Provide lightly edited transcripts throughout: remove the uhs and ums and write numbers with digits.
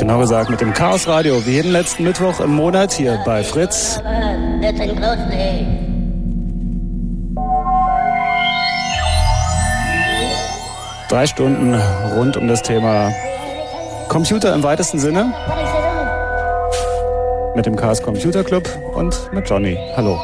Genau gesagt mit dem Chaos Radio, wie jeden letzten Mittwoch im Monat hier bei Fritz. Listen closely. 3 Stunden rund um das Thema Computer im weitesten Sinne. Mit dem Chaos Computer Club und mit Johnny. Hallo.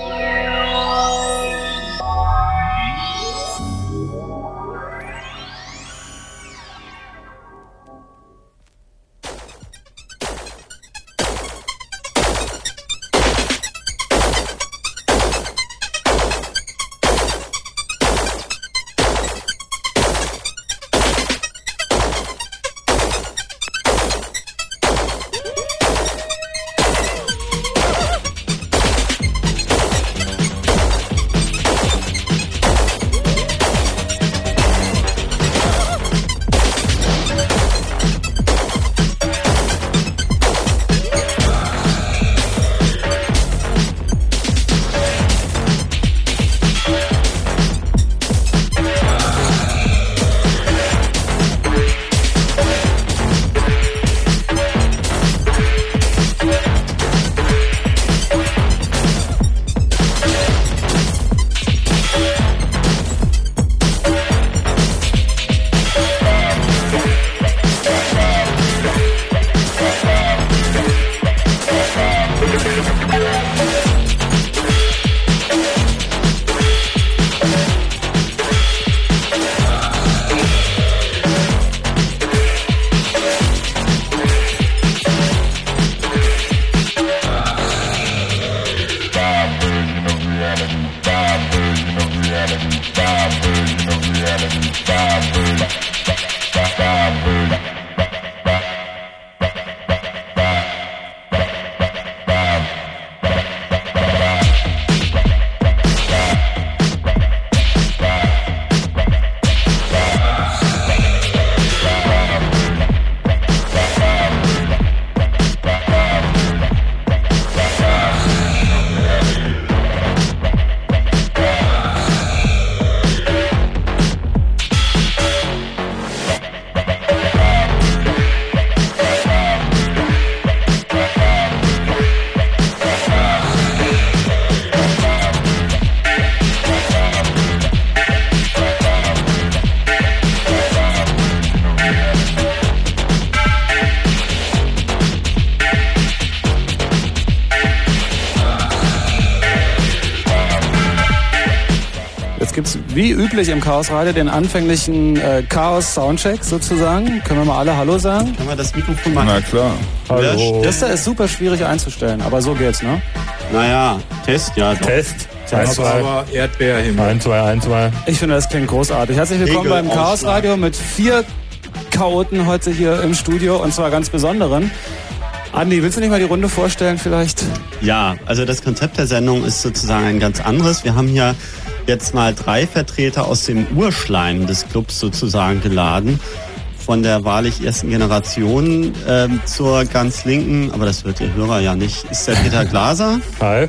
Wie üblich im Chaos Radio den anfänglichen Chaos-Soundcheck sozusagen. Können wir mal alle Hallo sagen? Können wir das Mikrofon machen? Na klar. Hallo. Das da ist super schwierig einzustellen, aber so geht's, ne? Naja, Test, ja. Doch. Test. 1, 2. Aber Erdbeerhimmel. 1, 2, 1, 2. Ich finde, das klingt großartig. Herzlich willkommen beim Chaos Radio mit 4 Chaoten heute hier im Studio und zwar ganz besonderen. Andi, willst du nicht mal die Runde vorstellen vielleicht? Ja, also das Konzept der Sendung ist sozusagen ein ganz anderes. Wir haben hier jetzt mal 3 Vertreter aus dem Urschleim des Clubs sozusagen geladen. Von der wahrlich ersten Generation zur ganz linken, aber das wird der Hörer ja nicht, ist der Peter Glaser. Hi.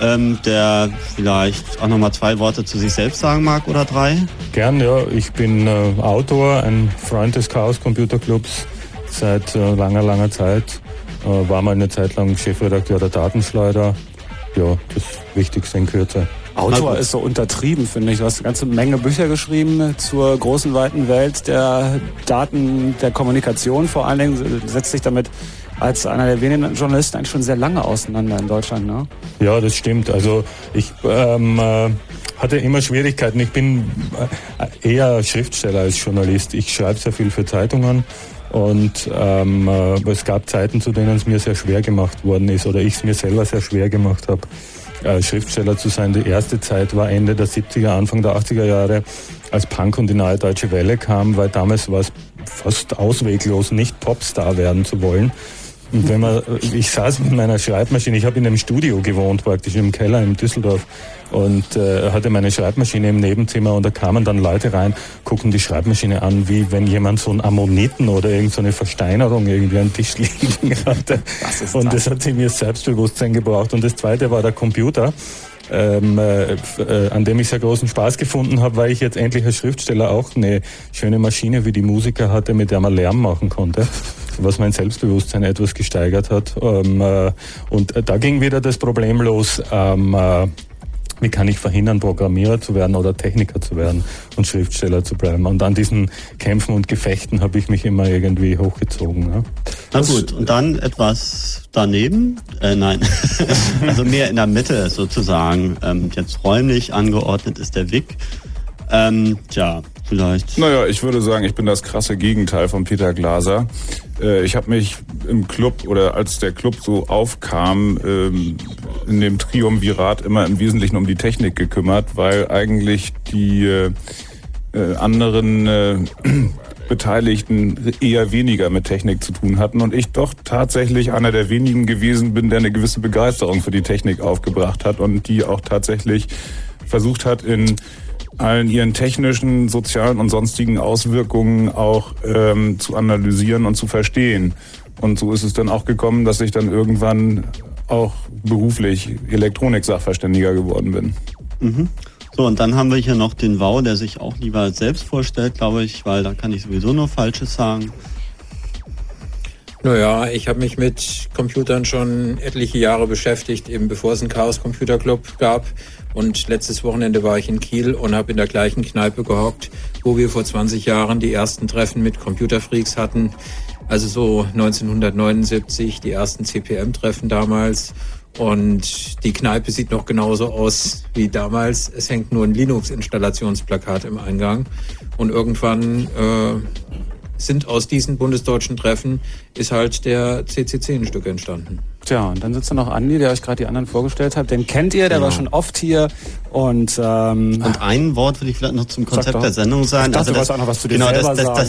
Der vielleicht auch nochmal 2 Worte zu sich selbst sagen mag oder 3. Gern, ja. Ich bin Autor, ein Freund des Chaos Computer Clubs seit langer Zeit. War mal eine Zeit lang Chefredakteur der Datenschleuder. Ja, das Wichtigste in Kürze. Autor ist so untertrieben, finde ich. Du hast eine ganze Menge Bücher geschrieben zur großen, weiten Welt der Daten, der Kommunikation. Vor allen Dingen setzt sich damit als einer der wenigen Journalisten eigentlich schon sehr lange auseinander in Deutschland, ne? Ja, das stimmt. Also ich hatte immer Schwierigkeiten. Ich bin eher Schriftsteller als Journalist. Ich schreibe sehr viel für Zeitungen. Und es gab Zeiten, zu denen es mir sehr schwer gemacht worden ist oder ich es mir selber sehr schwer gemacht habe, Schriftsteller zu sein. Die erste Zeit war Ende der 70er, Anfang der 80er Jahre, als Punk und die Neue Deutsche Welle kam, weil damals war es fast ausweglos, nicht Popstar werden zu wollen. Und ich saß mit meiner Schreibmaschine, ich habe in einem Studio gewohnt, praktisch im Keller in Düsseldorf und hatte meine Schreibmaschine im Nebenzimmer und da kamen dann Leute rein, gucken die Schreibmaschine an, wie wenn jemand so einen Ammoniten oder irgend so eine Versteinerung irgendwie am Tisch liegen hatte. Und das hat in mir Selbstbewusstsein gebraucht. Und das zweite war der Computer, an dem ich sehr großen Spaß gefunden habe, weil ich jetzt endlich als Schriftsteller auch eine schöne Maschine wie die Musiker hatte, mit der man Lärm machen konnte. was mein Selbstbewusstsein etwas gesteigert hat. Und da ging wieder das Problem los, wie kann ich verhindern, Programmierer zu werden oder Techniker zu werden und Schriftsteller zu bleiben. Und an diesen Kämpfen und Gefechten habe ich mich immer irgendwie hochgezogen. Ja. Na gut, und dann etwas daneben? Nein, also mehr in der Mitte sozusagen. Jetzt räumlich angeordnet ist der WIC. Vielleicht. Naja, ich würde sagen, ich bin das krasse Gegenteil von Peter Glaser. Ich habe mich im Club oder als der Club so aufkam, in dem Triumvirat immer im Wesentlichen um die Technik gekümmert, weil eigentlich die anderen Beteiligten eher weniger mit Technik zu tun hatten und ich doch tatsächlich einer der wenigen gewesen bin, der eine gewisse Begeisterung für die Technik aufgebracht hat und die auch tatsächlich versucht hat, in allen ihren technischen, sozialen und sonstigen Auswirkungen auch zu analysieren und zu verstehen. Und so ist es dann auch gekommen, dass ich dann irgendwann auch beruflich Elektronik-Sachverständiger geworden bin. Mhm. So, und dann haben wir hier noch den Wau, der sich auch lieber selbst vorstellt, glaube ich, weil da kann ich sowieso nur Falsches sagen. Naja, ich habe mich mit Computern schon etliche Jahre beschäftigt, eben bevor es einen Chaos Computer Club gab. Und letztes Wochenende war ich in Kiel und habe in der gleichen Kneipe gehockt, wo wir vor 20 Jahren die ersten Treffen mit Computerfreaks hatten. Also so 1979, die ersten CPM-Treffen damals. Und die Kneipe sieht noch genauso aus wie damals. Es hängt nur ein Linux-Installationsplakat im Eingang. Und irgendwann sind aus diesen bundesdeutschen Treffen ist halt der CCC ein Stück entstanden. Tja, und dann sitzt da noch Andi, der euch gerade die anderen vorgestellt hat. Den kennt ihr, der war schon oft hier. Und ein Wort würde ich vielleicht noch zum Konzept der Sendung sagen. Ich dachte, du wolltest auch noch was zu dir selber sagen.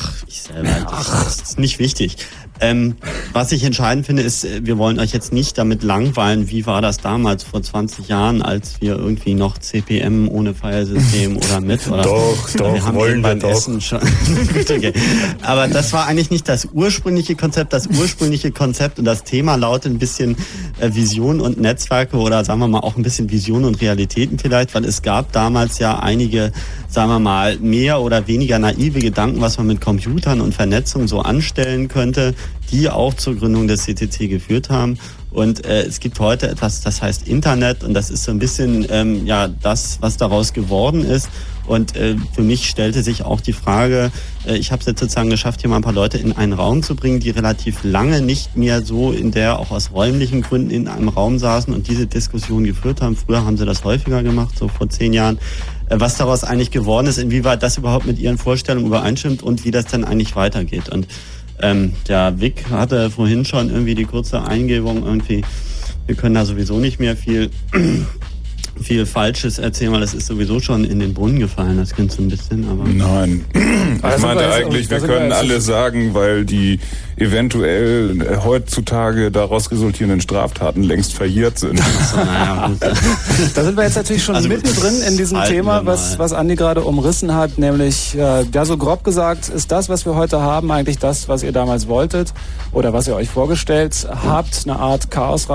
Das ist nicht wichtig. Was ich entscheidend finde, ist, wir wollen euch jetzt nicht damit langweilen, wie war das damals vor 20 Jahren, als wir irgendwie noch CPM ohne Filesystem oder mit. Oder doch, wir haben wollen beim Essen schon. Gut, okay. Aber das war eigentlich nicht das ursprüngliche Konzept. Das ursprüngliche Konzept und das Thema lautet ein bisschen Vision und Netzwerke oder sagen wir mal auch ein bisschen Vision und Realitäten vielleicht, weil es gab damals ja einige, sagen wir mal, mehr oder weniger naive Gedanken, was man mit Computern und Vernetzung so anstellen könnte, die auch zur Gründung des CCC geführt haben. Und es gibt heute etwas, das heißt Internet und das ist so ein bisschen das, was daraus geworden ist. Und für mich stellte sich auch die Frage, ich habe es jetzt sozusagen geschafft, hier mal ein paar Leute in einen Raum zu bringen, die relativ lange nicht mehr so in der, auch aus räumlichen Gründen, in einem Raum saßen und diese Diskussion geführt haben. Früher haben sie das häufiger gemacht, so vor 10 Jahren. Was daraus eigentlich geworden ist, inwieweit das überhaupt mit ihren Vorstellungen übereinstimmt und wie das dann eigentlich weitergeht. Und der Vic hatte vorhin schon irgendwie die kurze Eingebung, irgendwie, wir können da sowieso nicht mehr viel Falsches erzählen, weil das ist sowieso schon in den Brunnen gefallen, das klingt so ein bisschen, aber... Nein, ich meinte eigentlich, wir können alles sagen, weil die eventuell heutzutage daraus resultierenden Straftaten längst verjährt sind. Achso, naja, gut. Da sind wir jetzt natürlich schon mittendrin in diesem Thema, was Andi gerade umrissen hat, nämlich, so grob gesagt, ist das, was wir heute haben, eigentlich das, was ihr damals wolltet oder was ihr euch vorgestellt habt, eine Art Chaos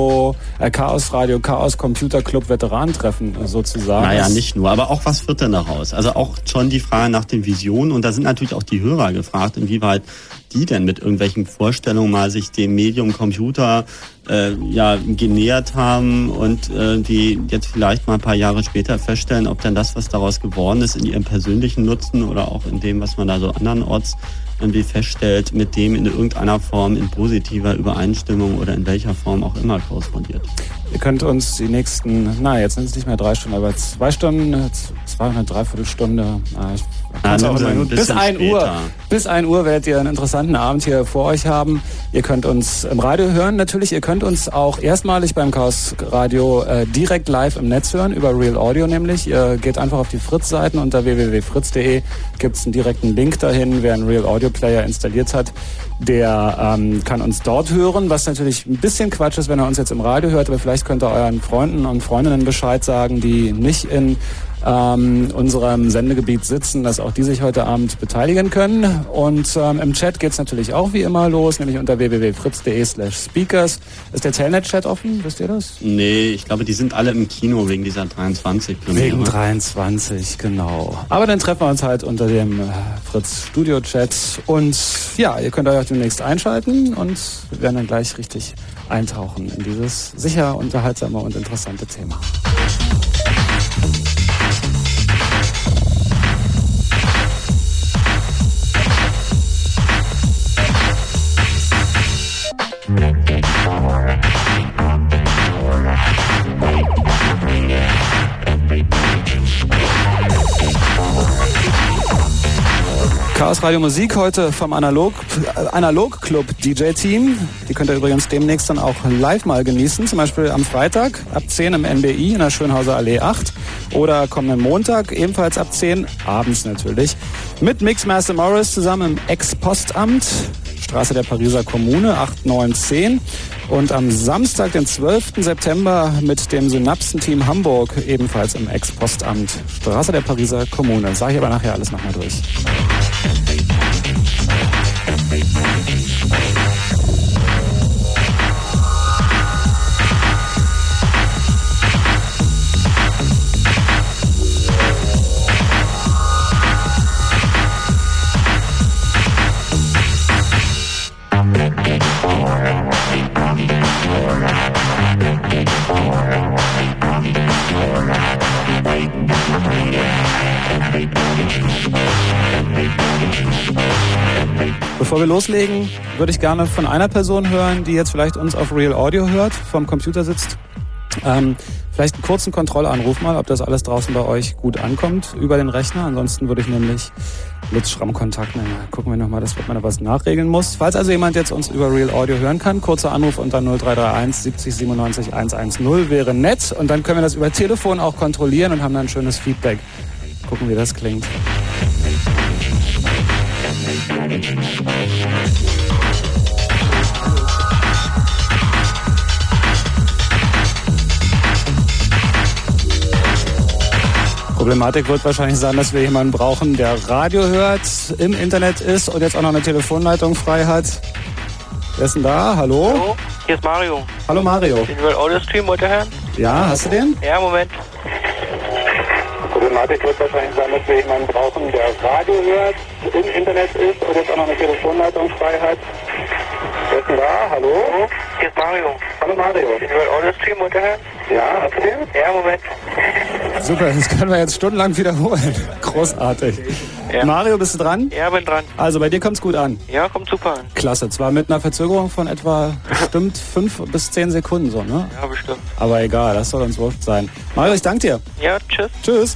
Computer Club Veteranentreffen sozusagen. Naja, nicht nur, aber auch was wird denn daraus? Also auch schon die Frage nach den Visionen und da sind natürlich auch die Hörer gefragt, inwieweit die denn mit irgendwelchen Vorstellungen mal sich dem Medium Computer genähert haben und die jetzt vielleicht mal ein paar Jahre später feststellen, ob dann das, was daraus geworden ist, in ihrem persönlichen Nutzen oder auch in dem, was man da so andernorts irgendwie feststellt, mit dem in irgendeiner Form in positiver Übereinstimmung oder in welcher Form auch immer korrespondiert. Ihr könnt uns die nächsten, jetzt sind es nicht mehr 3 Stunden, aber 2 Stunden, 2 Dreiviertelstunde, bis 1 Uhr. Bis 1 Uhr werdet ihr einen interessanten Abend hier vor euch haben. Ihr könnt uns im Radio hören natürlich. Ihr könnt uns auch erstmalig beim Chaos Radio direkt live im Netz hören, über Real Audio nämlich. Ihr geht einfach auf die Fritz-Seiten unter www.fritz.de. Gibt es einen direkten Link dahin. Wer einen Real Audio Player installiert hat, der kann uns dort hören, was natürlich ein bisschen Quatsch ist, wenn er uns jetzt im Radio hört, aber vielleicht könnt ihr euren Freunden und Freundinnen Bescheid sagen, die nicht in unserem Sendegebiet sitzen, dass auch die sich heute Abend beteiligen können. Und im Chat geht's natürlich auch wie immer los, nämlich unter www.fritz.de/speakers. Ist der Telnet-Chat offen? Wisst ihr das? Nee, ich glaube, die sind alle im Kino wegen dieser 23-Premiere. Wegen 23, genau. Aber dann treffen wir uns halt unter dem Fritz-Studio-Chat. Und ja, ihr könnt euch auch demnächst einschalten und wir werden dann gleich richtig eintauchen in dieses sicher unterhaltsame und interessante Thema. Chaos Radio Musik heute vom Analog Club DJ Team. Die könnt ihr übrigens demnächst dann auch live mal genießen. Zum Beispiel am Freitag ab 10 im NBI in der Schönhauser Allee 8. Oder kommenden Montag ebenfalls ab 10, abends natürlich. Mit Mixmaster Morris zusammen im Ex-Postamt, Straße der Pariser Kommune 8-9-10. Und am Samstag, den 12. September mit dem Synapsen-Team Hamburg, ebenfalls im Ex-Postamt, Straße der Pariser Kommune. Sage ich aber nachher alles nochmal durch. Bevor wir loslegen, würde ich gerne von einer Person hören, die jetzt vielleicht uns auf Real Audio hört, vom Computer sitzt. Vielleicht einen kurzen Kontrollanruf mal, ob das alles draußen bei euch gut ankommt über den Rechner. Ansonsten würde ich nämlich Lutz Schramm kontakten. Gucken wir nochmal, das wird man da was nachregeln muss. Falls also jemand jetzt uns über Real Audio hören kann, kurzer Anruf unter 0331 70 97 110 wäre nett. Und dann können wir das über Telefon auch kontrollieren und haben dann ein schönes Feedback. Gucken, wie das klingt. Problematik wird wahrscheinlich sein, dass wir jemanden brauchen, der Radio hört, im Internet ist und jetzt auch noch eine Telefonleitung frei hat. Wer ist denn da? Hallo? Hallo, hier ist Mario. Hallo Mario. Den Real Audio Stream heute hören? Ja, hast du den? Ja, Moment. Problematik wird wahrscheinlich sein, dass wir jemanden brauchen, der Radio hört, im Internet ist und jetzt auch noch eine Telefonleitung frei hat. Wer ist denn da? Hallo? Hier ist Mario. Hallo Mario. Den Real Audio Stream heute hören? Ja, hast du den? Ja, Moment. Super, das können wir jetzt stundenlang wiederholen. Großartig. Ja. Mario, bist du dran? Ja, bin dran. Also bei dir kommt's gut an. Ja, kommt super an. Klasse, zwar mit einer Verzögerung von etwa bestimmt 5 bis 10 Sekunden so, ne? Ja, bestimmt. Aber egal, das soll uns wurscht sein. Mario, ich danke dir. Ja, tschüss. Tschüss.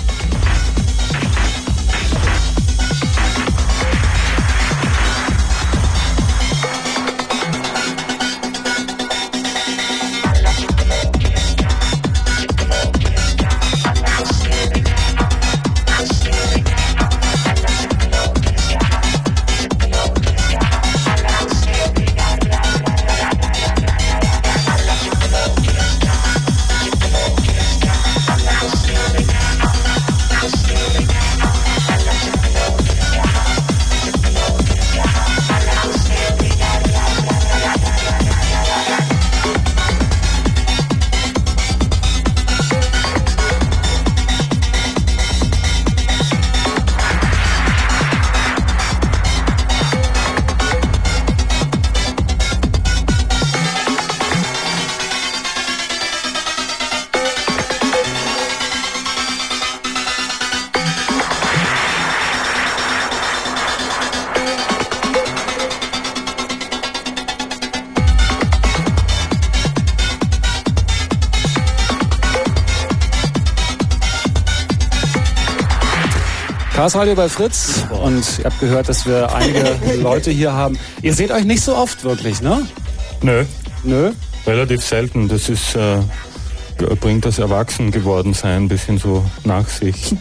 Chaos Radio bei Fritz und ihr habt gehört, dass wir einige Leute hier haben. Ihr seht euch nicht so oft wirklich, ne? Nö. Nö? Relativ selten. Das ist, bringt das Erwachsengewordensein ein bisschen so nach sich.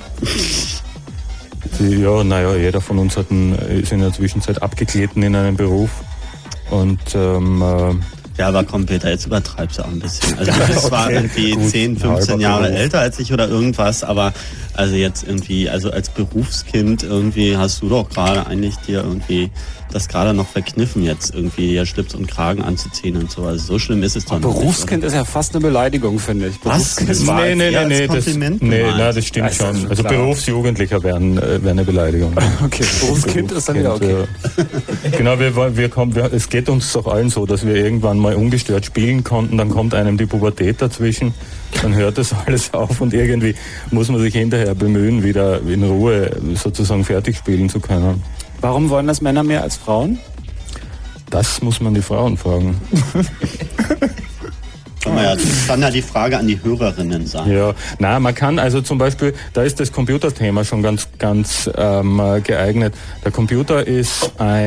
Jeder von uns ist in der Zwischenzeit abgeglitten in einem Beruf. Und Ja, aber komm Peter, jetzt übertreibst du auch ein bisschen. Also das war irgendwie 10, 15 Jahre älter als ich oder irgendwas, aber also jetzt irgendwie, also als Berufskind irgendwie hast du doch gerade eigentlich dir irgendwie das gerade noch verkniffen, jetzt irgendwie hier Schlips und Kragen anzuziehen und so. Also so schlimm ist es doch nicht. Berufskind ist ja fast eine Beleidigung, finde ich. Was? Nee, das stimmt schon. Also Berufsjugendlicher wären eine Beleidigung. Okay, Berufskind ist dann wieder okay. Genau, es geht uns doch allen so, dass wir irgendwann mal ungestört spielen konnten, dann kommt einem die Pubertät dazwischen, dann hört das alles auf und irgendwie muss man sich hinterher bemühen, wieder in Ruhe sozusagen fertig spielen zu können. Warum wollen das Männer mehr als Frauen? Das muss man die Frauen fragen. Das kann ja die Frage an die Hörerinnen sein. Ja, man kann also zum Beispiel, da ist das Computerthema schon ganz geeignet. Der Computer ist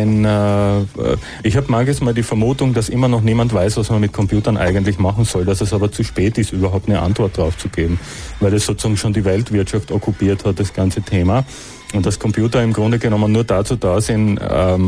ich habe manches Mal die Vermutung, dass immer noch niemand weiß, was man mit Computern eigentlich machen soll, dass es aber zu spät ist, überhaupt eine Antwort drauf zu geben, weil das sozusagen schon die Weltwirtschaft okkupiert hat, das ganze Thema. Und dass Computer im Grunde genommen nur dazu da sind,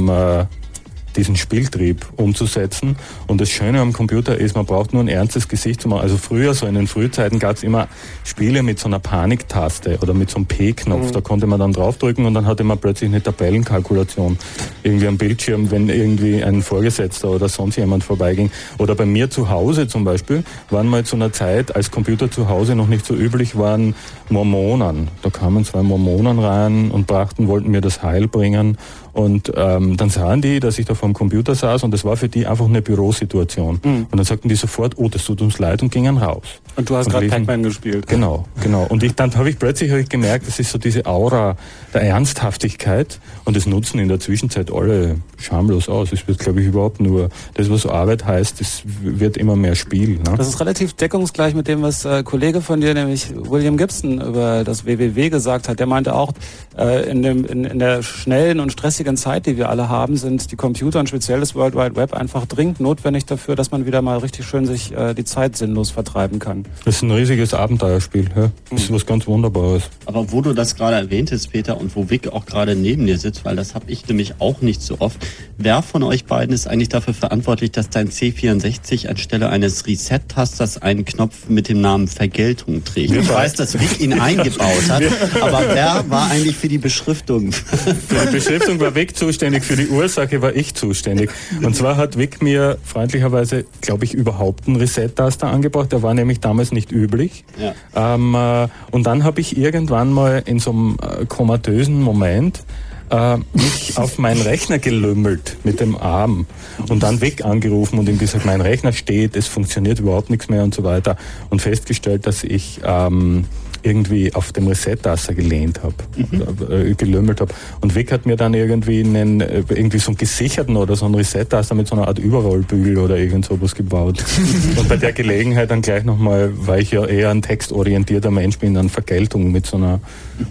diesen Spieltrieb umzusetzen. Und das Schöne am Computer ist, man braucht nur ein ernstes Gesicht zu machen. Also früher, so in den Frühzeiten, gab es immer Spiele mit so einer Paniktaste oder mit so einem P-Knopf. Da konnte man dann draufdrücken und dann hatte man plötzlich eine Tabellenkalkulation irgendwie am Bildschirm, wenn irgendwie ein Vorgesetzter oder sonst jemand vorbeiging. Oder bei mir zu Hause zum Beispiel waren mal zu einer Zeit, als Computer zu Hause noch nicht so üblich waren, Mormonen. Da kamen 2 Mormonen rein und wollten mir das Heil bringen. Und dann sahen die, dass ich da vor dem Computer saß und das war für die einfach eine Bürosituation. Und dann sagten die sofort, oh, das tut uns leid und gingen raus. Und du hast gerade Pac-Man gespielt. Genau. Und dann habe ich plötzlich gemerkt, das ist so diese Aura der Ernsthaftigkeit und das nutzen in der Zwischenzeit alle schamlos aus. Es wird, glaube ich, überhaupt nur, das was Arbeit heißt, das wird immer mehr Spiel. Ne? Das ist relativ deckungsgleich mit dem, was Kollege von dir, nämlich William Gibson, über das WWW gesagt hat. Der meinte auch, in der schnellen und stressigen Zeit, die wir alle haben, sind die Computer und speziell das World Wide Web einfach dringend notwendig dafür, dass man wieder mal richtig schön sich die Zeit sinnlos vertreiben kann. Das ist ein riesiges Abenteuerspiel. Ja? Das ist was ganz Wunderbares. Aber wo du das gerade erwähntest, Peter, und wo Vic auch gerade neben dir sitzt, weil das habe ich nämlich auch nicht so oft. Wer von euch beiden ist eigentlich dafür verantwortlich, dass dein C64 anstelle eines Reset-Tasters einen Knopf mit dem Namen Vergeltung trägt? Ich weiß, dass Vic ihn eingebaut hat, aber wer war eigentlich für die Beschriftung? Für die Beschriftung war Vic zuständig, für die Ursache war ich zuständig. Und zwar hat Vic mir freundlicherweise, glaube ich, überhaupt einen Reset-Taster angebracht. Der war nämlich damals nicht üblich. Ja. Und dann habe ich irgendwann mal in so einem komatösen Moment mich auf meinen Rechner gelümmelt mit dem Arm und dann Vic angerufen und ihm gesagt, mein Rechner steht, es funktioniert überhaupt nichts mehr und so weiter und festgestellt, dass ich irgendwie auf dem Reset-Taster gelehnt habe, gelümmelt habe. Und Vic hat mir dann irgendwie so einen gesicherten oder so einen Reset-Taster mit so einer Art Überrollbügel oder irgend sowas gebaut. Und bei der Gelegenheit dann gleich nochmal, weil ich ja eher ein textorientierter Mensch bin, dann Vergeltung mit so einer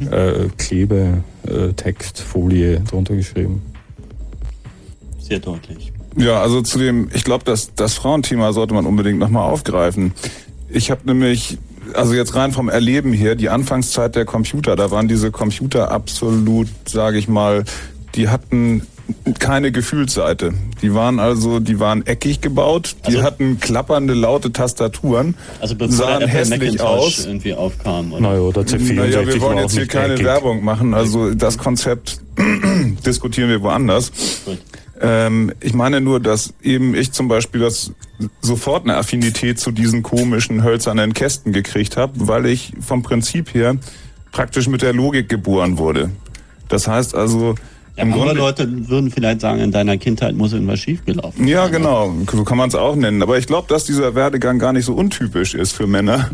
Klebe-Textfolie drunter geschrieben. Sehr deutlich. Ja, also ich glaube, das Frauenthema sollte man unbedingt nochmal aufgreifen. Ich habe nämlich, also jetzt rein vom Erleben her, die Anfangszeit der Computer, da waren diese Computer absolut, sage ich mal, die hatten keine Gefühlsseite. Die waren eckig gebaut, die hatten klappernde, laute Tastaturen, also sahen hässlich aus. Irgendwie aufkam, oder? Naja, oder C64 naja, wir wollen jetzt hier keine Werbung machen, also das Konzept diskutieren wir woanders. Gut. Ich meine nur, dass eben ich zum Beispiel sofort eine Affinität zu diesen komischen hölzernen Kästen gekriegt habe, weil ich vom Prinzip her praktisch mit der Logik geboren wurde. Das heißt also, andere Leute würden vielleicht sagen, in deiner Kindheit muss irgendwas schiefgelaufen sein. Ja, genau, so kann man es auch nennen. Aber ich glaube, dass dieser Werdegang gar nicht so untypisch ist für Männer.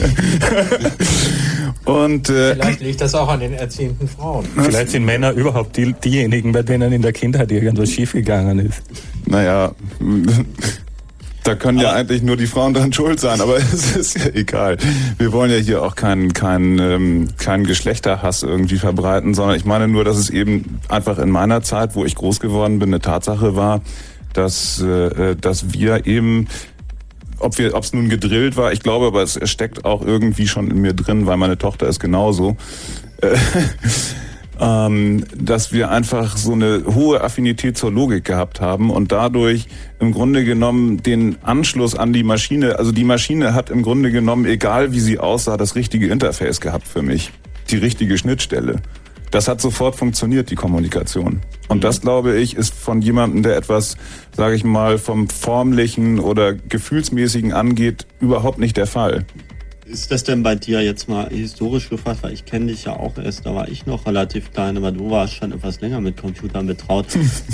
Und vielleicht liegt das auch an den erziehenden Frauen. Vielleicht sind Männer überhaupt diejenigen, bei denen in der Kindheit irgendwas schiefgegangen ist. Naja, da können ja eigentlich nur die Frauen dran schuld sein, aber es ist ja egal. Wir wollen ja hier auch keinen Geschlechterhass irgendwie verbreiten, sondern ich meine nur, dass es eben einfach in meiner Zeit, wo ich groß geworden bin, eine Tatsache war, dass wir eben, ob es nun gedrillt war, ich glaube, aber es steckt auch irgendwie schon in mir drin, weil meine Tochter ist genauso. dass wir einfach so eine hohe Affinität zur Logik gehabt haben und dadurch im Grunde genommen den Anschluss an die Maschine, also die Maschine hat im Grunde genommen, egal wie sie aussah, das richtige Interface gehabt für mich, die richtige Schnittstelle. Das hat sofort funktioniert, die Kommunikation. Und das, glaube ich, ist von jemandem, der etwas, sage ich mal, vom Formlichen oder Gefühlsmäßigen angeht, überhaupt nicht der Fall. Ist das denn bei dir jetzt mal historisch gefragt, weil ich kenne dich ja auch erst, da war ich noch relativ klein, aber du warst schon etwas länger mit Computern betraut.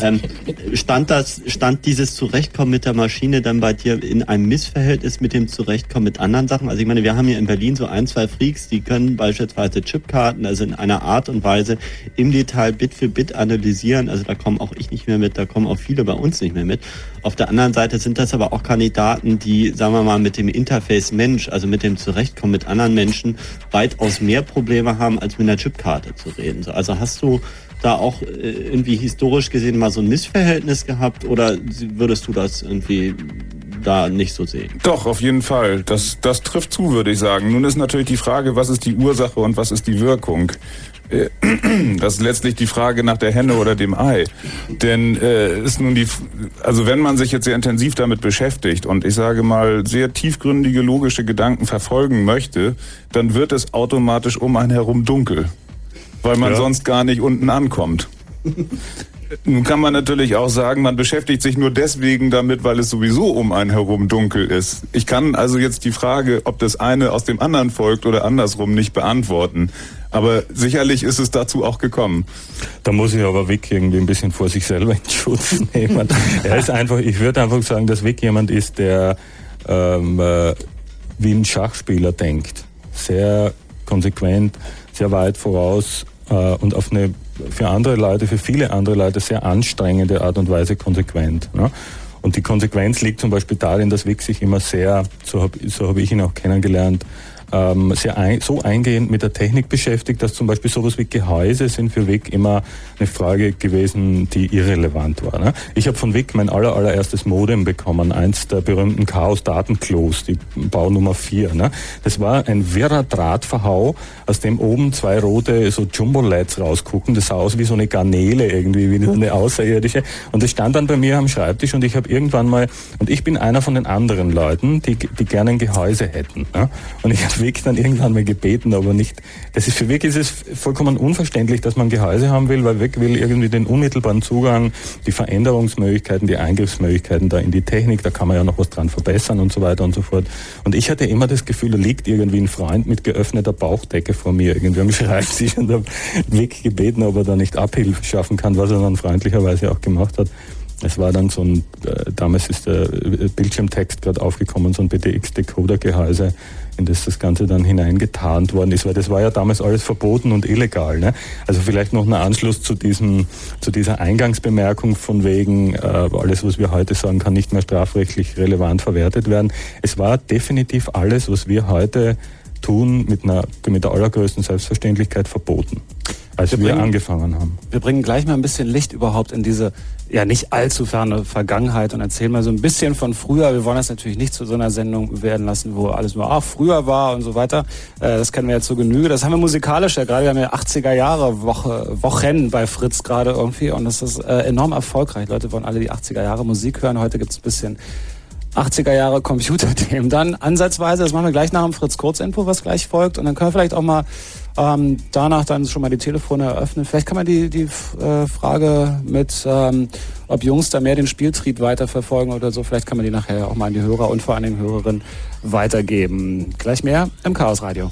Stand dieses Zurechtkommen mit der Maschine dann bei dir in einem Missverhältnis mit dem Zurechtkommen mit anderen Sachen? Also ich meine, wir haben hier in Berlin so 1, 2 Freaks, die können beispielsweise Chipkarten, also in einer Art und Weise im Detail Bit für Bit analysieren. Also da komme auch ich nicht mehr mit, da kommen auch viele bei uns nicht mehr mit. Auf der anderen Seite sind das aber auch Kandidaten, die, sagen wir mal, mit dem Interface Mensch, also mit dem Zurechtkommen mit anderen Menschen, weitaus mehr Probleme haben, als mit einer Chipkarte zu reden. Also hast du da auch irgendwie historisch gesehen mal so ein Missverhältnis gehabt oder würdest du das irgendwie da nicht so sehen? Doch, auf jeden Fall. Das trifft zu, würde ich sagen. Nun ist natürlich die Frage, was ist die Ursache und was ist die Wirkung? Das ist letztlich die Frage nach der Henne oder dem Ei. Denn ist nun also wenn man sich jetzt sehr intensiv damit beschäftigt und ich sage mal sehr tiefgründige logische Gedanken verfolgen möchte, dann wird es automatisch um einen herum dunkel, weil man sonst gar nicht unten ankommt. Nun kann man natürlich auch sagen, man beschäftigt sich nur deswegen damit, weil es sowieso um einen herum dunkel ist. Ich kann also jetzt die Frage, ob das eine aus dem anderen folgt oder andersrum, nicht beantworten. Aber sicherlich ist es dazu auch gekommen. Da muss ich aber Vic irgendwie ein bisschen vor sich selber in Schutz nehmen. Er ist einfach, ich würde einfach sagen, dass Vic jemand ist, der wie ein Schachspieler denkt. Sehr konsequent, sehr weit voraus und auf eine für andere Leute, für viele andere Leute sehr anstrengende Art und Weise konsequent. Ne? Und die Konsequenz liegt zum Beispiel darin, dass Vic sich immer sehr, so hab ich ihn auch kennengelernt, so eingehend mit der Technik beschäftigt, dass zum Beispiel sowas wie Gehäuse sind für Vic immer eine Frage gewesen, die irrelevant war. Ne? Ich habe von Vic mein allererstes Modem bekommen, eins der berühmten Chaos-Datenklos, die Baunummer 4. Ne? Das war ein wirrer Drahtverhau, aus dem oben 2 rote so Jumbo-Lights rausgucken. Das sah aus wie so eine Garnele irgendwie, wie so eine außerirdische. Und das stand dann bei mir am Schreibtisch und ich habe irgendwann mal, und ich bin einer von den anderen Leuten, die gerne ein Gehäuse hätten. Ne? Und ich habe Vic dann irgendwann mal gebeten, aber nicht. Für Vic ist es vollkommen unverständlich, dass man Gehäuse haben will, weil Vic will irgendwie den unmittelbaren Zugang, die Veränderungsmöglichkeiten, die Eingriffsmöglichkeiten da in die Technik, da kann man ja noch was dran verbessern und so weiter und so fort. Und ich hatte immer das Gefühl, da liegt irgendwie ein Freund mit geöffneter Bauchdecke vor mir irgendwie am Schreibtisch und habe Vic gebeten, ob er da nicht Abhilfe schaffen kann, was er dann freundlicherweise auch gemacht hat. Es war dann so ein, damals ist der Bildschirmtext gerade aufgekommen, so ein BTX-Decoder-Gehäuse, in das Ganze dann hineingetarnt worden ist, weil das war ja damals alles verboten und illegal. Ne? Also vielleicht noch ein Anschluss zu dieser Eingangsbemerkung von wegen, alles, was wir heute sagen, kann nicht mehr strafrechtlich relevant verwertet werden. Es war definitiv alles, was wir heute tun, mit der allergrößten Selbstverständlichkeit verboten, als wir angefangen haben. Wir bringen gleich mal ein bisschen Licht überhaupt in diese ja nicht allzu ferne Vergangenheit und erzählen mal so ein bisschen von früher. Wir wollen das natürlich nicht zu so einer Sendung werden lassen, wo alles nur früher war und so weiter. Das kennen wir ja zur Genüge. Das haben wir musikalisch ja gerade. Wir haben ja 80er Jahre Wochen bei Fritz gerade irgendwie und das ist enorm erfolgreich. Leute wollen alle die 80er Jahre Musik hören. Heute gibt's ein bisschen 80er Jahre Computerthemen. Dann ansatzweise, das machen wir gleich nach dem Fritz-Kurz-Info, was gleich folgt. Und dann können wir vielleicht auch mal danach dann schon mal die Telefone eröffnen. Vielleicht kann man die Frage mit, ob Jungs da mehr den Spieltrieb weiterverfolgen oder so, vielleicht kann man die nachher auch mal an die Hörer und vor allen Dingen Hörerinnen weitergeben. Gleich mehr im Chaos Radio.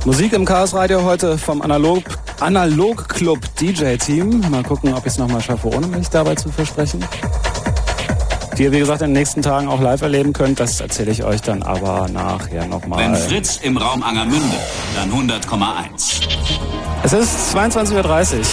Musik im Chaos Radio heute vom Analog Club DJ Team. Mal gucken, ob ich es nochmal schaffe, ohne mich dabei zu versprechen. Die ihr, wie gesagt, in den nächsten Tagen auch live erleben könnt. Das erzähle ich euch dann aber nachher nochmal. Wenn Fritz im Raum Angermünde, dann 100,1. Es ist 22:30 Uhr.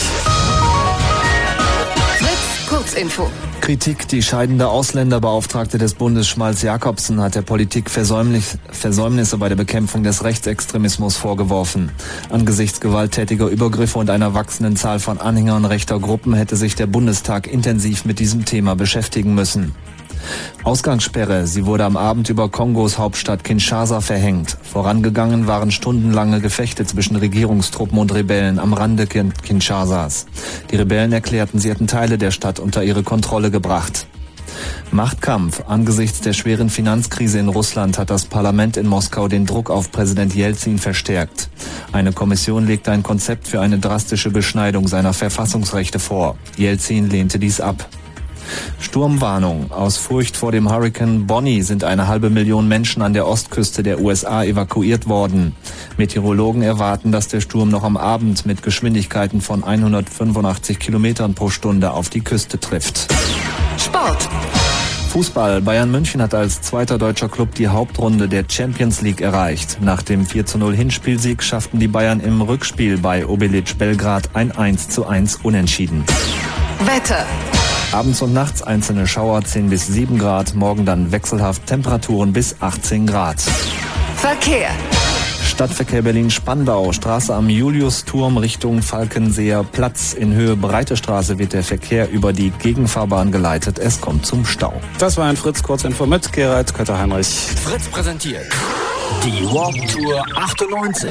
Fritz, Kurzinfo. Kritik. Die scheidende Ausländerbeauftragte des Bundes Schmalz-Jakobsen hat der Politik Versäumnisse bei der Bekämpfung des Rechtsextremismus vorgeworfen. Angesichts gewalttätiger Übergriffe und einer wachsenden Zahl von Anhängern rechter Gruppen hätte sich der Bundestag intensiv mit diesem Thema beschäftigen müssen. Ausgangssperre. Sie wurde am Abend über Kongos Hauptstadt Kinshasa verhängt. Vorangegangen waren stundenlange Gefechte zwischen Regierungstruppen und Rebellen am Rande Kinshasas. Die Rebellen erklärten, sie hätten Teile der Stadt unter ihre Kontrolle gebracht. Machtkampf. Angesichts der schweren Finanzkrise in Russland hat das Parlament in Moskau den Druck auf Präsident Jelzin verstärkt. Eine Kommission legte ein Konzept für eine drastische Beschneidung seiner Verfassungsrechte vor. Jelzin lehnte dies ab. Sturmwarnung. Aus Furcht vor dem Hurrikan Bonnie sind 500.000 Menschen an der Ostküste der USA evakuiert worden. Meteorologen erwarten, dass der Sturm noch am Abend mit Geschwindigkeiten von 185 Kilometern pro Stunde auf die Küste trifft. Sport. Fußball. Bayern München hat als zweiter deutscher Club die Hauptrunde der Champions League erreicht. Nach dem 4:0 Hinspielsieg schafften die Bayern im Rückspiel bei Obilic Belgrad ein 1:1 Unentschieden. Wetter. Abends und nachts einzelne Schauer 10 bis 7 Grad, morgen dann wechselhaft Temperaturen bis 18 Grad. Verkehr. Stadtverkehr Berlin-Spandau, Straße am Juliusturm Richtung Falkenseer Platz. In Höhe Breite Straße wird der Verkehr über die Gegenfahrbahn geleitet. Es kommt zum Stau. Das war ein Fritz Kurzinfo mit Gerald Kötter-Heinrich. Fritz präsentiert die Warp Tour 98.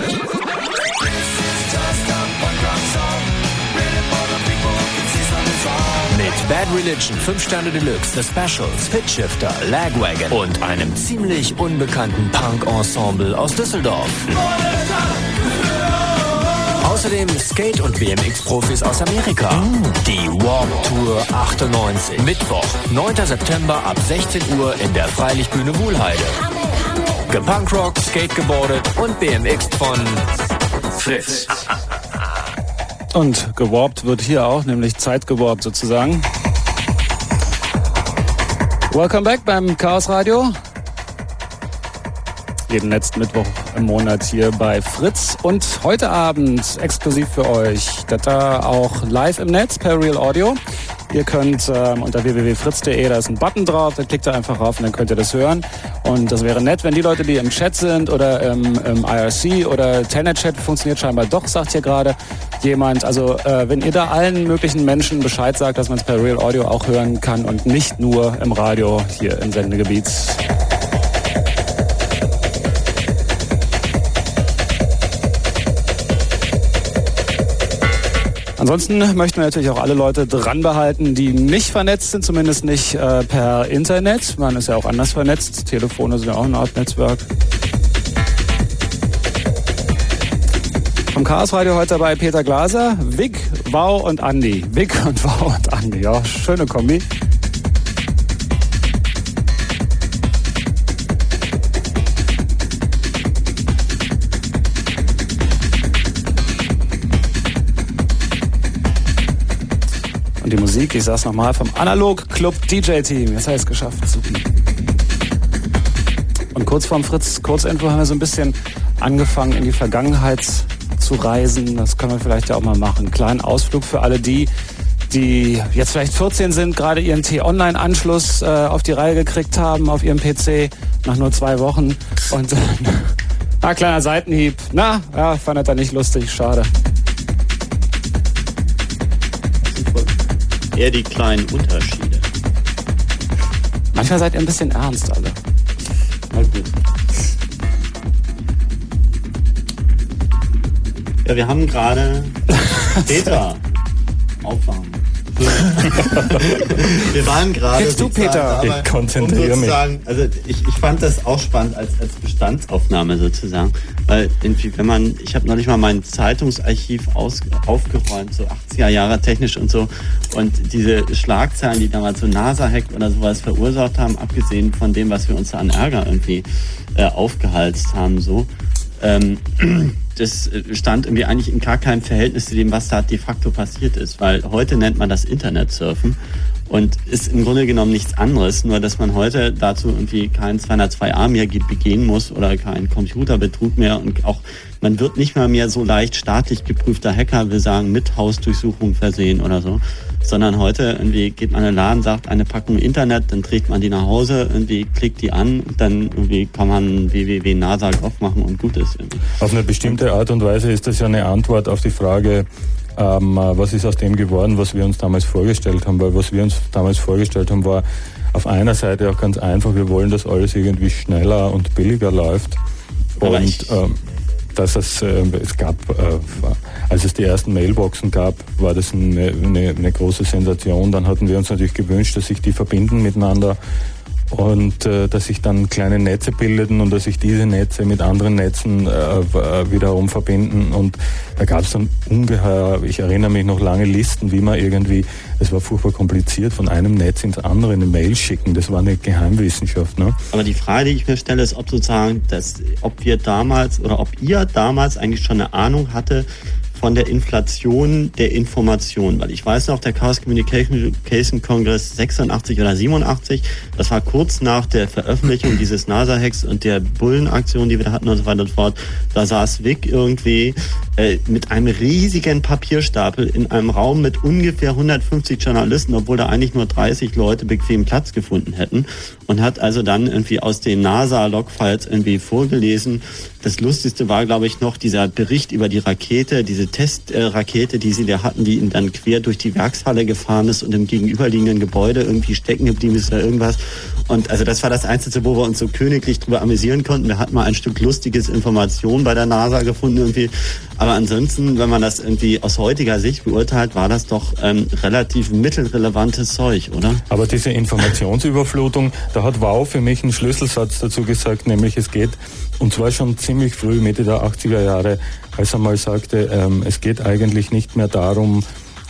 Mit Bad Religion, 5 Sterne Deluxe, The Specials, Pitchshifter, Lagwagon und einem ziemlich unbekannten Punk-Ensemble aus Düsseldorf. Außerdem Skate- und BMX-Profis aus Amerika. Die Warp Tour 98. Mittwoch, 9. September ab 16 Uhr in der Freilichtbühne Wuhlheide. Gepunkrockt, skategeboardet und BMXt von Fritz. Und gewarpt wird hier auch, nämlich zeitgewarpt sozusagen. Welcome back beim Chaos Radio. Jeden letzten Mittwoch im Monat hier bei Fritz. Und heute Abend exklusiv für euch, da auch live im Netz per Real Audio. Ihr könnt unter www.fritz.de, da ist ein Button drauf, da klickt ihr einfach rauf und dann könnt ihr das hören. Und das wäre nett, wenn die Leute, die im Chat sind oder im IRC oder Telnet-Chat, funktioniert scheinbar doch, sagt hier gerade jemand. Also wenn ihr da allen möglichen Menschen Bescheid sagt, dass man es per Real Audio auch hören kann und nicht nur im Radio hier im Sendegebiet. Ansonsten möchten wir natürlich auch alle Leute dran behalten, die nicht vernetzt sind, zumindest nicht per Internet. Man ist ja auch anders vernetzt. Telefone sind ja auch eine Art Netzwerk. Vom Chaos Radio heute dabei Peter Glaser, Vic, Wow und Andi. Vic und Wow und Andi, ja, schöne Kombi. Und die Musik, ich sag's nochmal, vom Analog Club DJ Team. Jetzt habe ich es geschafft. Super. Und kurz vorm Fritz Kurzinfo haben wir so ein bisschen angefangen, in die Vergangenheit zu reisen. Das können wir vielleicht ja auch mal machen. Einen kleinen Ausflug für alle die jetzt vielleicht 14 sind, gerade ihren T-Online-Anschluss auf die Reihe gekriegt haben auf ihrem PC nach nur 2 Wochen. Und kleiner Seitenhieb. Fand er nicht lustig. Schade. Eher die kleinen Unterschiede. Manchmal seid ihr ein bisschen ernst alle. Mal gut. Ja, wir haben gerade Peter aufwachen. Wir waren gerade. Jetzt du, Peter. Ich konzentriere mich. Also ich fand das auch spannend als Bestandsaufnahme sozusagen. Weil irgendwie, ich habe neulich mal mein Zeitungsarchiv aufgeräumt, so 80er Jahre technisch und so. Und diese Schlagzeilen, die damals so NASA-Hack oder sowas verursacht haben, abgesehen von dem, was wir uns da an Ärger irgendwie aufgehalst haben, so, das stand irgendwie eigentlich in gar keinem Verhältnis zu dem, was da de facto passiert ist, weil heute nennt man das Internetsurfen und ist im Grunde genommen nichts anderes, nur dass man heute dazu irgendwie keinen 202a mehr begehen muss oder keinen Computerbetrug mehr und auch man wird nicht mal mehr so leicht staatlich geprüfter Hacker, will sagen, mit Hausdurchsuchung versehen oder so, sondern heute irgendwie geht man in den Laden, sagt eine Packung Internet, dann trägt man die nach Hause, irgendwie klickt die an und dann irgendwie kann man www.nasa.gov machen und gut ist. Irgendwie. Auf eine bestimmte Art und Weise ist das ja eine Antwort auf die Frage, was ist aus dem geworden, was wir uns damals vorgestellt haben, weil was wir uns damals vorgestellt haben, war auf einer Seite auch ganz einfach, wir wollen, dass alles irgendwie schneller und billiger läuft. Aber dass es gab, als es die ersten Mailboxen gab, war das eine große Sensation. Dann hatten wir uns natürlich gewünscht, dass sich die verbinden miteinander und dass sich dann kleine Netze bildeten und dass sich diese Netze mit anderen Netzen wiederum verbinden. Und da gab es dann ungeheuer, ich erinnere mich noch, lange Listen, wie man irgendwie, es war furchtbar kompliziert, von einem Netz ins andere eine Mail schicken. Das war eine Geheimwissenschaft. Ne? Aber die Frage, die ich mir stelle, ist, ob sozusagen, ob wir damals oder ob ihr damals eigentlich schon eine Ahnung hatte von der Inflation der Information. Weil ich weiß noch, der Chaos Communication Congress 86 oder 87, das war kurz nach der Veröffentlichung dieses NASA-Hacks und der Bullenaktion, die wir da hatten und so weiter und so fort. Da saß Wick irgendwie mit einem riesigen Papierstapel in einem Raum mit ungefähr 150 Journalisten, obwohl da eigentlich nur 30 Leute bequem Platz gefunden hätten und hat also dann irgendwie aus den NASA-Logfiles irgendwie vorgelesen. Das Lustigste war, glaube ich, noch dieser Bericht über die Rakete, diese Testrakete, die sie da hatten, die ihn dann quer durch die Werkshalle gefahren ist und im gegenüberliegenden Gebäude irgendwie stecken geblieben ist oder irgendwas. Und also das war das Einzige, wo wir uns so königlich drüber amüsieren konnten. Wir hatten mal ein Stück lustiges Information bei der NASA gefunden irgendwie. Aber ansonsten, wenn man das irgendwie aus heutiger Sicht beurteilt, war das doch relativ mittelrelevantes Zeug, oder? Aber diese Informationsüberflutung, da hat Wow für mich einen Schlüsselsatz dazu gesagt, nämlich es geht, und zwar schon ziemlich früh, Mitte der 80er Jahre, als er mal sagte, es geht eigentlich nicht mehr darum,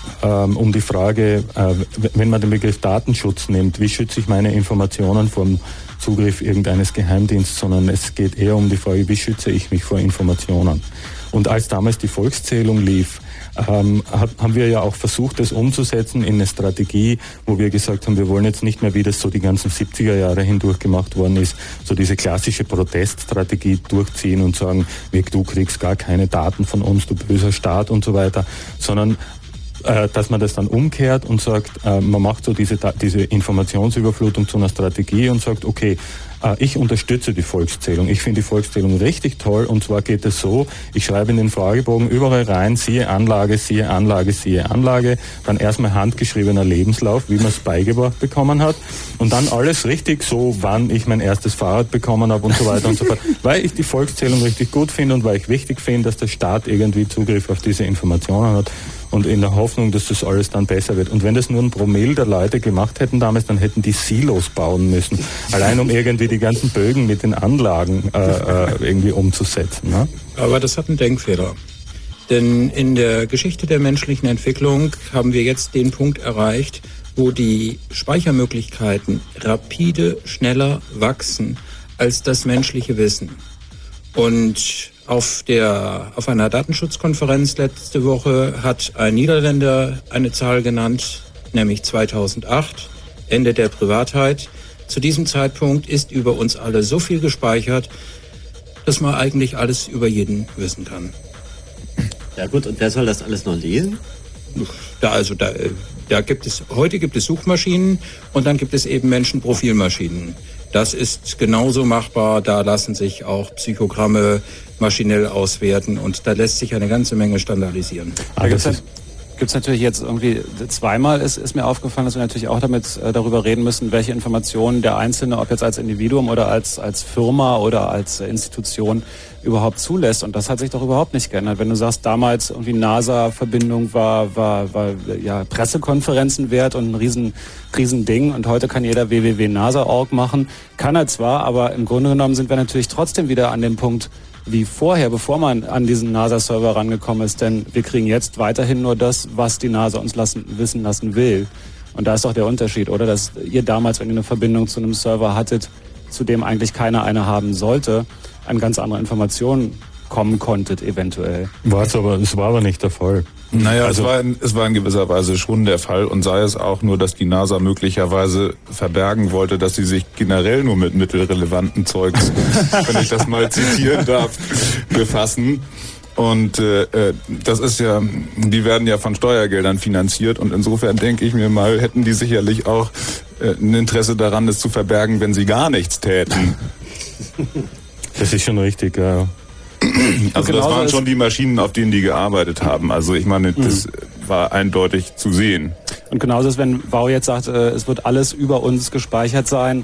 um die Frage, wenn man den Begriff Datenschutz nimmt, wie schütze ich meine Informationen vom Zugriff irgendeines Geheimdienstes, sondern es geht eher um die Frage, wie schütze ich mich vor Informationen. Und als damals die Volkszählung lief, haben wir ja auch versucht, das umzusetzen in eine Strategie, wo wir gesagt haben, wir wollen jetzt nicht mehr, wie das so die ganzen 70er Jahre hindurch gemacht worden ist, so diese klassische Proteststrategie durchziehen und sagen, du kriegst gar keine Daten von uns, du böser Staat und so weiter, sondern dass man das dann umkehrt und sagt, man macht so diese Informationsüberflutung zu einer Strategie und sagt, okay, ich unterstütze die Volkszählung. Ich finde die Volkszählung richtig toll und zwar geht es so, ich schreibe in den Fragebogen überall rein, siehe Anlage, siehe Anlage, siehe Anlage, dann erstmal handgeschriebener Lebenslauf, wie man es beigebracht bekommen hat und dann alles richtig so, wann ich mein erstes Fahrrad bekommen habe und so weiter und so fort, weil ich die Volkszählung richtig gut finde und weil ich wichtig finde, dass der Staat irgendwie Zugriff auf diese Informationen hat. Und in der Hoffnung, dass das alles dann besser wird. Und wenn das nur ein Promille der Leute gemacht hätten damals, dann hätten die Silos bauen müssen. Allein um irgendwie die ganzen Bögen mit den Anlagen irgendwie umzusetzen. Ne? Aber das hat einen Denkfehler. Denn in der Geschichte der menschlichen Entwicklung haben wir jetzt den Punkt erreicht, wo die Speichermöglichkeiten rapide schneller wachsen als das menschliche Wissen. Und auf einer Datenschutzkonferenz letzte Woche hat ein Niederländer eine Zahl genannt, nämlich 2008, Ende der Privatheit. Zu diesem Zeitpunkt ist über uns alle so viel gespeichert, dass man eigentlich alles über jeden wissen kann. Ja gut, und wer soll das alles noch lesen? Heute gibt es Suchmaschinen und dann gibt es eben Menschenprofilmaschinen. Das ist genauso machbar, da lassen sich auch Psychogramme maschinell auswerten und da lässt sich eine ganze Menge standardisieren. Da gibt es natürlich jetzt irgendwie zweimal, ist mir aufgefallen, dass wir natürlich auch darüber reden müssen, welche Informationen der Einzelne, ob jetzt als Individuum oder als Firma oder als Institution überhaupt zulässt. Und das hat sich doch überhaupt nicht geändert. Wenn du sagst, damals irgendwie NASA-Verbindung war ja Pressekonferenzen wert und ein riesen Ding und heute kann jeder www.nasa.org machen. Kann er zwar, aber im Grunde genommen sind wir natürlich trotzdem wieder an dem Punkt wie vorher, bevor man an diesen NASA-Server rangekommen ist, denn wir kriegen jetzt weiterhin nur das, was die NASA uns wissen lassen will. Und da ist doch der Unterschied, oder? Dass ihr damals, wenn ihr eine Verbindung zu einem Server hattet, zu dem eigentlich keiner eine haben sollte, an ganz andere Informationen kommen konntet, eventuell. Es war aber nicht der Fall. Naja, also, es war in gewisser Weise schon der Fall und sei es auch nur, dass die NASA möglicherweise verbergen wollte, dass sie sich generell nur mit mittelrelevanten Zeugs, wenn ich das mal zitieren darf, befassen. Und das ist ja, die werden ja von Steuergeldern finanziert und insofern denke ich mir mal, hätten die sicherlich auch ein Interesse daran, es zu verbergen, wenn sie gar nichts täten. Das ist schon richtig, ja. Also das waren schon die Maschinen, auf denen die gearbeitet haben. Also ich meine, das war eindeutig zu sehen. Und genauso ist, wenn Wow jetzt sagt, es wird alles über uns gespeichert sein.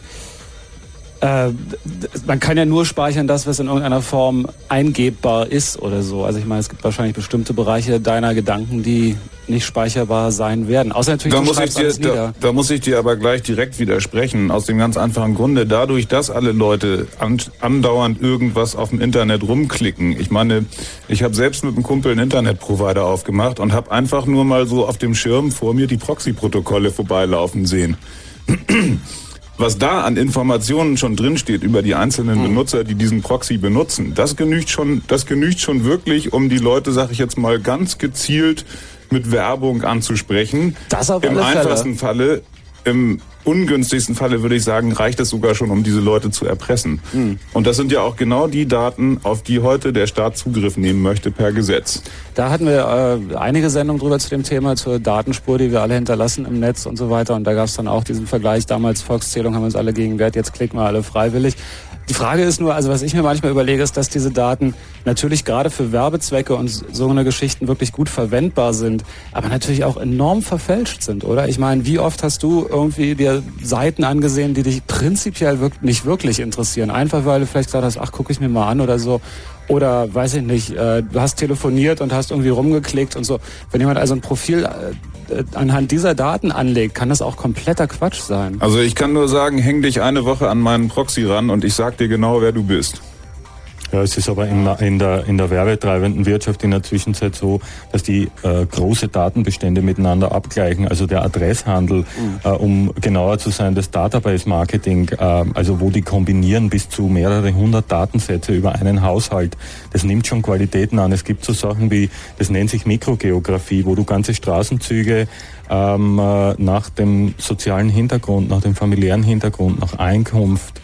Man kann ja nur speichern das, was in irgendeiner Form eingebbar ist oder so. Also ich meine, es gibt wahrscheinlich bestimmte Bereiche deiner Gedanken, die nicht speicherbar sein werden. Außer natürlich, du schreibst alles nieder. Da muss ich dir aber gleich direkt widersprechen. Aus dem ganz einfachen Grunde, dadurch, dass alle Leute andauernd irgendwas auf dem Internet rumklicken. Ich meine, ich habe selbst mit einem Kumpel einen Internetprovider aufgemacht und habe einfach nur mal so auf dem Schirm vor mir die Proxy-Protokolle vorbeilaufen sehen. Was da an Informationen schon drinsteht über die einzelnen Benutzer, die diesen Proxy benutzen, das genügt schon wirklich, um die Leute, sag ich jetzt mal, ganz gezielt mit Werbung anzusprechen. Das auf Im alle Fälle. einfachsten Falle, im ungünstigsten Falle würde ich sagen, reicht es sogar schon, um diese Leute zu erpressen. Und das sind ja auch genau die Daten, auf die heute der Staat Zugriff nehmen möchte per Gesetz. Da hatten wir einige Sendungen drüber zu dem Thema, zur Datenspur, die wir alle hinterlassen im Netz und so weiter. Und da gab es dann auch diesen Vergleich, damals Volkszählung, haben wir uns alle gegen gewehrt, jetzt klicken wir alle freiwillig. Die Frage ist nur, also was ich mir manchmal überlege, ist, dass diese Daten natürlich gerade für Werbezwecke und so eine Geschichten wirklich gut verwendbar sind, aber natürlich auch enorm verfälscht sind, oder? Ich meine, wie oft hast du irgendwie dir Seiten angesehen, die dich prinzipiell nicht wirklich interessieren? Einfach weil du vielleicht gesagt hast, ach, gucke ich mir mal an oder so. Oder, weiß ich nicht, du hast telefoniert und hast irgendwie rumgeklickt und so. Wenn jemand also ein Profil anhand dieser Daten anlegt, kann das auch kompletter Quatsch sein. Also ich kann nur sagen, häng dich eine Woche an meinen Proxy ran und ich sag dir genau, wer du bist. Ja, es ist aber in der werbetreibenden Wirtschaft in der Zwischenzeit so, dass die große Datenbestände miteinander abgleichen. Also der Adresshandel, um genauer zu sein, das Database-Marketing, also wo die kombinieren bis zu mehrere hundert Datensätze über einen Haushalt. Das nimmt schon Qualitäten an. Es gibt so Sachen wie, das nennt sich Mikrogeografie, wo du ganze Straßenzüge nach dem sozialen Hintergrund, nach dem familiären Hintergrund, nach Einkunft,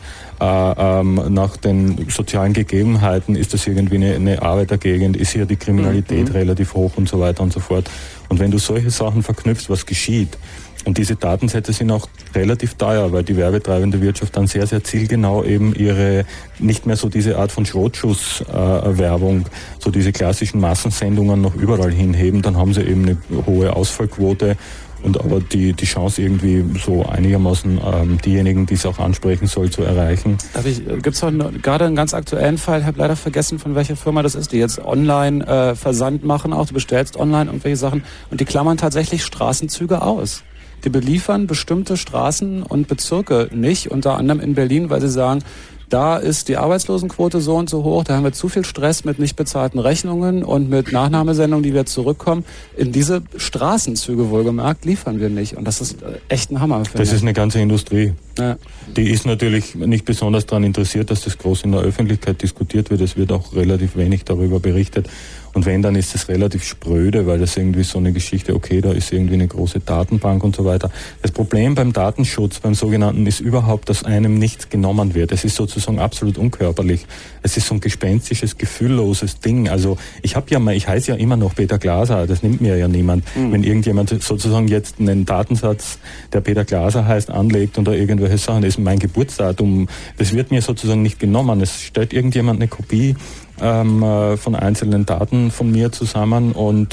nach den sozialen Gegebenheiten, ist das irgendwie eine Arbeitergegend, ist hier die Kriminalität relativ hoch und so weiter und so fort. Und wenn du solche Sachen verknüpfst, was geschieht, und diese Datensätze sind auch relativ teuer, weil die werbetreibende Wirtschaft dann sehr, sehr zielgenau eben ihre, nicht mehr so diese Art von Schrotschuss-Werbung, so diese klassischen Massensendungen noch überall hinheben, dann haben sie eben eine hohe Ausfallquote. Und aber die Chance irgendwie so einigermaßen diejenigen, die es auch ansprechen soll, zu erreichen. Gibt's auch gerade einen ganz aktuellen Fall, ich habe leider vergessen, von welcher Firma das ist, die jetzt online Versand machen, auch du bestellst online irgendwelche Sachen und die klammern tatsächlich Straßenzüge aus. Die beliefern bestimmte Straßen und Bezirke nicht, unter anderem in Berlin, weil sie sagen, da ist die Arbeitslosenquote so und so hoch, da haben wir zu viel Stress mit nicht bezahlten Rechnungen und mit Nachnahmesendungen, die wir zurückkommen. In diese Straßenzüge wohlgemerkt liefern wir nicht. Und das ist echt ein Hammer. Das ist eine ganze Industrie. Ja. Die ist natürlich nicht besonders daran interessiert, dass das groß in der Öffentlichkeit diskutiert wird. Es wird auch relativ wenig darüber berichtet. Und wenn, dann ist es relativ spröde, weil das irgendwie so eine Geschichte, okay, da ist irgendwie eine große Datenbank und so weiter. Das Problem beim Datenschutz, beim sogenannten, ist überhaupt, dass einem nichts genommen wird. Es ist sozusagen absolut unkörperlich. Es ist so ein gespenstisches, gefühlloses Ding. Also ich heiße ja immer noch Peter Glaser, das nimmt mir ja niemand. Wenn irgendjemand sozusagen jetzt einen Datensatz, der Peter Glaser heißt, anlegt und da irgendwelche Sachen, das ist mein Geburtsdatum, das wird mir sozusagen nicht genommen. Es stellt irgendjemand eine Kopie von einzelnen Daten von mir zusammen und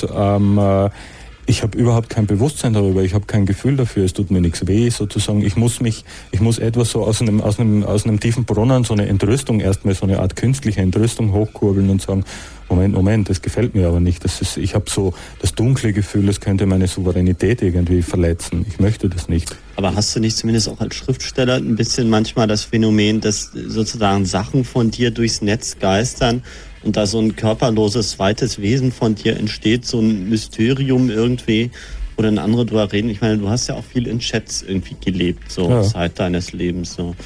ich habe überhaupt kein Bewusstsein darüber, ich habe kein Gefühl dafür, es tut mir nichts weh, sozusagen. Ich muss etwas so aus einem tiefen Brunnen, so eine Entrüstung, erstmal so eine Art künstliche Entrüstung hochkurbeln und sagen, Moment, das gefällt mir aber nicht. Ich habe so das dunkle Gefühl, das könnte meine Souveränität irgendwie verletzen. Ich möchte das nicht. Aber hast du nicht zumindest auch als Schriftsteller ein bisschen manchmal das Phänomen, dass sozusagen Sachen von dir durchs Netz geistern und da so ein körperloses zweites Wesen von dir entsteht, so ein Mysterium irgendwie, wo dann andere drüber reden? Ich meine, du hast ja auch viel in Chats irgendwie gelebt, so Zeit deines Lebens, so.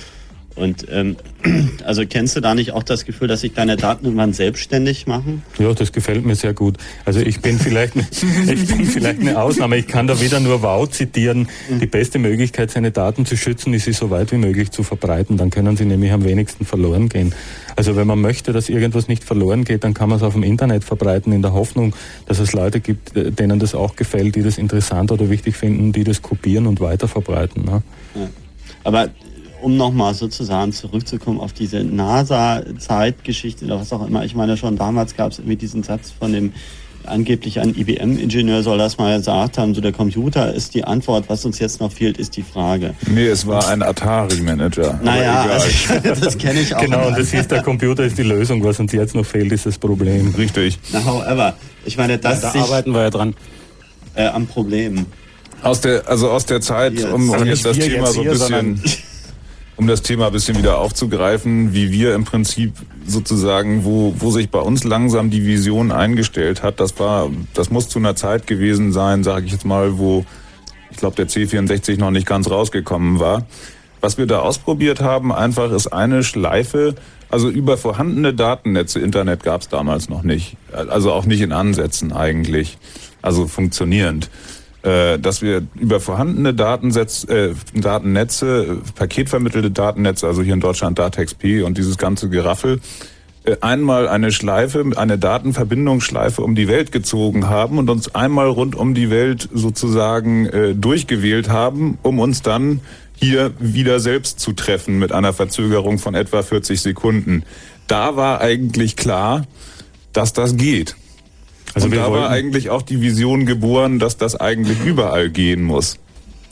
Und also kennst du da nicht auch das Gefühl, dass sich deine Daten irgendwann selbstständig machen? Ja, das gefällt mir sehr gut. Also ich bin vielleicht eine Ausnahme. Ich kann da wieder nur Wow zitieren. Die beste Möglichkeit, seine Daten zu schützen, ist sie so weit wie möglich zu verbreiten. Dann können sie nämlich am wenigsten verloren gehen. Also wenn man möchte, dass irgendwas nicht verloren geht, dann kann man es auf dem Internet verbreiten, in der Hoffnung, dass es Leute gibt, denen das auch gefällt, die das interessant oder wichtig finden, die das kopieren und weiter verbreiten. Ne? Ja. Aber um nochmal sozusagen zurückzukommen auf diese NASA-Zeitgeschichte oder was auch immer. Ich meine, schon damals gab es irgendwie diesen Satz von dem angeblich ein IBM-Ingenieur soll das mal gesagt haben, so der Computer ist die Antwort, was uns jetzt noch fehlt, ist die Frage. Nee, es war ein Atari-Manager. Naja, also das kenne ich auch. Genau, und das hieß, der Computer ist die Lösung, was uns jetzt noch fehlt, ist das Problem. Richtig. Na, however, ich meine, da arbeiten wir ja dran. Am Problem. Aus der Zeit, um jetzt das Thema so ein bisschen... Um das Thema ein bisschen wieder aufzugreifen, wie wir im Prinzip sozusagen, wo sich bei uns langsam die Vision eingestellt hat, das muss zu einer Zeit gewesen sein, sage ich jetzt mal, wo, ich glaube, der C64 noch nicht ganz rausgekommen war. Was wir da ausprobiert haben, einfach ist eine Schleife, also über vorhandene Datennetze, Internet gab es damals noch nicht, also auch nicht in Ansätzen eigentlich, also funktionierend. Dass wir über vorhandene Datennetze, paketvermittelte Datennetze, also hier in Deutschland DATEX-P und dieses ganze Geraffel, einmal eine Datenverbindungsschleife um die Welt gezogen haben und uns einmal rund um die Welt sozusagen durchgewählt haben, um uns dann hier wieder selbst zu treffen mit einer Verzögerung von etwa 40 Sekunden. Da war eigentlich klar, dass das geht. Also und da war eigentlich auch die Vision geboren, dass das eigentlich überall gehen muss.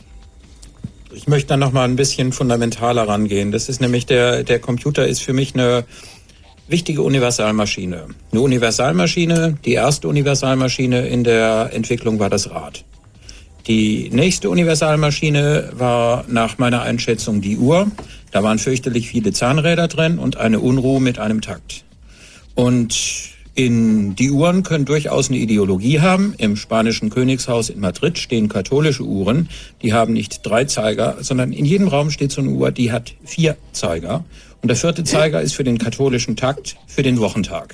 Ich möchte dann noch mal ein bisschen fundamentaler rangehen. Das ist nämlich der Computer ist für mich eine wichtige Universalmaschine. Eine Universalmaschine, die erste Universalmaschine in der Entwicklung war das Rad. Die nächste Universalmaschine war nach meiner Einschätzung die Uhr. Da waren fürchterlich viele Zahnräder drin und eine Unruhe mit einem Takt. Und die Uhren können durchaus eine Ideologie haben. Im spanischen Königshaus in Madrid stehen katholische Uhren. Die haben nicht 3 Zeiger, sondern in jedem Raum steht so eine Uhr, die hat 4 Zeiger. Und der 4. Zeiger ist für den katholischen Takt, für den Wochentag.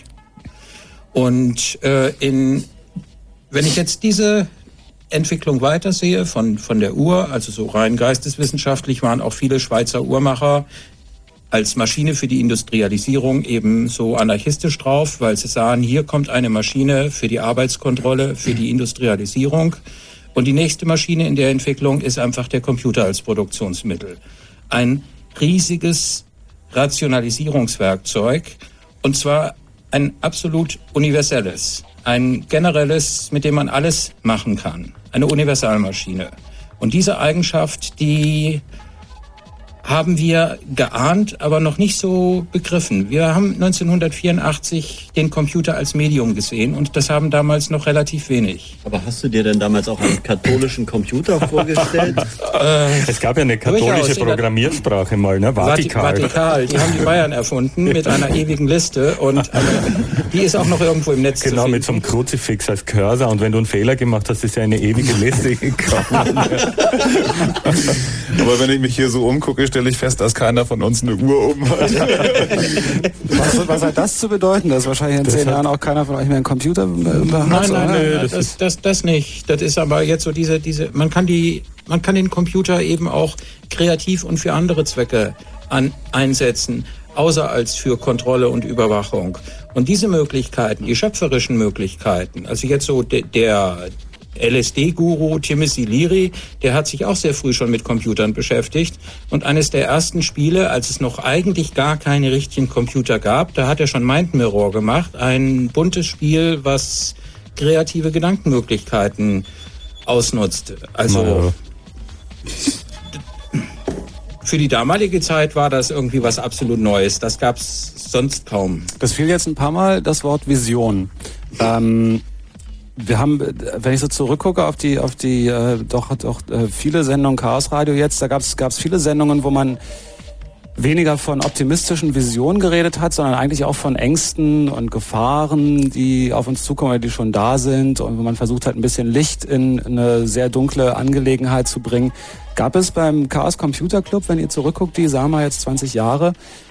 Und wenn ich jetzt diese Entwicklung weitersehe von der Uhr, also so rein geisteswissenschaftlich waren auch viele Schweizer Uhrmacher als Maschine für die Industrialisierung eben so anarchistisch drauf, weil sie sahen, hier kommt eine Maschine für die Arbeitskontrolle, für die Industrialisierung. Und die nächste Maschine in der Entwicklung ist einfach der Computer als Produktionsmittel. Ein riesiges Rationalisierungswerkzeug, und zwar ein absolut universelles, ein generelles, mit dem man alles machen kann. Eine Universalmaschine. Und diese Eigenschaft, die haben wir geahnt, aber noch nicht so begriffen. Wir haben 1984 den Computer als Medium gesehen und das haben damals noch relativ wenig. Aber hast du dir denn damals auch einen katholischen Computer vorgestellt? Es gab ja eine katholische Programmiersprache mal, ne? Vatikal. Vatikal, die haben die Bayern erfunden mit einer ewigen Liste und die ist auch noch irgendwo im Netz genau, zu finden. Mit so einem Kruzifix als Cursor und wenn du einen Fehler gemacht hast, ist ja eine ewige Liste gekommen. Aber wenn ich mich hier so umgucke, stelle ich fest, dass keiner von uns eine Uhr oben hat. Was hat das zu bedeuten, dass wahrscheinlich in 10 Jahren auch keiner von euch mehr einen Computer hat? Nein, das nicht. Das ist aber jetzt so man kann den Computer eben auch kreativ und für andere Zwecke einsetzen, außer als für Kontrolle und Überwachung. Und diese Möglichkeiten, die schöpferischen Möglichkeiten, also jetzt so der LSD-Guru Timothy Leary, der hat sich auch sehr früh schon mit Computern beschäftigt. Und eines der ersten Spiele, als es noch eigentlich gar keine richtigen Computer gab, da hat er schon Mind Mirror gemacht. Ein buntes Spiel, was kreative Gedankenmöglichkeiten ausnutzte. Also für die damalige Zeit war das irgendwie was absolut Neues. Das gab es sonst kaum. Das fiel jetzt ein paar Mal, das Wort Vision. Wir haben, wenn ich so zurückgucke auf die doch viele Sendungen Chaos Radio jetzt, da gab's viele Sendungen, wo man weniger von optimistischen Visionen geredet hat, sondern eigentlich auch von Ängsten und Gefahren, die auf uns zukommen oder die schon da sind und wo man versucht hat, ein bisschen Licht in eine sehr dunkle Angelegenheit zu bringen. Gab es beim Chaos Computer Club, wenn ihr zurückguckt, die sagen wir jetzt 20 Jahre,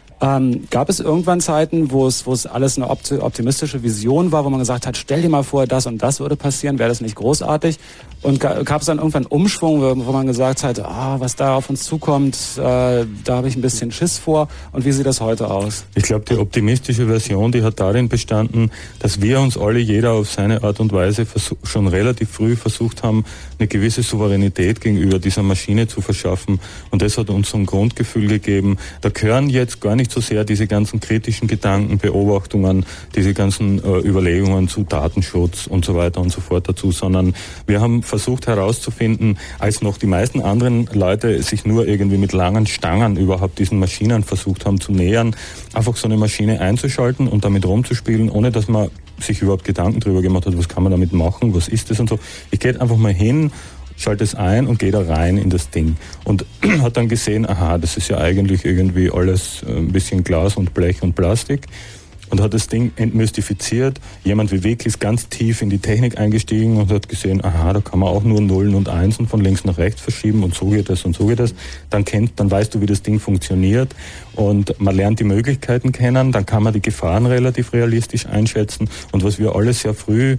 gab es irgendwann Zeiten, wo es alles eine optimistische Vision war, wo man gesagt hat, stell dir mal vor, das und das würde passieren, wäre das nicht großartig? Und gab es dann irgendwann Umschwung, wo man gesagt hat, was da auf uns zukommt, da habe ich ein bisschen Schiss vor. Und wie sieht das heute aus? Ich glaube, die optimistische Version, die hat darin bestanden, dass wir uns alle, jeder auf seine Art und Weise schon relativ früh versucht haben, eine gewisse Souveränität gegenüber dieser Maschine zu verschaffen. Und das hat uns so ein Grundgefühl gegeben. Da gehören jetzt gar nicht so sehr diese ganzen kritischen Gedanken, Beobachtungen, diese ganzen Überlegungen zu Datenschutz und so weiter und so fort dazu, sondern wir haben versucht herauszufinden, als noch die meisten anderen Leute sich nur irgendwie mit langen Stangen überhaupt diesen Maschinen versucht haben zu nähern, einfach so eine Maschine einzuschalten und damit rumzuspielen, ohne dass man sich überhaupt Gedanken darüber gemacht hat, was kann man damit machen, was ist das und so. Ich gehe einfach mal hin, schalte es ein und gehe da rein in das Ding. Und hat dann gesehen, das ist ja eigentlich irgendwie alles ein bisschen Glas und Blech und Plastik. Und hat das Ding entmystifiziert. Jemand wie Wick ist ganz tief in die Technik eingestiegen und hat gesehen, da kann man auch nur Nullen und Einsen von links nach rechts verschieben und so geht das und so geht das. Dann weißt du, wie das Ding funktioniert und man lernt die Möglichkeiten kennen, dann kann man die Gefahren relativ realistisch einschätzen. Und was wir alle sehr früh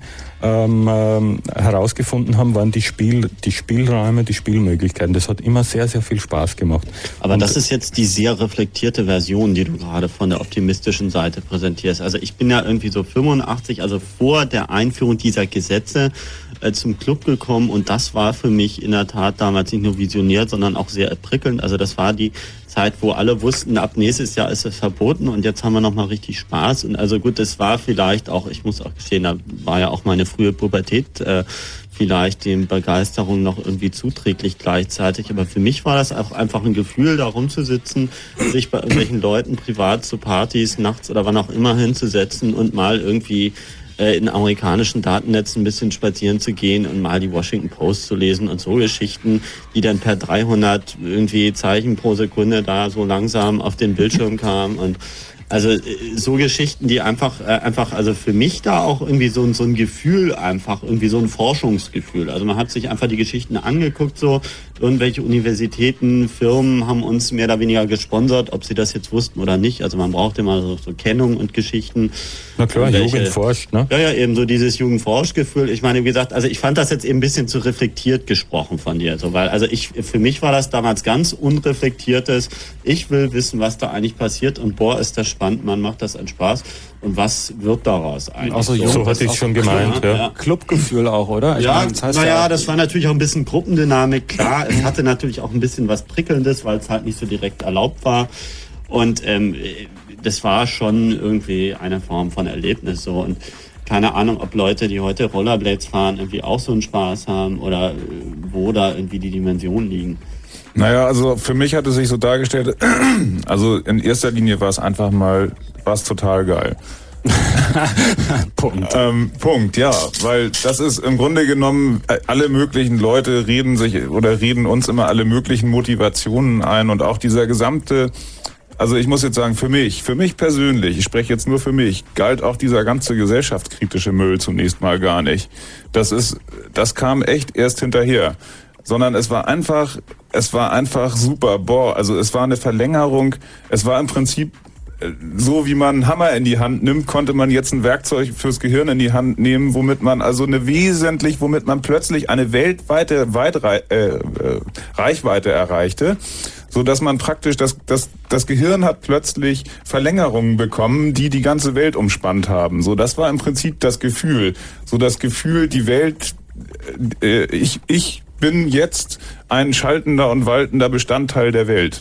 herausgefunden haben, waren die Spielräume, die Spielmöglichkeiten. Das hat immer sehr, sehr viel Spaß gemacht. Aber das ist jetzt die sehr reflektierte Version, die du gerade von der optimistischen Seite präsentierst. Also ich bin ja irgendwie so 85, also vor der Einführung dieser Gesetze zum Club gekommen und das war für mich in der Tat damals nicht nur visionär, sondern auch sehr prickelnd. Also das war die Zeit, wo alle wussten, ab nächstes Jahr ist es verboten und jetzt haben wir nochmal richtig Spaß. Und also gut, das war vielleicht auch, ich muss auch gestehen, da war ja auch meine frühe Pubertät vielleicht den Begeisterung noch irgendwie zuträglich gleichzeitig. Aber für mich war das auch einfach ein Gefühl, da rumzusitzen, sich bei irgendwelchen Leuten privat zu Partys nachts oder wann auch immer hinzusetzen und mal irgendwie in amerikanischen Datennetzen ein bisschen spazieren zu gehen und mal die Washington Post zu lesen und so Geschichten, die dann per 300 irgendwie Zeichen pro Sekunde da so langsam auf den Bildschirm kamen und also so Geschichten, die einfach also für mich da auch irgendwie so ein Gefühl einfach, irgendwie so ein Forschungsgefühl. Also man hat sich einfach die Geschichten angeguckt, so irgendwelche Universitäten, Firmen haben uns mehr oder weniger gesponsert, ob sie das jetzt wussten oder nicht. Also man braucht immer so Kennung und Geschichten. Na klar, Jugend forscht, ne? Ja, eben so dieses Jugendforschgefühl. Ich meine, wie gesagt, also ich fand das jetzt eben ein bisschen zu reflektiert gesprochen von dir, so, weil also für mich war das damals ganz unreflektiertes. Ich will wissen, was da eigentlich passiert und ist das spannend, man macht das einen Spaß. Und was wird daraus eigentlich? So hatte ich schon gemeint, ja. Clubgefühl auch, oder? Das war natürlich auch ein bisschen Gruppendynamik, klar. Es hatte natürlich auch ein bisschen was Prickelndes, weil es halt nicht so direkt erlaubt war. Und das war schon irgendwie eine Form von Erlebnis so. Und keine Ahnung, ob Leute, die heute Rollerblades fahren, irgendwie auch so einen Spaß haben oder wo da irgendwie die Dimensionen liegen. Naja, also für mich hat es sich so dargestellt, also in erster Linie war es total geil. Punkt, ja, weil das ist im Grunde genommen, alle möglichen Leute reden uns immer alle möglichen Motivationen ein und auch dieser gesamte, also ich muss jetzt sagen, für mich persönlich, ich spreche jetzt nur für mich, galt auch dieser ganze gesellschaftskritische Müll zunächst mal gar nicht. Das kam echt erst hinterher. Sondern es war einfach super, also es war eine Verlängerung, es war im Prinzip so, wie man einen Hammer in die Hand nimmt, konnte man jetzt ein Werkzeug fürs Gehirn in die Hand nehmen, womit man plötzlich eine weltweite Reichweite erreichte, so dass man praktisch das Gehirn hat plötzlich Verlängerungen bekommen, die ganze Welt umspannt haben. So, das war im Prinzip das Gefühl, die Welt, ich bin jetzt ein schaltender und waltender Bestandteil der Welt.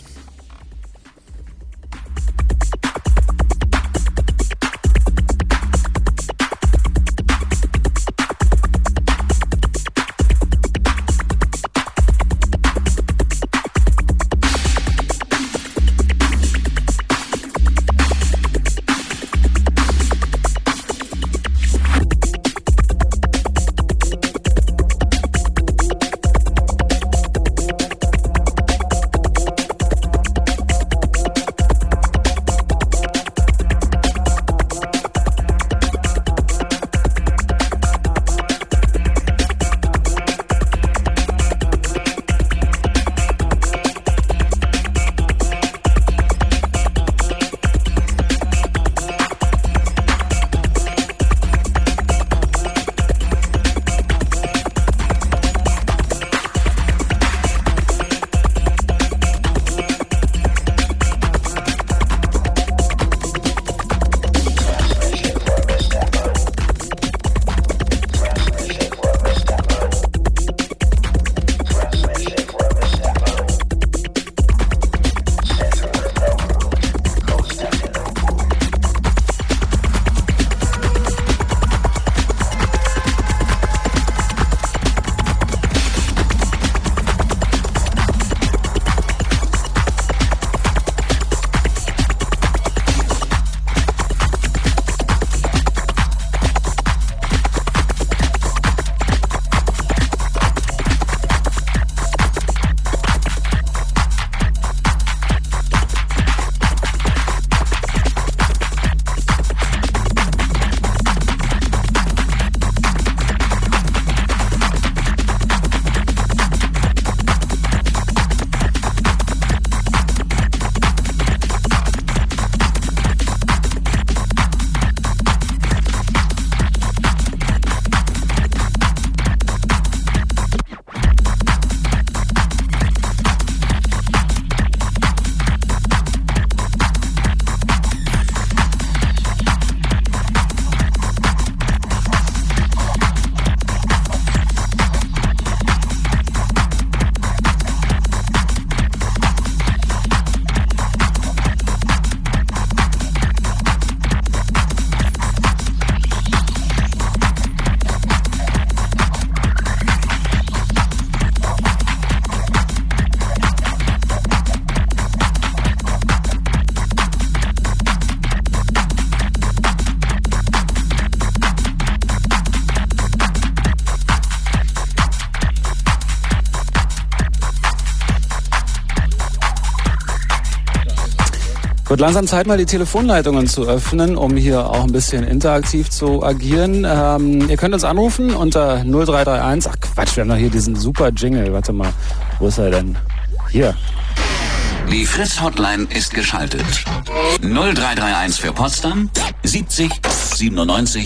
Wird langsam Zeit, mal die Telefonleitungen zu öffnen, um hier auch ein bisschen interaktiv zu agieren. Ihr könnt uns anrufen unter 0331. Ach Quatsch, wir haben doch hier diesen super Jingle. Warte mal, wo ist er denn? Hier. Die Fritz-Hotline ist geschaltet. 0331 für Potsdam 70 97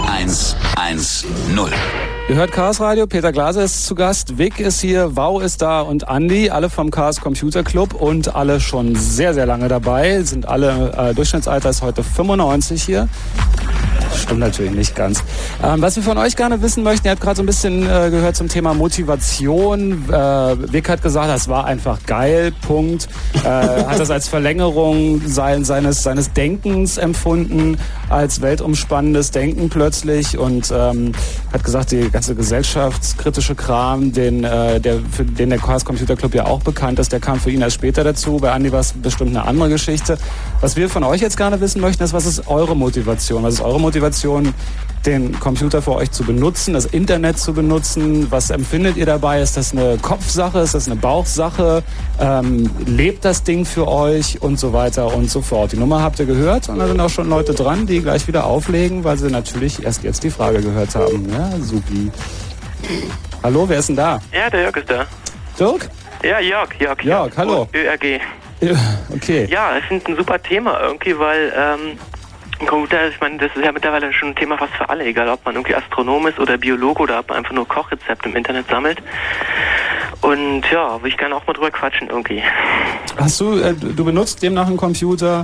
110. Ihr hört Chaos Radio, Peter Glaser ist zu Gast, Vic ist hier, Wow ist da und Andi, alle vom Chaos Computer Club und alle schon sehr, sehr lange dabei, sind alle, Durchschnittsalter ist heute 95 hier. Stimmt natürlich nicht ganz. Was wir von euch gerne wissen möchten, ihr habt gerade so ein bisschen gehört zum Thema Motivation. Vic hat gesagt, das war einfach geil, Punkt. Hat das als Verlängerung seines Denkens empfunden, als weltumspannendes Denken plötzlich und hat gesagt, die ganze gesellschaftskritische Kram, für den der Chaos Computer Club ja auch bekannt ist, der kam für ihn erst später dazu. Bei Andi war es bestimmt eine andere Geschichte. Was wir von euch jetzt gerne wissen möchten, ist, was ist eure Motivation? Was ist eure Motivation, den Computer für euch zu benutzen, das Internet zu benutzen? Was empfindet ihr dabei? Ist das eine Kopfsache? Ist das eine Bauchsache? Lebt das Ding für euch? Und so weiter und so fort. Die Nummer habt ihr gehört und da sind auch schon Leute dran, die gleich wieder auflegen, weil sie natürlich erst jetzt die Frage gehört haben. Ja, supi. Hallo, wer ist denn da? Ja, der Jörg ist da. Dirk? Ja, Jörg, hallo. ÖRG. Okay. Ja, ich finde ein super Thema irgendwie, weil ein Computer, ich meine, das ist ja mittlerweile schon ein Thema fast für alle, egal ob man irgendwie Astronom ist oder Biologe oder ob man einfach nur Kochrezepte im Internet sammelt. Und ja, würde ich gerne auch mal drüber quatschen irgendwie. Hast du benutzt demnach einen Computer,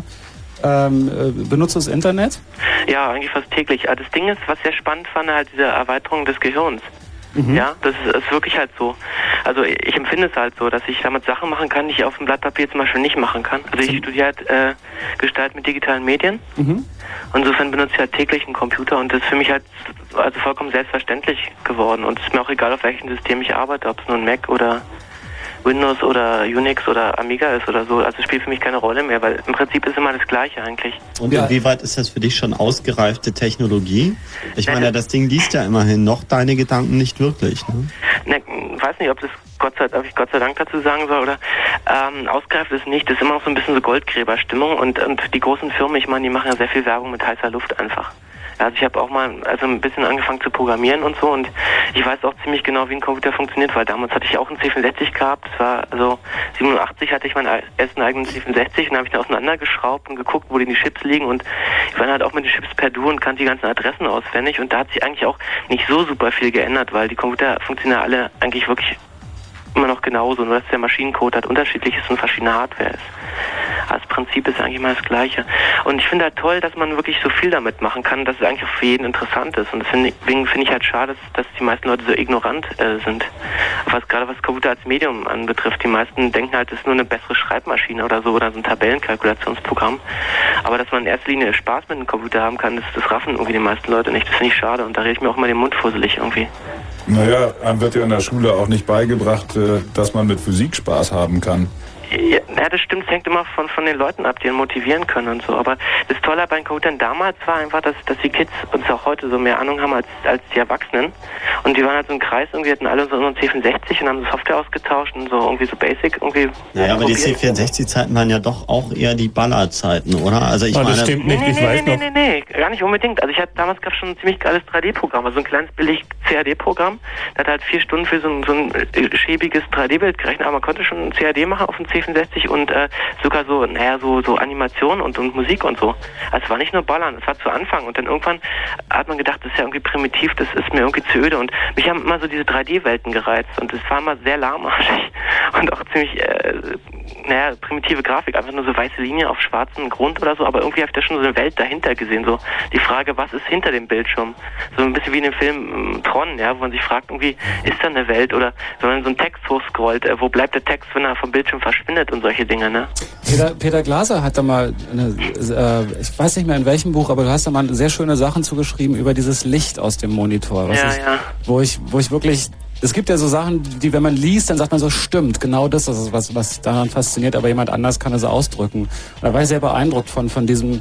benutzt du das Internet? Ja, eigentlich fast täglich. Das Ding ist, was sehr spannend fand, halt diese Erweiterung des Gehirns. Ja, das ist wirklich halt so. Also ich empfinde es halt so, dass ich damit Sachen machen kann, die ich auf dem Blatt Papier zum Beispiel nicht machen kann. Also ich studiere halt Gestalt mit digitalen Medien. Insofern benutze ich halt täglich einen Computer und das ist für mich halt also vollkommen selbstverständlich geworden. Und es ist mir auch egal, auf welchem System ich arbeite, ob es nun Mac oder Windows oder Unix oder Amiga ist oder so. Also es spielt für mich keine Rolle mehr, weil im Prinzip ist immer das Gleiche eigentlich. Und inwieweit ist das für dich schon ausgereifte Technologie? Ich meine, das Ding liest ja immerhin noch deine Gedanken nicht wirklich, ne? Ne, weiß nicht, ob ich Gott sei Dank dazu sagen soll oder ausgereift ist nicht. Das ist immer noch so ein bisschen so Goldgräberstimmung und die großen Firmen, ich meine, die machen ja sehr viel Werbung mit heißer Luft einfach. Also ich habe auch mal ein bisschen angefangen zu programmieren und so und ich weiß auch ziemlich genau, wie ein Computer funktioniert, weil damals hatte ich auch einen C64 gehabt, das war also 87 hatte ich meinen ersten eigenen C64 und habe ich da auseinandergeschraubt und geguckt, wo die Chips liegen und ich war halt auch mit den Chips per Dur und kannte die ganzen Adressen auswendig und da hat sich eigentlich auch nicht so super viel geändert, weil die Computer funktionieren alle eigentlich wirklich immer noch genauso, nur dass der Maschinencode halt unterschiedlich ist und verschiedene Hardware ist. Aber das Prinzip ist eigentlich immer das Gleiche. Und ich finde halt toll, dass man wirklich so viel damit machen kann, dass es eigentlich auch für jeden interessant ist. Und deswegen finde ich halt schade, dass die meisten Leute so ignorant sind. Gerade was Computer als Medium anbetrifft. Die meisten denken halt, es ist nur eine bessere Schreibmaschine oder so oder so ein Tabellenkalkulationsprogramm. Aber dass man in erster Linie Spaß mit einem Computer haben kann, das raffen irgendwie die meisten Leute nicht. Das finde ich schade. Und da rede ich mir auch immer den Mund fusselig irgendwie. Naja, einem wird ja in der Schule auch nicht beigebracht, dass man mit Physik Spaß haben kann. Ja, das stimmt, es hängt immer von den Leuten ab, die ihn motivieren können und so. Aber das Tolle bei den Computern damals war einfach, dass die Kids uns auch heute so mehr Ahnung haben als die Erwachsenen. Und die waren halt so ein Kreis, irgendwie hatten alle so einen C64 und haben so Software ausgetauscht und so irgendwie so Basic irgendwie. Naja, aber die C64-Zeiten waren ja doch auch eher die Ballerzeiten, oder? Also ich meine, das stimmt nicht, ich weiß noch. Nee, gar nicht unbedingt. Also damals gab es schon ein ziemlich geiles 3D-Programm, also ein kleines billig CAD-Programm. Das hat halt 4 Stunden für so ein schäbiges 3D-Bild gerechnet, aber man konnte schon ein CAD machen auf dem C64 und sogar so Animation und Musik und so. Also es war nicht nur Ballern, es war zu Anfang und dann irgendwann hat man gedacht, das ist ja irgendwie primitiv, das ist mir irgendwie zu öde und mich haben immer so diese 3D-Welten gereizt und es war immer sehr lahmarschig und auch ziemlich primitive Grafik, einfach nur so weiße Linien auf schwarzem Grund oder so, aber irgendwie habe ich da schon so eine Welt dahinter gesehen, so die Frage, was ist hinter dem Bildschirm? So ein bisschen wie in dem Film Tron, ja, wo man sich fragt, irgendwie, ist da eine Welt oder wenn man so einen Text hochscrollt, wo bleibt der Text, wenn er vom Bildschirm verschwindet und solche Dinge, ne? Peter Glaser hat da mal, ich weiß nicht mehr in welchem Buch, aber du hast da mal sehr schöne Sachen zugeschrieben über dieses Licht aus dem Monitor. Wo ich wirklich, es gibt ja so Sachen, die, wenn man liest, dann sagt man so, stimmt, genau das ist was daran fasziniert, aber jemand anders kann es ausdrücken. Und da war ich sehr beeindruckt von diesem,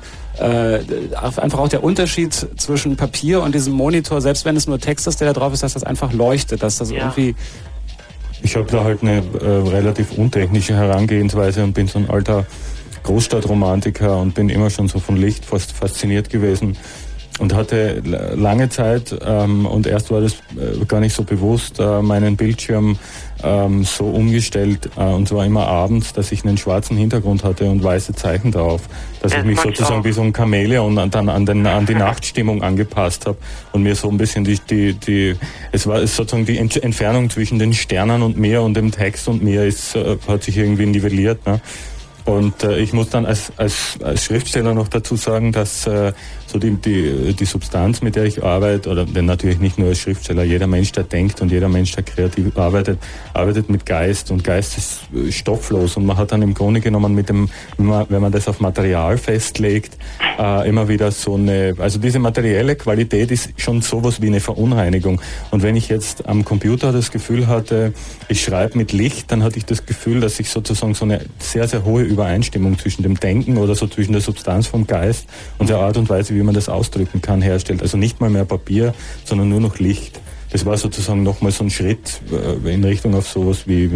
einfach auch der Unterschied zwischen Papier und diesem Monitor, selbst wenn es nur Text ist, der da drauf ist, dass das einfach leuchtet, dass das irgendwie... Ich habe da halt eine relativ untechnische Herangehensweise und bin so ein alter Großstadtromantiker und bin immer schon so von Licht fasziniert gewesen. Und hatte lange Zeit, und erst war das gar nicht so bewusst, meinen Bildschirm so umgestellt, und zwar immer abends, dass ich einen schwarzen Hintergrund hatte und weiße Zeichen drauf. Dass ich mich sozusagen wie so ein Chamäleon dann an die Nachtstimmung angepasst habe und mir so ein bisschen es war sozusagen die Entfernung zwischen den Sternen und mir und dem Text und mir hat sich irgendwie nivelliert, ne? Und ich muss dann als Schriftsteller noch dazu sagen, dass so die Substanz, mit der ich arbeite, denn natürlich nicht nur als Schriftsteller, jeder Mensch, der denkt und jeder Mensch, der kreativ arbeitet mit Geist, und Geist ist stofflos, und man hat dann im Grunde genommen wenn man das auf Material festlegt, immer wieder also diese materielle Qualität ist schon sowas wie eine Verunreinigung. Und wenn ich jetzt am Computer das Gefühl hatte, ich schreibe mit Licht, dann hatte ich das Gefühl, dass ich sozusagen so eine sehr, sehr hohe Übereinstimmung zwischen dem Denken oder so zwischen der Substanz vom Geist und der Art und Weise, wie man das ausdrücken kann, herstellt. Also nicht mal mehr Papier, sondern nur noch Licht. Das war sozusagen nochmal so ein Schritt in Richtung auf sowas wie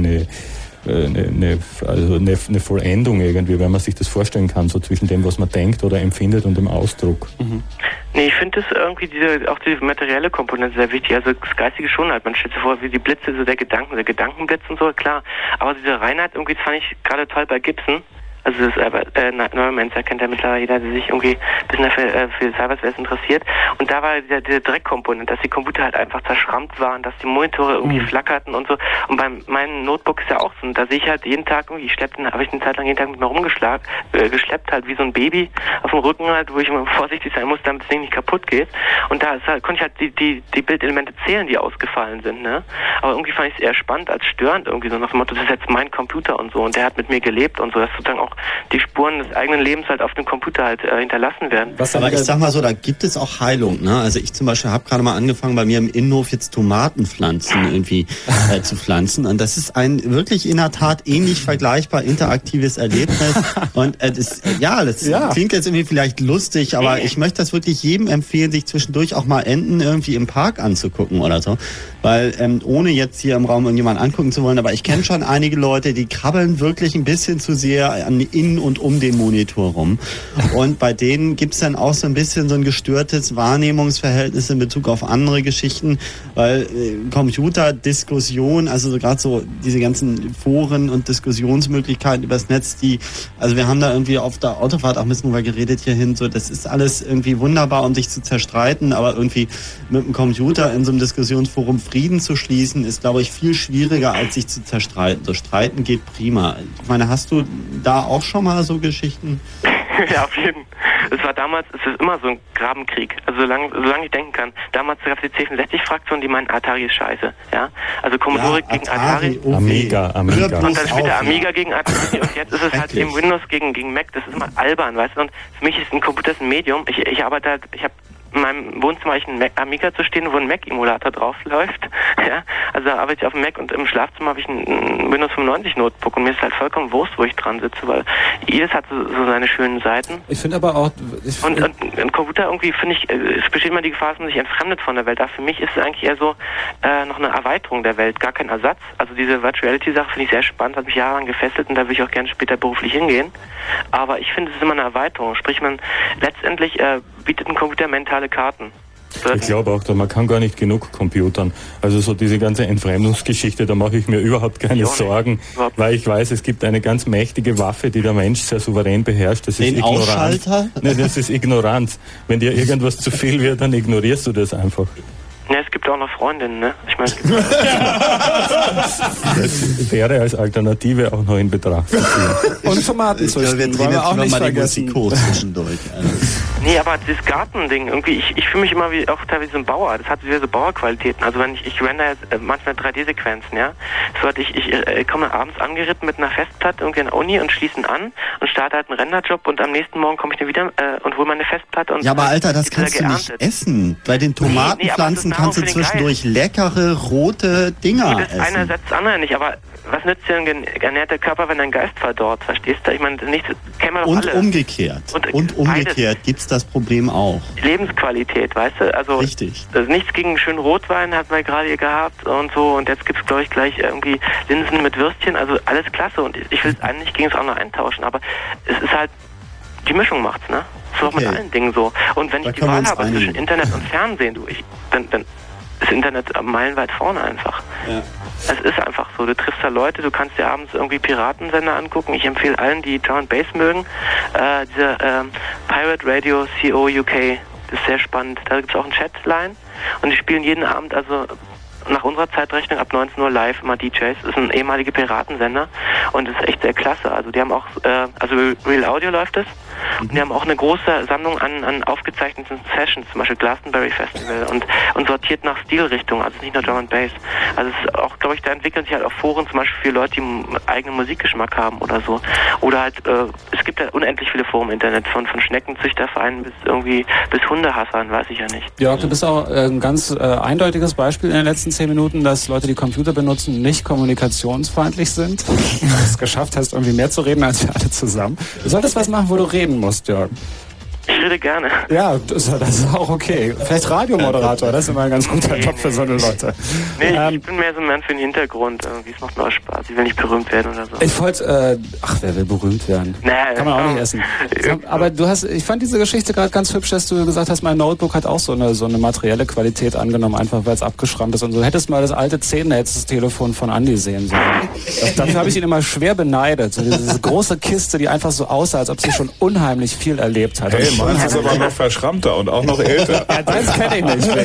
eine Vollendung irgendwie, wenn man sich das vorstellen kann, so zwischen dem, was man denkt oder empfindet und dem Ausdruck. Mhm. Nee, ich finde das irgendwie auch diese materielle Komponente sehr wichtig, also das Geistige schon halt. Man stellt sich vor, wie die Blitze, so der Gedankenblitz und so, klar. Aber diese Reinheit irgendwie, das fand ich gerade toll bei Gibson. Also das Neuromancer kennt ja mittlerweile jeder, der sich irgendwie ein bisschen für Cyberspace interessiert. Und da war diese Dreckkomponente, dass die Computer halt einfach zerschrammt waren, dass die Monitore irgendwie flackerten und so. Und bei meinem Notebook ist ja auch so, da sehe ich halt jeden Tag irgendwie, habe ich eine Zeit lang jeden Tag mit mir geschleppt halt wie so ein Baby auf dem Rücken halt, wo ich immer vorsichtig sein muss, damit das Ding nicht kaputt geht. Und da konnte ich halt die Bildelemente zählen, die ausgefallen sind, ne? Aber irgendwie fand ich es eher spannend als störend, irgendwie so nach dem Motto, das ist jetzt mein Computer und so, und der hat mit mir gelebt und so, dass sozusagen auch die Spuren des eigenen Lebens halt auf dem Computer halt hinterlassen werden. Aber ich sag mal so, da gibt es auch Heilung, ne? Also ich zum Beispiel habe gerade mal angefangen, bei mir im Innenhof jetzt Tomatenpflanzen irgendwie zu pflanzen, und das ist ein wirklich in der Tat ähnlich vergleichbar interaktives Erlebnis, und das klingt jetzt irgendwie vielleicht lustig, aber ich möchte das wirklich jedem empfehlen, sich zwischendurch auch mal Enten irgendwie im Park anzugucken oder so, weil ohne jetzt hier im Raum irgendjemanden angucken zu wollen, aber ich kenne schon einige Leute, die krabbeln wirklich ein bisschen zu sehr in und um den Monitor rum. Und bei denen gibt's dann auch so ein bisschen so ein gestörtes Wahrnehmungsverhältnis in Bezug auf andere Geschichten, weil Computerdiskussion, also so gerade so diese ganzen Foren und Diskussionsmöglichkeiten übers Netz, also wir haben da irgendwie auf der Autofahrt auch ein bisschen drüber geredet hierhin, so das ist alles irgendwie wunderbar, um sich zu zerstreiten, aber irgendwie mit dem Computer in so einem Diskussionsforum Frieden zu schließen, ist, glaube ich, viel schwieriger, als sich zu zerstreiten. So streiten geht prima. Ich meine, hast du da auch schon mal so Geschichten? Ja, auf jeden Fall. Es ist immer so ein Grabenkrieg. Also solange ich denken kann. Damals gab es die C64-Fraktion, die meinen, Atari ist scheiße. Ja? Also Commodore gegen Atari. Amiga. Und dann später Amiga gegen Atari. Und jetzt ist es halt eben Windows gegen Mac. Das ist immer albern, weißt du? Und für mich ist ein Computer ein Medium. Ich arbeite halt, ich habe in meinem Wohnzimmer einen Amiga zu stehen, wo ein Mac-Emulator drauf läuft. Ja? Also arbeite ich auf dem Mac, und im Schlafzimmer habe ich ein Windows 95 Notebook, und mir ist halt vollkommen Wurst, wo ich dran sitze, weil jedes hat so seine schönen Seiten. Ich finde aber auch... Und ein Computer irgendwie, finde ich, es besteht immer die Gefahr, dass man sich entfremdet von der Welt. Aber für mich ist es eigentlich eher so noch eine Erweiterung der Welt, gar kein Ersatz. Also diese Virtuality-Sache finde ich sehr spannend, hat mich jahrelang gefesselt, und da würde ich auch gerne später beruflich hingehen. Aber ich finde, es ist immer eine Erweiterung. Sprich, letztendlich bietet ein Computer mentale Karten. Ich glaube auch, man kann gar nicht genug computern. Also so diese ganze Entfremdungsgeschichte, da mache ich mir überhaupt keine Sorgen, weil ich weiß, es gibt eine ganz mächtige Waffe, die der Mensch sehr souverän beherrscht. Das ist Ignoranz. Ausschalter? Nein, das ist Ignoranz. Wenn dir irgendwas zu viel wird, dann ignorierst du das einfach. Ja, es gibt auch noch Freundinnen, ne? Ich meine, das wäre als Alternative auch noch in Betracht zu ziehen. Und Tomaten züchten, wollen wir auch nicht vergessen. Nee, aber dieses Gartending, irgendwie, ich fühle mich immer wie auch teilweise so ein Bauer. Das hat wieder so Bauerqualitäten. Also wenn ich render jetzt manchmal 3D-Sequenzen, ja. So, ich komme abends angeritten mit einer Festplatte irgendwie an der Uni und schließe ihn an und starte halt einen Renderjob, und am nächsten Morgen komme ich dann wieder und hole meine Festplatte und... Ja, aber Alter, das kannst du nicht essen. Bei den Tomatenpflanzen kannst du zwischendurch leckere, rote Dinger das essen. Eine ersetzt das andere nicht, aber was nützt dir ein ernährter Körper, wenn dein Geist verdorrt? Verstehst du? Ich meine, nicht kennen wir doch Und alle. umgekehrt. Und umgekehrt gibt's das Problem auch. Lebensqualität, weißt du? Also richtig. Also nichts gegen einen schönen Rotwein hat man gerade hier gehabt und so. Und jetzt gibt's, glaube ich, gleich irgendwie Linsen mit Würstchen. Also alles klasse. Und ich will es eigentlich gegen das andere eintauschen. Aber es ist halt, die Mischung macht's, ne? Das ist auch mit allen Dingen so. Und wenn ich die Wahl habe zwischen Internet und Fernsehen, dann ist Internet meilenweit vorne einfach. Ja. Es ist einfach so. Du triffst da Leute, du kannst dir abends irgendwie Piratensender angucken. Ich empfehle allen, die Drum and Bass mögen, diese Pirate Radio CO UK. Das ist sehr spannend. Da gibt es auch ein Chatline und die spielen jeden Abend, also nach unserer Zeitrechnung ab 19 Uhr live immer DJs. Das ist ein ehemaliger Piratensender und das ist echt sehr klasse. Also die haben auch, also Real Audio läuft es. Und die haben auch eine große Sammlung an aufgezeichneten Sessions, zum Beispiel Glastonbury Festival und sortiert nach Stilrichtung, also nicht nur Drum and Bass. Also es ist auch, glaube ich, da entwickeln sich halt auch Foren, zum Beispiel für Leute, die einen eigenen Musikgeschmack haben oder so. Oder halt, es gibt ja unendlich viele Foren im Internet, von Schneckenzüchtervereinen bis Hundehassern, weiß ich ja nicht. Jörg, du bist auch ein ganz eindeutiges Beispiel in den letzten 10 Minuten, dass Leute, die Computer benutzen, nicht kommunikationsfeindlich sind. Du es geschafft hast, irgendwie mehr zu reden als wir alle zusammen. Du solltest was machen, wo du reden musst, Jörg. Ich rede gerne. Ja, das ist auch okay. Vielleicht Radiomoderator, das ist immer ein ganz guter Job für so eine Leute. Nee, ich bin mehr so ein Mann für den Hintergrund. Irgendwie, es macht mir auch Spaß. Ich will nicht berühmt werden oder so. Ich wollte, wer will berühmt werden? Naja, kann man auch nicht essen. Aber ich fand diese Geschichte gerade ganz hübsch, dass du gesagt hast, mein Notebook hat auch so eine materielle Qualität angenommen, einfach weil es abgeschrammt ist und so. Du hättest mal das alte 10-Netz-Telefon von Andy sehen sollen. Dafür habe ich ihn immer schwer beneidet. So diese große Kiste, die einfach so aussah, als ob sie schon unheimlich viel erlebt hat. Hey, meins ist aber noch verschrammter und auch noch älter. Ja, das kenne ich nicht.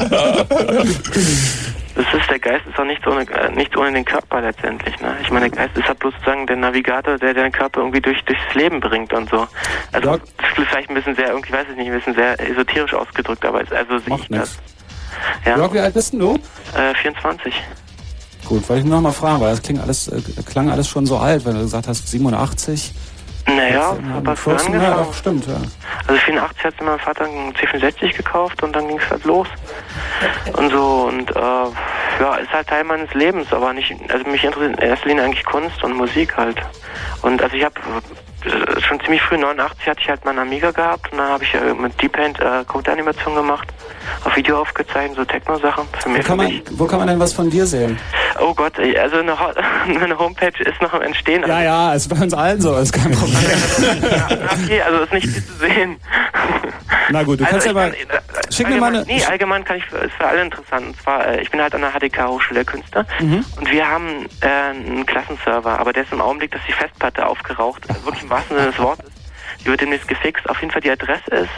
Der Geist ist auch nichts ohne den Körper letztendlich. Ne? Ich meine, der Geist ist halt bloß sozusagen der Navigator, der den Körper irgendwie durchs Leben bringt und so. Also das ist vielleicht ein bisschen sehr, irgendwie weiß ich nicht, ein bisschen sehr esoterisch ausgedrückt, aber also sehe ich das. Ja. Jörg, wie alt bist denn du? 24. Gut, wollte ich nur noch mal fragen, weil das klang alles schon so alt, wenn du gesagt hast 87. Naja, aber früher angefangen. Ja, doch, stimmt, ja. Also 84 hat mein Vater einen C64 gekauft und dann ging es halt los. Und so, und ist halt Teil meines Lebens, aber nicht, also mich interessiert in erster Linie eigentlich Kunst und Musik halt. Und also ich habe schon ziemlich früh, 89 hatte ich halt meinen Amiga gehabt und dann habe ich mit Deep-Paint Codeanimation gemacht, auf Video aufgezeichnet, so Techno-Sachen. Wo kann man denn was von dir sehen? Oh Gott, also eine Homepage ist noch am Entstehen. Ja, ist bei uns allen so, ist kein Problem. Okay, also ist nicht viel zu sehen. Na gut, du kannst ja mal... Schick mir mal eine... Nee, allgemein ist für alle interessant. Und zwar, ich bin halt an der HDK Hochschule der Künste und wir haben einen Klassenserver, aber der ist im Augenblick, dass die Festplatte aufgeraucht, also wirklich im wahrsten Sinne des Wortes. Die wird demnächst gefixt. Auf jeden Fall die Adresse ist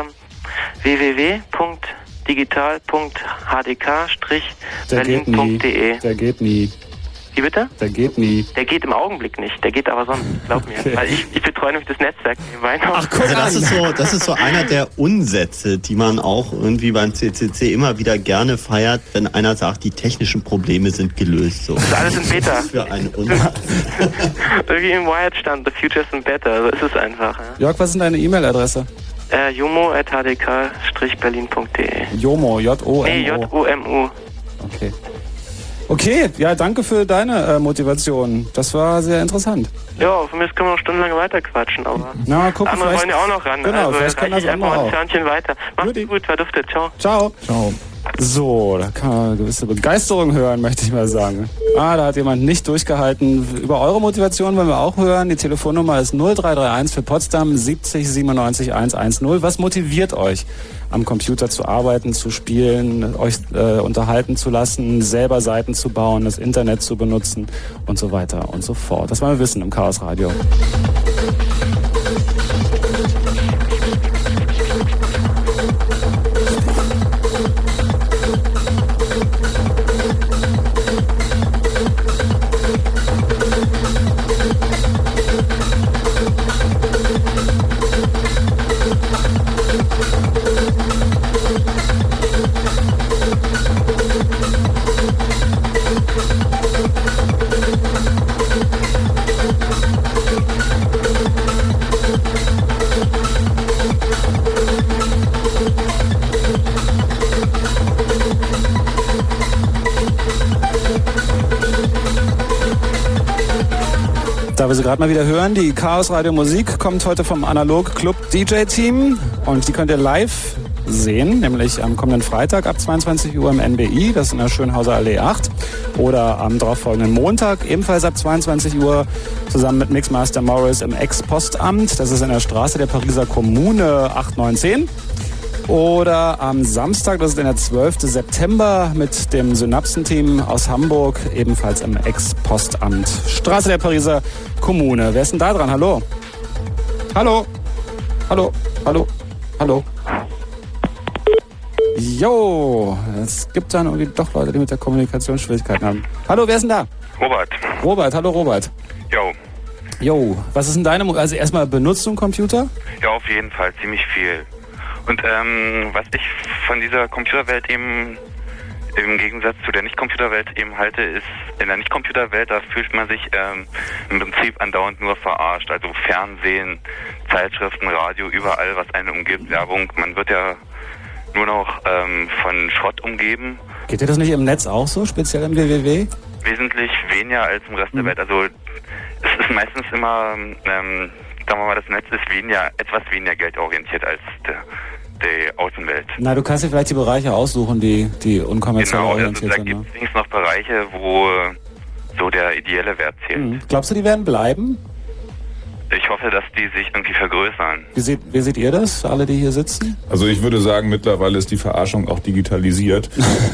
www.digital.hdk-berlin.de. Der geht nie. Wie bitte? Der geht nie. Der geht im Augenblick nicht. Der geht aber sonst, glaub mir. Okay. Weil ich betreue nämlich das Netzwerk nebenbei noch. Ach, guck, das ist so einer der Unsätze, die man auch irgendwie beim CCC immer wieder gerne feiert, wenn einer sagt, die technischen Probleme sind gelöst. So. Das ist alles in Beta. Für einen Unsatz. Irgendwie im Wired stand, the future's in Beta. So ist es einfach. Ja. Jörg, was ist denn deine E-Mail-Adresse? jomo@hdk-berlin.de. Jomo, J-O-M-O. Nee, J-O-M-U. Okay, ja, danke für deine Motivation. Das war sehr interessant. Ja, von mir können wir noch stundenlang weiterquatschen, aber andere wollen ja auch noch ran. Genau, also vielleicht kann das einfach mal ein Törnchen weiter. Macht's gut, verduftet. Ciao. Ciao. So, da kann man eine gewisse Begeisterung hören, möchte ich mal sagen. Da hat jemand nicht durchgehalten. Über eure Motivation wollen wir auch hören. Die Telefonnummer ist 0331 für Potsdam 70 97 110. Was motiviert euch, am Computer zu arbeiten, zu spielen, euch unterhalten zu lassen, selber Seiten zu bauen, das Internet zu benutzen und so weiter und so fort? Das wollen wir wissen im Chaos Radio. wir sie gerade mal wieder hören. Die Chaos Radio Musik kommt heute vom Analog Club DJ Team und die könnt ihr live sehen, nämlich am kommenden Freitag ab 22 Uhr im NBI, das ist in der Schönhauser Allee 8, oder am darauffolgenden Montag, ebenfalls ab 22 Uhr, zusammen mit Mixmaster Morris im Ex-Postamt, das ist in der Straße der Pariser Kommune 8910. Oder am Samstag, das ist der 12. September, mit dem Synapsen-Team aus Hamburg, ebenfalls im Ex-Postamt. Straße der Pariser Kommune. Wer ist denn da dran? Hallo? Hallo? Hallo? Hallo? Hallo? Jo, es gibt dann irgendwie doch Leute, die mit der Kommunikation Schwierigkeiten haben. Hallo, wer ist denn da? Robert. Robert, hallo Robert. Jo. Jo, was ist denn deine... Also erstmal, benutzt du einen Computer? Ja, auf jeden Fall, ziemlich viel. Und was ich von dieser Computerwelt eben im Gegensatz zu der Nicht-Computerwelt eben halte, ist, in der Nicht-Computerwelt, da fühlt man sich im Prinzip andauernd nur verarscht. Also Fernsehen, Zeitschriften, Radio, überall, was einen umgibt, Werbung. Man wird ja nur noch von Schrott umgeben. Geht dir das nicht im Netz auch so, speziell im WWW? Wesentlich weniger als im Rest der Welt. Also es ist meistens immer, sagen wir mal, das Netz ist etwas weniger geldorientiert als die Außenwelt. Na, du kannst dir vielleicht die Bereiche aussuchen, die unkommerziell orientiert sind. Genau, da gibt es wenigstens noch Bereiche, wo so der ideelle Wert zählt. Glaubst du, die werden bleiben? Ich hoffe, dass die sich irgendwie vergrößern. Wie seht ihr das, alle, die hier sitzen? Also ich würde sagen, mittlerweile ist die Verarschung auch digitalisiert.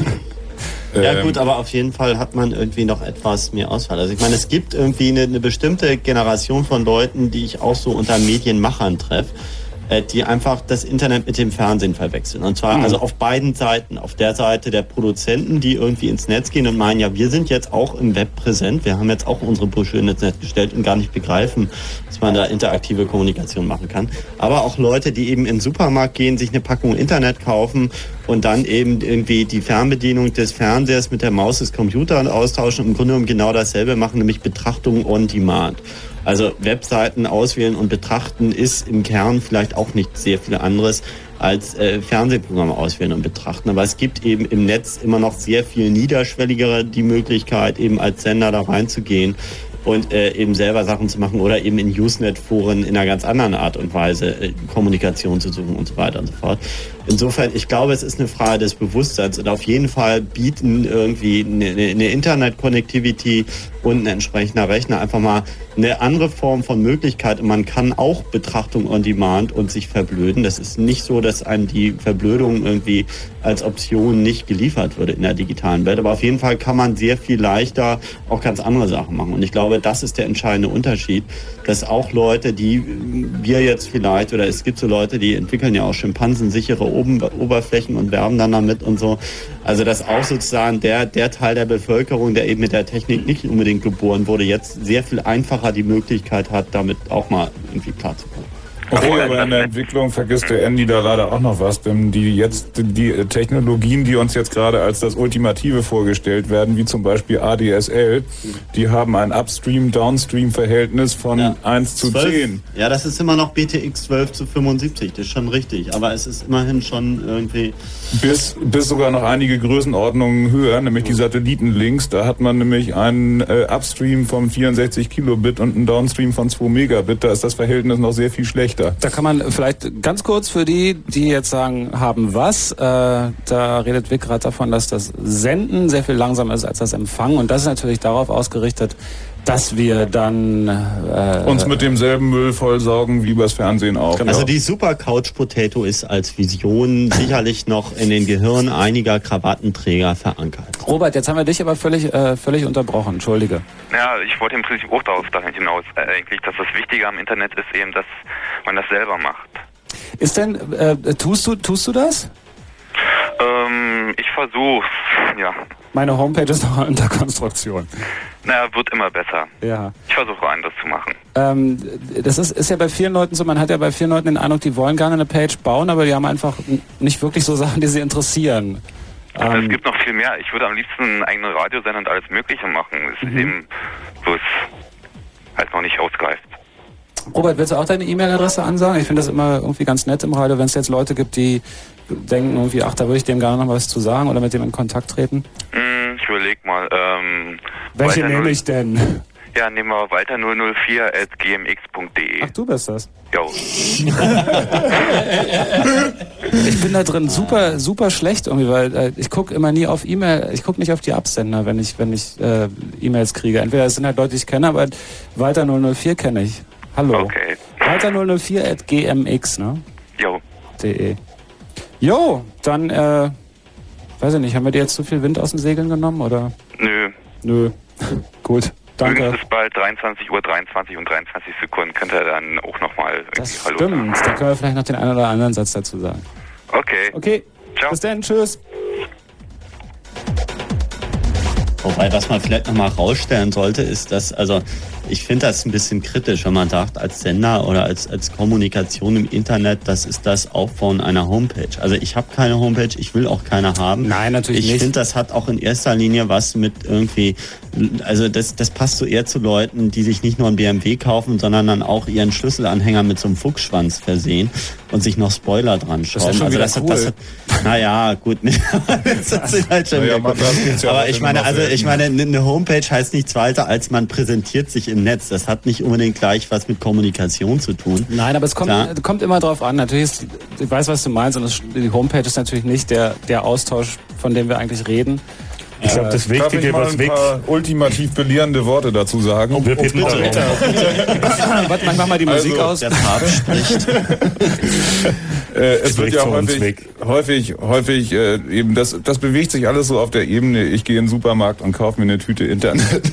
Ja gut, aber auf jeden Fall hat man irgendwie noch etwas mehr Auswahl. Also ich meine, es gibt irgendwie eine bestimmte Generation von Leuten, die ich auch so unter Medienmachern treffe, die einfach das Internet mit dem Fernsehen verwechseln. Und zwar also auf beiden Seiten. Auf der Seite der Produzenten, die irgendwie ins Netz gehen und meinen, ja, wir sind jetzt auch im Web präsent, wir haben jetzt auch unsere Broschüren ins Netz gestellt und gar nicht begreifen, dass man da interaktive Kommunikation machen kann. Aber auch Leute, die eben in den Supermarkt gehen, sich eine Packung Internet kaufen und dann eben irgendwie die Fernbedienung des Fernsehers mit der Maus des Computers austauschen und im Grunde genommen genau dasselbe machen, nämlich Betrachtung on Demand. Also Webseiten auswählen und betrachten ist im Kern vielleicht auch nicht sehr viel anderes als Fernsehprogramme auswählen und betrachten. Aber es gibt eben im Netz immer noch sehr viel niederschwelligere die Möglichkeit, eben als Sender da reinzugehen und eben selber Sachen zu machen oder eben in Usenet-Foren in einer ganz anderen Art und Weise Kommunikation zu suchen und so weiter und so fort. Insofern, ich glaube, es ist eine Frage des Bewusstseins und auf jeden Fall bieten irgendwie eine Internet-Connectivity und ein entsprechender Rechner einfach mal eine andere Form von Möglichkeit und man kann auch Betrachtung on Demand und sich verblöden. Das ist nicht so, dass einem die Verblödung irgendwie als Option nicht geliefert würde in der digitalen Welt, aber auf jeden Fall kann man sehr viel leichter auch ganz andere Sachen machen und ich glaube, das ist der entscheidende Unterschied, dass auch Leute, die wir jetzt vielleicht, oder es gibt so Leute, die entwickeln ja auch schimpansensichere Oberflächen und werben dann damit und so. Also dass auch sozusagen der Teil der Bevölkerung, der eben mit der Technik nicht unbedingt geboren wurde, jetzt sehr viel einfacher die Möglichkeit hat, damit auch mal irgendwie klarzukommen. Okay, aber in der Entwicklung vergisst der Andy da leider auch noch was, denn die Technologien, die uns jetzt gerade als das Ultimative vorgestellt werden, wie zum Beispiel ADSL, die haben ein Upstream-Downstream-Verhältnis von 1 zu 10. Ja, das ist immer noch BTX 12 zu 75, das ist schon richtig, aber es ist immerhin schon irgendwie... Bis sogar noch einige Größenordnungen höher, nämlich die Satellitenlinks, da hat man nämlich einen Upstream von 64 Kilobit und einen Downstream von 2 Megabit, da ist das Verhältnis noch sehr viel schlechter. Da kann man vielleicht ganz kurz für die jetzt sagen, haben was, da redet Vic gerade davon, dass das Senden sehr viel langsamer ist als das Empfangen und das ist natürlich darauf ausgerichtet, dass wir dann uns mit demselben Müll vollsaugen wie übers Fernsehen auch. Genau. Also die Super Couch Potato ist als Vision sicherlich noch in den Gehirnen einiger Krawattenträger verankert. Robert, jetzt haben wir dich aber völlig unterbrochen, entschuldige. Ja, ich wollte im Prinzip auch darauf hinaus, eigentlich, dass das Wichtige am Internet ist eben, dass man das selber macht. Ist denn, tust du das? Ich versuch's, ja. Meine Homepage ist noch unter Konstruktion. Naja, wird immer besser. Ja. Ich versuche anders zu machen. Das ist ja bei vielen Leuten so, man hat ja bei vielen Leuten den Eindruck, die wollen gerne eine Page bauen, aber die haben einfach nicht wirklich so Sachen, die sie interessieren. Es gibt noch viel mehr. Ich würde am liebsten einen eigenen Radiosender und alles Mögliche machen. Es ist eben bloß halt noch nicht ausgereift. Robert, willst du auch deine E-Mail-Adresse ansagen? Ich finde das immer irgendwie ganz nett im Radio, wenn es jetzt Leute gibt, die denken irgendwie, ach, da würde ich dem gerne noch was zu sagen oder mit dem in Kontakt treten. Ich überleg mal. Welche nehme ich denn? Ja, nehmen wir walter004@gmx.de. Ach, du bist das. Jo. Ich bin da drin super schlecht irgendwie, weil ich gucke immer nie auf E-Mail, ich gucke nicht auf die Absender, wenn ich E-Mails kriege. Entweder es sind halt Leute, die ich kenne, aber Walter 004 kenne ich. Hallo. Okay. Walter 004@gmx, ne? Jo. .de. Jo, dann, weiß ich nicht, haben wir dir jetzt zu viel Wind aus den Segeln genommen, oder? Nö. Gut. Danke. Übrigens ist bald 23 Uhr 23 und 23 Sekunden. Könnt ihr dann auch nochmal Das Hallo stimmt. sagen. Da können wir vielleicht noch den einen oder anderen Satz dazu sagen. Okay. Ciao. Bis dann. Tschüss. Wobei, was man vielleicht nochmal rausstellen sollte, ist, dass, also ich finde das ein bisschen kritisch, wenn man sagt, als Sender oder als Kommunikation im Internet, das ist das Aufbauen einer Homepage. Also ich habe keine Homepage, ich will auch keine haben. Nein, natürlich nicht. Ich finde, das hat auch in erster Linie was mit irgendwie, also das passt so eher zu Leuten, die sich nicht nur einen BMW kaufen, sondern dann auch ihren Schlüsselanhänger mit so einem Fuchsschwanz versehen und sich noch Spoiler dran schrauben. Das ist ja schon also wieder cool. Naja, gut. Das ist halt schon wieder gut. Aber ich meine, eine Homepage heißt nichts weiter, als man präsentiert sich im Netz. Das hat nicht unbedingt gleich was mit Kommunikation zu tun. Nein, aber es kommt immer drauf an. Natürlich ich weiß, was du meinst, und die Homepage ist natürlich nicht der Austausch, von dem wir eigentlich reden. Ich glaube, das Wichtige, was weg... ultimativ belehrende Worte dazu sagen. Bitte. Warte, mach mal die Musik aus. Der Papst spricht. Es wird ja häufig eben, das bewegt sich alles so auf der Ebene, ich gehe in den Supermarkt und kaufe mir eine Tüte Internet.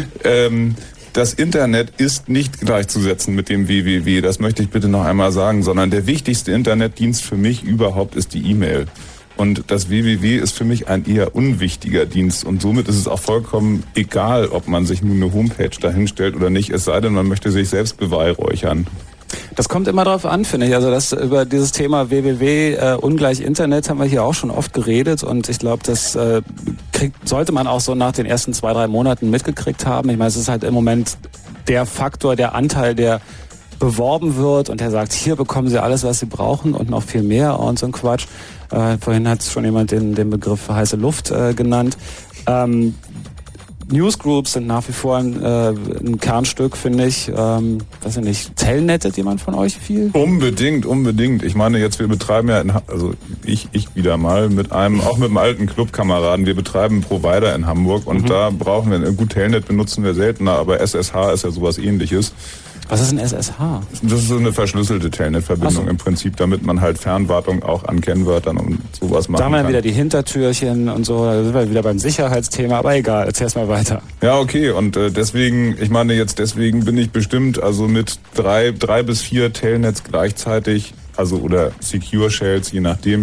Das Internet ist nicht gleichzusetzen mit dem www, das möchte ich bitte noch einmal sagen, sondern der wichtigste Internetdienst für mich überhaupt ist die E-Mail. Und das www ist für mich ein eher unwichtiger Dienst und somit ist es auch vollkommen egal, ob man sich nun eine Homepage dahinstellt oder nicht, es sei denn, man möchte sich selbst beweihräuchern. Das kommt immer drauf an, finde ich. Also über dieses Thema www ungleich Internet haben wir hier auch schon oft geredet und ich glaube, das sollte man auch so nach den ersten 2-3 Monaten mitgekriegt haben. Ich meine, es ist halt im Moment der Faktor, der Anteil, der beworben wird und der sagt, hier bekommen Sie alles, was Sie brauchen und noch viel mehr und so ein Quatsch. Vorhin hat schon jemand den Begriff heiße Luft genannt. Newsgroups sind nach wie vor ein Kernstück, finde ich. Weiß ich nicht, Telnettet jemand von euch viel? Unbedingt. Ich meine jetzt, wir betreiben ja, ich wieder mal, auch mit einem alten Clubkameraden, wir betreiben einen Provider in Hamburg und da brauchen wir, gut, Telnet benutzen wir seltener, aber SSH ist ja sowas Ähnliches. Was ist ein SSH? Das ist so eine verschlüsselte Telnet-Verbindung im Prinzip, damit man halt Fernwartung auch an Kennwörtern und sowas machen kann. Da haben wir wieder die Hintertürchen und so, da sind wir wieder beim Sicherheitsthema, aber egal, erzähl's mal weiter. Ja, okay, und deswegen bin ich bestimmt also mit 3 bis 4 Telnets gleichzeitig, oder Secure Shells, je nachdem,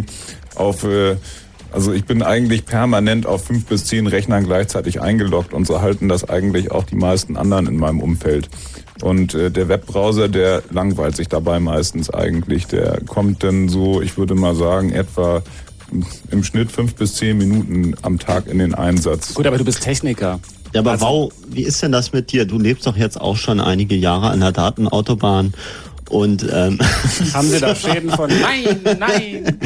also ich bin eigentlich permanent auf 5 bis 10 Rechnern gleichzeitig eingeloggt und so halten das eigentlich auch die meisten anderen in meinem Umfeld. Und der Webbrowser, der langweilt sich dabei meistens eigentlich. Der kommt dann so, ich würde mal sagen, etwa im Schnitt 5 bis 10 Minuten am Tag in den Einsatz. Gut, aber du bist Techniker. Ja, aber wie ist denn das mit dir? Du lebst doch jetzt auch schon einige Jahre an der Datenautobahn. Und haben Sie da Schäden von? Nein. Nein,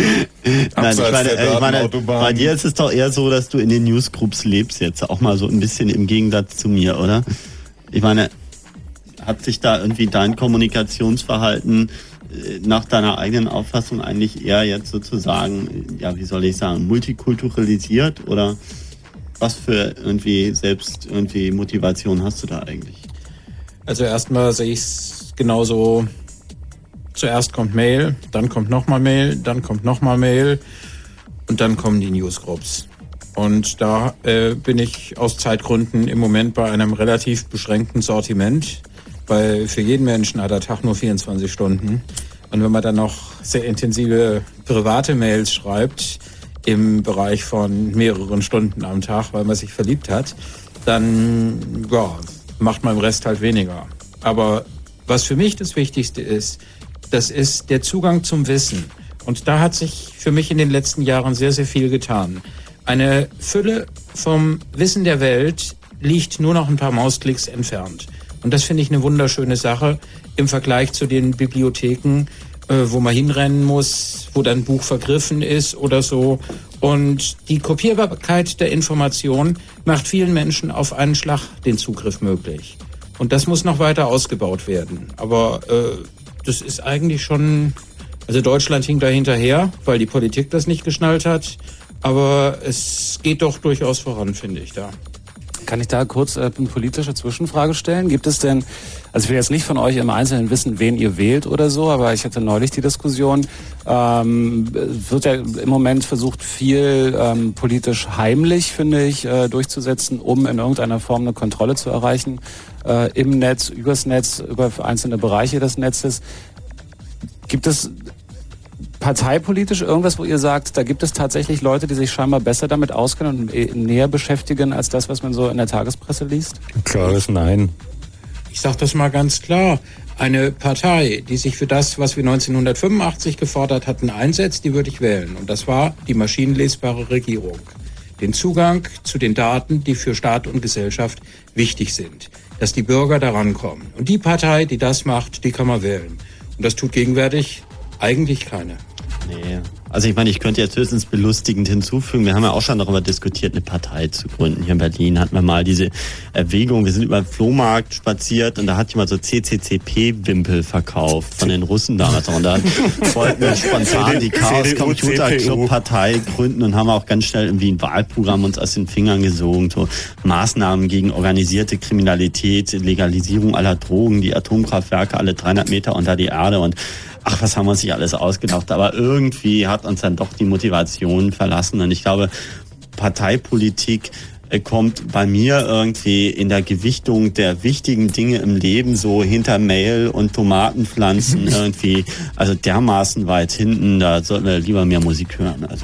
ich meine, bei dir ist es doch eher so, dass du in den Newsgroups lebst jetzt, auch mal so ein bisschen im Gegensatz zu mir, oder? Ich meine, hat sich da irgendwie dein Kommunikationsverhalten nach deiner eigenen Auffassung eigentlich eher jetzt sozusagen, ja, wie soll ich sagen, multikulturalisiert oder was für irgendwie Motivation hast du da eigentlich? Also erstmal sehe ich es genauso. Zuerst kommt Mail, dann kommt nochmal Mail, dann kommt nochmal Mail und dann kommen die Newsgroups. Und da bin ich aus Zeitgründen im Moment bei einem relativ beschränkten Sortiment, weil für jeden Menschen hat der Tag nur 24 Stunden. Und wenn man dann noch sehr intensive private Mails schreibt, im Bereich von mehreren Stunden am Tag, weil man sich verliebt hat, dann macht man im Rest halt weniger. Aber was für mich das Wichtigste ist, das ist der Zugang zum Wissen. Und da hat sich für mich in den letzten Jahren sehr, sehr viel getan. Eine Fülle vom Wissen der Welt liegt nur noch ein paar Mausklicks entfernt. Und das finde ich eine wunderschöne Sache im Vergleich zu den Bibliotheken, wo man hinrennen muss, wo dann ein Buch vergriffen ist oder so. Und die Kopierbarkeit der Information macht vielen Menschen auf einen Schlag den Zugriff möglich. Und das muss noch weiter ausgebaut werden. Aber das ist eigentlich schon... Also Deutschland hinkt da hinterher, weil die Politik das nicht geschnallt hat. Aber es geht doch durchaus voran, finde ich, da. Kann ich da kurz eine politische Zwischenfrage stellen? Gibt es denn, also ich will jetzt nicht von euch im Einzelnen wissen, wen ihr wählt oder so, aber ich hatte neulich die Diskussion, wird ja im Moment versucht, viel politisch heimlich, finde ich, durchzusetzen, um in irgendeiner Form eine Kontrolle zu erreichen, im Netz, übers Netz, über einzelne Bereiche des Netzes. Gibt es parteipolitisch irgendwas, wo ihr sagt, da gibt es tatsächlich Leute, die sich scheinbar besser damit auskennen und näher beschäftigen als das, was man so in der Tagespresse liest? Klares Nein. Ich sage das mal ganz klar. Eine Partei, die sich für das, was wir 1985 gefordert hatten, einsetzt, die würde ich wählen. Und das war die maschinenlesbare Regierung. Den Zugang zu den Daten, die für Staat und Gesellschaft wichtig sind. Dass die Bürger daran kommen. Und die Partei, die das macht, die kann man wählen. Und das tut gegenwärtig eigentlich keine. Nee. Also ich meine, ich könnte jetzt höchstens belustigend hinzufügen, wir haben ja auch schon darüber diskutiert, eine Partei zu gründen. Hier in Berlin hatten wir mal diese Erwägung, wir sind über den Flohmarkt spaziert und da hat jemand so CCCP-Wimpel verkauft von den Russen damals. Und da wollten wir spontan die Chaos Computer Club Partei gründen und haben auch ganz schnell irgendwie ein Wahlprogramm uns aus den Fingern gesogen. So Maßnahmen gegen organisierte Kriminalität, Legalisierung aller Drogen, die Atomkraftwerke alle 300 Meter unter die Erde und ach, was haben wir uns nicht alles ausgedacht. Aber irgendwie hat uns dann doch die Motivation verlassen. Und ich glaube, Parteipolitik kommt bei mir irgendwie in der Gewichtung der wichtigen Dinge im Leben so hinter Mehl und Tomatenpflanzen irgendwie, also dermaßen weit hinten. Da sollten wir lieber mehr Musik hören. Also.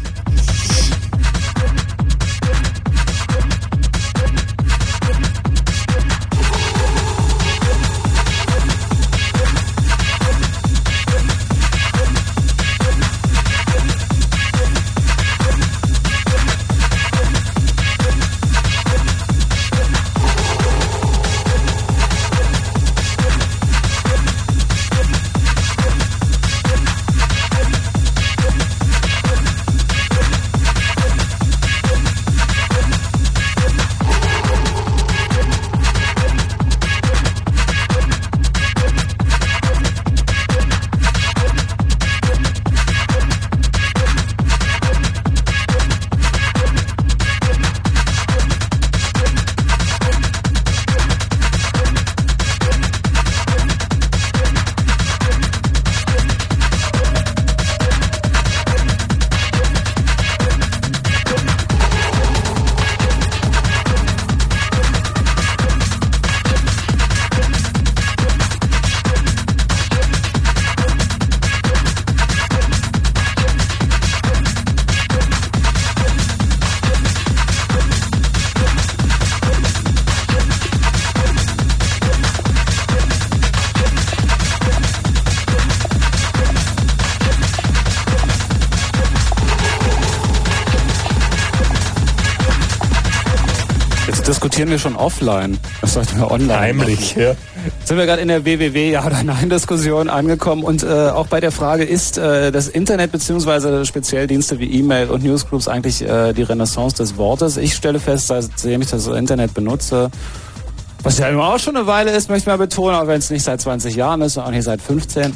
Diskutieren wir schon offline. Das sollten wir online heimlich, machen. Ja. Sind wir gerade in der WWW-Ja- oder Nein-Diskussion angekommen und auch bei der Frage, ist das Internet bzw. speziell Dienste wie E-Mail und Newsgroups eigentlich die Renaissance des Wortes? Ich stelle fest, seitdem ich das Internet benutze, was ja immer auch schon eine Weile ist, möchte ich mal betonen, auch wenn es nicht seit 20 Jahren ist, auch nicht seit 15.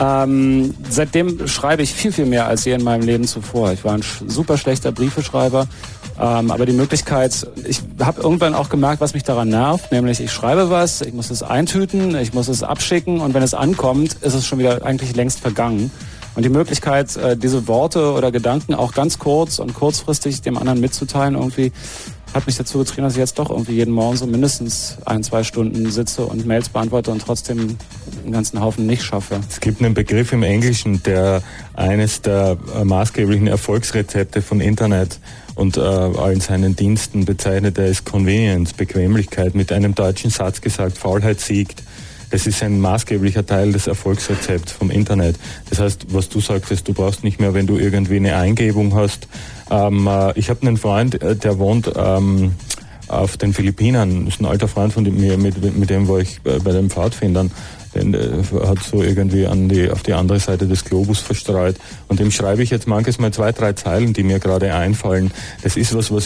Seitdem schreibe ich viel, viel mehr als je in meinem Leben zuvor. Ich war ein super schlechter Briefeschreiber. Aber die Möglichkeit, ich habe irgendwann auch gemerkt, was mich daran nervt, nämlich ich schreibe was, ich muss es eintüten, ich muss es abschicken und wenn es ankommt, ist es schon wieder eigentlich längst vergangen. Und die Möglichkeit, diese Worte oder Gedanken auch ganz kurz und kurzfristig dem anderen mitzuteilen, irgendwie hat mich dazu getrieben, dass ich jetzt doch irgendwie jeden Morgen so mindestens 1-2 Stunden sitze und Mails beantworte und trotzdem einen ganzen Haufen nicht schaffe. Es gibt einen Begriff im Englischen, der eines der maßgeblichen Erfolgsrezepte von Internet und allen seinen Diensten bezeichnet, der ist Convenience, Bequemlichkeit, mit einem deutschen Satz gesagt, Faulheit siegt. Das ist ein maßgeblicher Teil des Erfolgsrezepts vom Internet. Das heißt, was du sagst, du brauchst nicht mehr, wenn du irgendwie eine Eingebung hast. Ich habe einen Freund, der wohnt auf den Philippinen. Das ist ein alter Freund von mir, mit dem war ich bei den Pfadfindern. Den hat so irgendwie auf die andere Seite des Globus verstreut. Und dem schreibe ich jetzt manches Mal 2-3 Zeilen, die mir gerade einfallen. Das ist was ich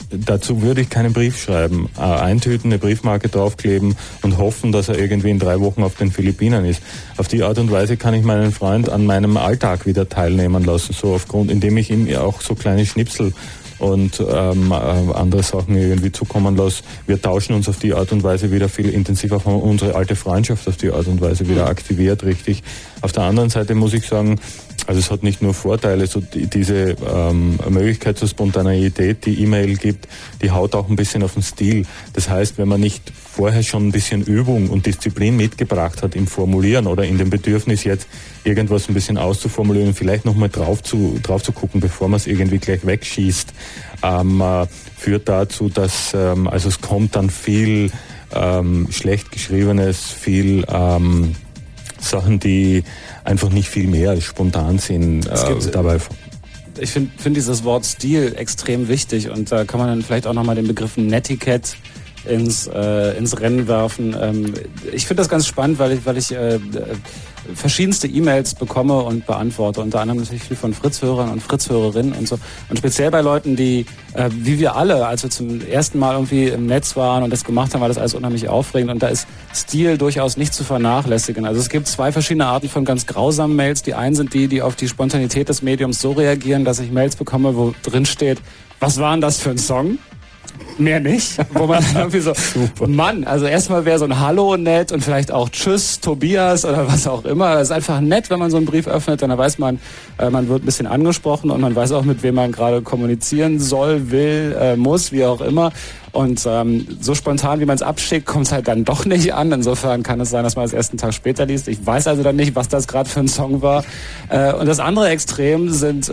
dazu würde ich keinen Brief schreiben. Eintüten, eine Briefmarke draufkleben und hoffen, dass er irgendwie in 3 Wochen auf den Philippinen ist. Auf die Art und Weise kann ich meinen Freund an meinem Alltag wieder teilnehmen lassen, indem ich ihm auch so kleine Schnipsel und andere Sachen irgendwie zukommen lasse. Wir tauschen uns auf die Art und Weise wieder viel intensiver, von unsere alte Freundschaft auf die Art und Weise wieder aktiviert, richtig. Auf der anderen Seite muss ich sagen, also es hat nicht nur Vorteile, so diese Möglichkeit zur Spontaneität, die E-Mail gibt, die haut auch ein bisschen auf den Stil. Das heißt, wenn man nicht vorher schon ein bisschen Übung und Disziplin mitgebracht hat im Formulieren oder in dem Bedürfnis jetzt irgendwas ein bisschen auszuformulieren und vielleicht nochmal drauf zu gucken, bevor man es irgendwie gleich wegschießt, führt dazu, dass also es kommt dann viel schlecht geschriebenes, viel Sachen, die einfach nicht viel mehr als spontan sind dabei. Ich finde dieses Wort Stil extrem wichtig und da kann man dann vielleicht auch nochmal den Begriff Netiquette ins Rennen werfen. Ich finde das ganz spannend, weil ich verschiedenste E-Mails bekomme und beantworte, unter anderem natürlich viel von Fritz-Hörern und Fritz-Hörerinnen und so. Und speziell bei Leuten, die, wie wir alle, als wir zum ersten Mal irgendwie im Netz waren und das gemacht haben, war das alles unheimlich aufregend und da ist Stil durchaus nicht zu vernachlässigen. Also es gibt 2 verschiedene Arten von ganz grausamen Mails. Die einen sind die auf die Spontanität des Mediums so reagieren, dass ich Mails bekomme, wo drin steht, was war denn das für ein Song? Mehr nicht, wo man irgendwie so, super. Mann, also erstmal wäre so ein Hallo nett und vielleicht auch Tschüss, Tobias oder was auch immer. Es ist einfach nett, wenn man so einen Brief öffnet, dann weiß man, man wird ein bisschen angesprochen und man weiß auch, mit wem man gerade kommunizieren soll, will, muss, wie auch immer. Und so spontan, wie man es abschickt, kommt es halt dann doch nicht an. Insofern kann es sein, dass man es erst einen Tag später liest. Ich weiß also dann nicht, was das gerade für ein Song war. Und das andere Extrem sind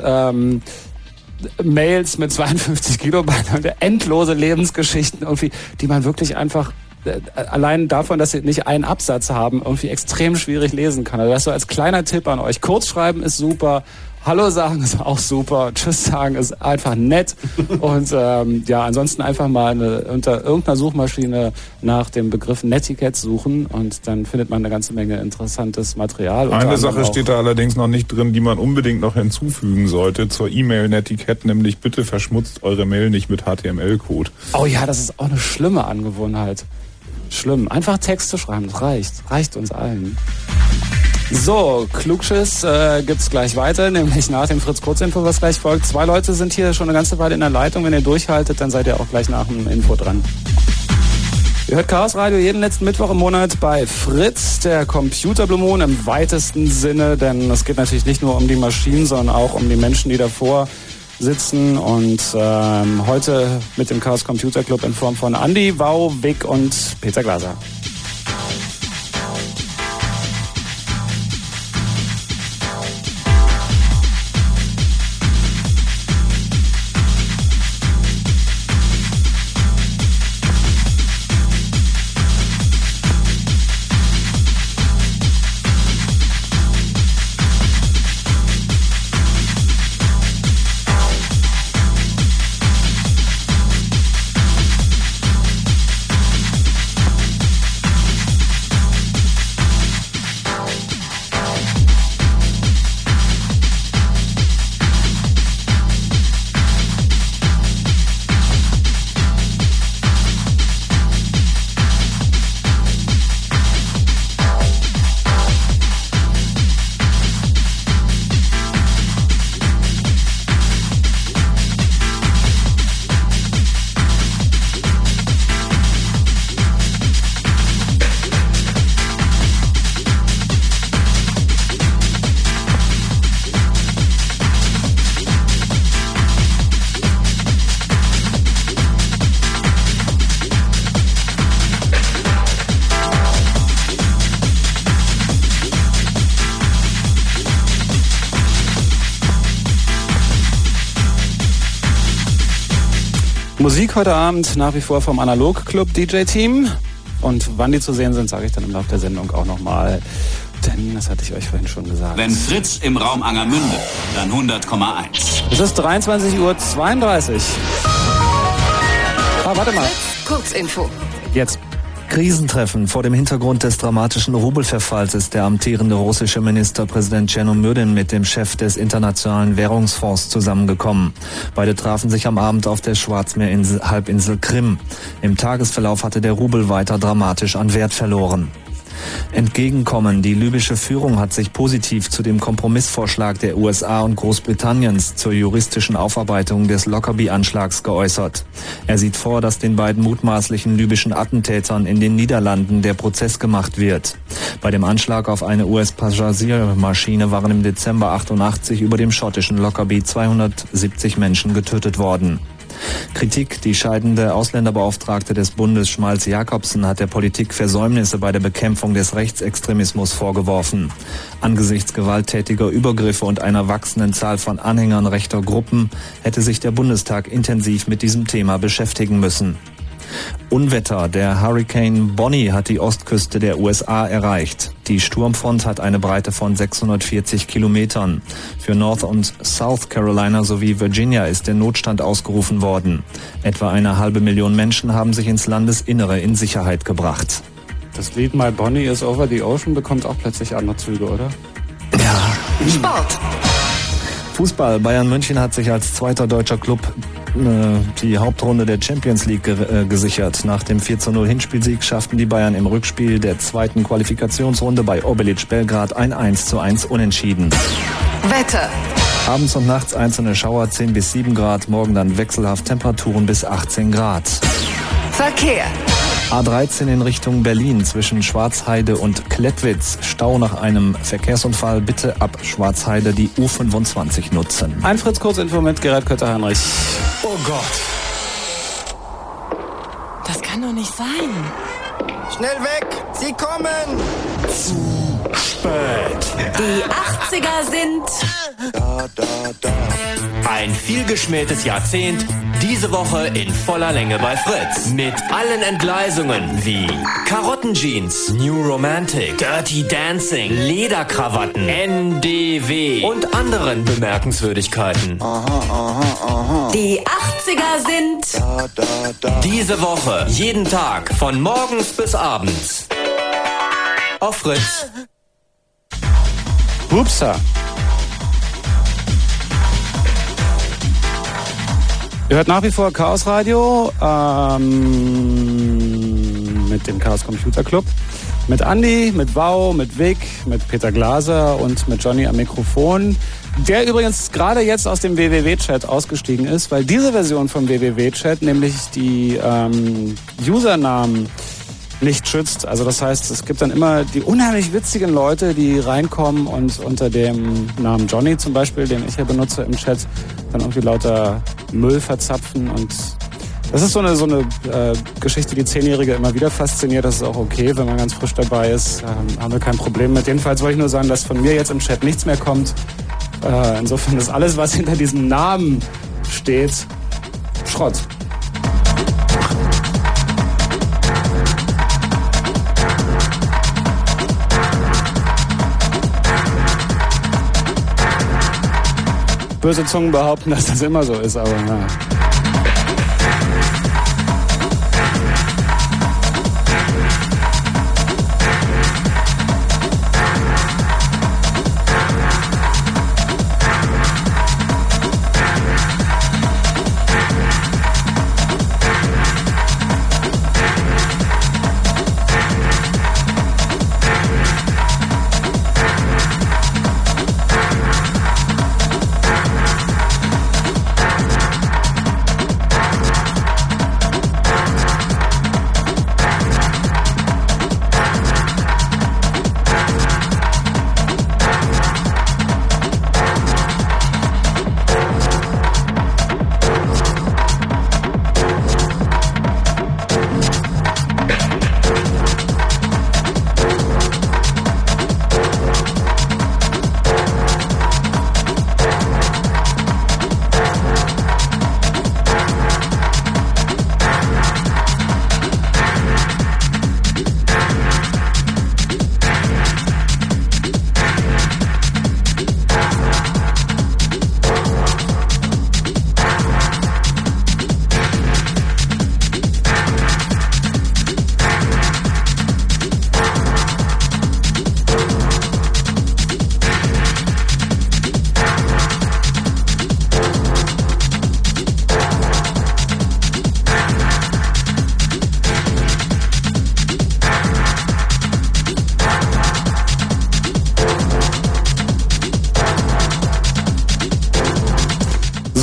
Mails mit 52 Kilobyte und endlose Lebensgeschichten irgendwie, die man wirklich einfach allein davon, dass sie nicht einen Absatz haben, irgendwie extrem schwierig lesen kann. Also das so als kleiner Tipp an euch. Kurzschreiben ist super. Hallo sagen ist auch super. Tschüss sagen ist einfach nett. Und ansonsten einfach mal unter irgendeiner Suchmaschine nach dem Begriff Netiquette suchen und dann findet man eine ganze Menge interessantes Material. Eine Sache steht da allerdings noch nicht drin, die man unbedingt noch hinzufügen sollte zur E-Mail-Netiquette, nämlich bitte verschmutzt eure Mail nicht mit HTML-Code. Oh ja, das ist auch eine schlimme Angewohnheit. Schlimm. Einfach Texte schreiben, das reicht uns allen. So, Klugschiss gibt's gleich weiter, nämlich nach dem Fritz-Kurzinfo, was gleich folgt. 2 Leute sind hier schon eine ganze Weile in der Leitung. Wenn ihr durchhaltet, dann seid ihr auch gleich nach dem Info dran. Ihr hört Chaos Radio jeden letzten Mittwoch im Monat bei Fritz, der Computer Blue Moon im weitesten Sinne, denn es geht natürlich nicht nur um die Maschinen, sondern auch um die Menschen, die davor sitzen und heute mit dem Chaos Computer Club in Form von Andi, Wau, Vic und Peter Glaser. Musik heute Abend nach wie vor vom Analog Club DJ Team. Und wann die zu sehen sind, sage ich dann im Laufe der Sendung auch nochmal. Denn, das hatte ich euch vorhin schon gesagt. Wenn Fritz im Raum Angermünde, dann 100,1. Es ist 23:32 Uhr. Warte mal. Kurzinfo. Jetzt. Krisentreffen. Vor dem Hintergrund des dramatischen Rubelverfalls ist der amtierende russische Ministerpräsident Chernomyrdin mit dem Chef des Internationalen Währungsfonds zusammengekommen. Beide trafen sich am Abend auf der Schwarzmeerhalbinsel Krim. Im Tagesverlauf hatte der Rubel weiter dramatisch an Wert verloren. Entgegenkommen. Die libysche Führung hat sich positiv zu dem Kompromissvorschlag der USA und Großbritanniens zur juristischen Aufarbeitung des Lockerbie-Anschlags geäußert. Er sieht vor, dass den beiden mutmaßlichen libyschen Attentätern in den Niederlanden der Prozess gemacht wird. Bei dem Anschlag auf eine US-Passagiermaschine waren im Dezember 88 über dem schottischen Lockerbie 270 Menschen getötet worden. Kritik. Die scheidende Ausländerbeauftragte des Bundes Schmalz Jakobsen hat der Politik Versäumnisse bei der Bekämpfung des Rechtsextremismus vorgeworfen. Angesichts gewalttätiger Übergriffe und einer wachsenden Zahl von Anhängern rechter Gruppen hätte sich der Bundestag intensiv mit diesem Thema beschäftigen müssen. Unwetter. Der Hurricane Bonnie hat die Ostküste der USA erreicht. Die Sturmfront hat eine Breite von 640 Kilometern. Für North und South Carolina sowie Virginia ist der Notstand ausgerufen worden. Etwa 500.000 Menschen haben sich ins Landesinnere in Sicherheit gebracht. Das Lied My Bonnie is Over the Ocean bekommt auch plötzlich andere Züge, oder? Ja. Sport. Fußball. Bayern München hat sich als zweiter deutscher Club die Hauptrunde der Champions League gesichert. Nach dem 4:0 Hinspielsieg schafften die Bayern im Rückspiel der zweiten Qualifikationsrunde bei Obilic Belgrad ein 1:1 Unentschieden. Wetter. Abends und nachts einzelne Schauer 10 bis 7 Grad, morgen dann wechselhaft Temperaturen bis 18 Grad. Verkehr. A13 in Richtung Berlin zwischen Schwarzheide und Klettwitz. Stau nach einem Verkehrsunfall. Bitte ab Schwarzheide die U25 nutzen. Ein Fritz-Kurzinfo mit Gerhard Kötter-Heinrich. Oh Gott. Das kann doch nicht sein. Schnell weg! Sie kommen! Zu spät. Die 80er sind... Ein vielgeschmähtes Jahrzehnt, diese Woche in voller Länge bei Fritz. Mit allen Entgleisungen wie Karottenjeans, New Romantic, Dirty Dancing, Lederkrawatten, NDW und anderen Bemerkenswürdigkeiten. Die 80er sind... Diese Woche, jeden Tag, von morgens bis abends. Auf Fritz. Hupsa. Ihr hört nach wie vor Chaos Radio mit dem Chaos Computer Club. Mit Andi, mit Wow, mit Vic, mit Peter Glaser und mit Johnny am Mikrofon. Der übrigens gerade jetzt aus dem WWW-Chat ausgestiegen ist, weil diese Version vom WWW-Chat nämlich die Usernamen nicht schützt. Also das heißt, es gibt dann immer die unheimlich witzigen Leute, die reinkommen und unter dem Namen Johnny zum Beispiel, den ich hier benutze im Chat, dann irgendwie lauter Müll verzapfen. Und das ist so eine Geschichte, die 10-Jährige immer wieder fasziniert. Das ist auch okay, wenn man ganz frisch dabei ist. Haben wir kein Problem mit. Jedenfalls wollte ich nur sagen, dass von mir jetzt im Chat nichts mehr kommt. Insofern ist alles, was hinter diesem Namen steht, Schrott. Böse Zungen behaupten, dass das immer so ist, aber na.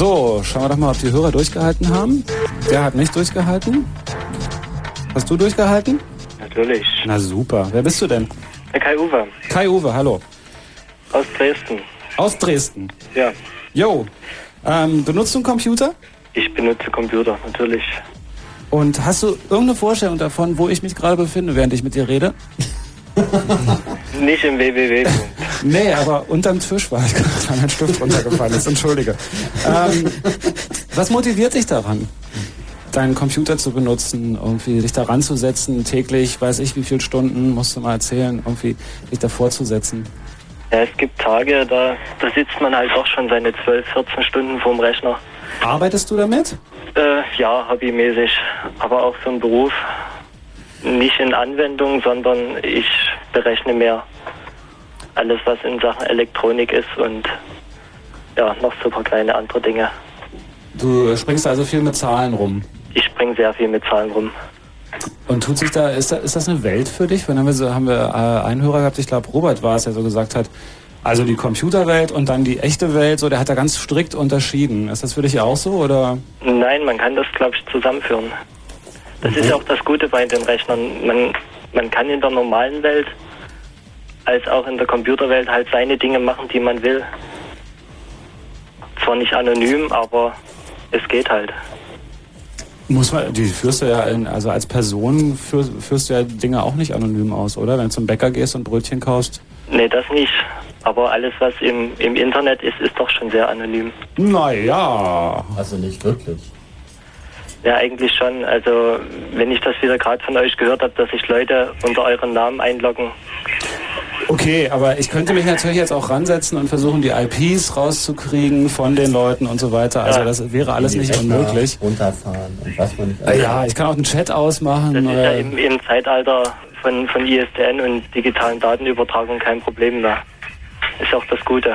So, schauen wir doch mal, ob die Hörer durchgehalten haben. Wer hat nicht durchgehalten? Hast du durchgehalten? Natürlich. Na super. Wer bist du denn? Kai-Uwe. Kai-Uwe, hallo. Aus Dresden. Aus Dresden? Ja. Jo. Benutzt du einen Computer? Ich benutze Computer, natürlich. Und hast du irgendeine Vorstellung davon, wo ich mich gerade befinde, während ich mit dir rede? Nicht im www. Nee, aber unterm Tisch war ich gerade, weil mein Stift runtergefallen ist. Entschuldige. Was motiviert dich daran, deinen Computer zu benutzen, irgendwie dich da ranzusetzen, täglich, weiß ich wie viele Stunden, musst du mal erzählen, irgendwie dich davor zu setzen? Ja, es gibt Tage, da sitzt man halt auch schon seine 12, 14 Stunden vorm Rechner. Arbeitest du damit? Ja, hobbymäßig, aber auch für den Beruf. Nicht in Anwendung, sondern ich berechne mehr alles, was in Sachen Elektronik ist und ja, noch super kleine andere Dinge. Du springst also viel mit Zahlen rum? Ich springe sehr viel mit Zahlen rum. Und tut sich ist das eine Welt für dich? Wenn haben wir einen Hörer gehabt, ich glaube Robert war es, der so gesagt hat, also die Computerwelt und dann die echte Welt, so der hat da ganz strikt unterschieden. Ist das für dich auch so, oder? Nein, man kann das, glaube ich, zusammenführen. Das ist ja auch das Gute bei den Rechnern. Man kann in der normalen Welt als auch in der Computerwelt halt seine Dinge machen, die man will. Zwar nicht anonym, aber es geht halt. Die führst du ja, also als Person führst du ja Dinge auch nicht anonym aus, oder? Wenn du zum Bäcker gehst und Brötchen kaufst? Nee, das nicht. Aber alles, was im Internet ist doch schon sehr anonym. Naja. Also nicht wirklich. Ja, eigentlich schon. Also, wenn ich das wieder gerade von euch gehört habe, dass sich Leute unter euren Namen einloggen. Okay, aber ich könnte mich natürlich jetzt auch ransetzen und versuchen, die IPs rauszukriegen von den Leuten und so weiter. Also das wäre alles nicht unmöglich. Runterfahren und was man nicht. Ja, ich kann auch einen Chat ausmachen. Das ist ja im Zeitalter von ISDN und digitalen Datenübertragung kein Problem mehr. Ist auch das Gute.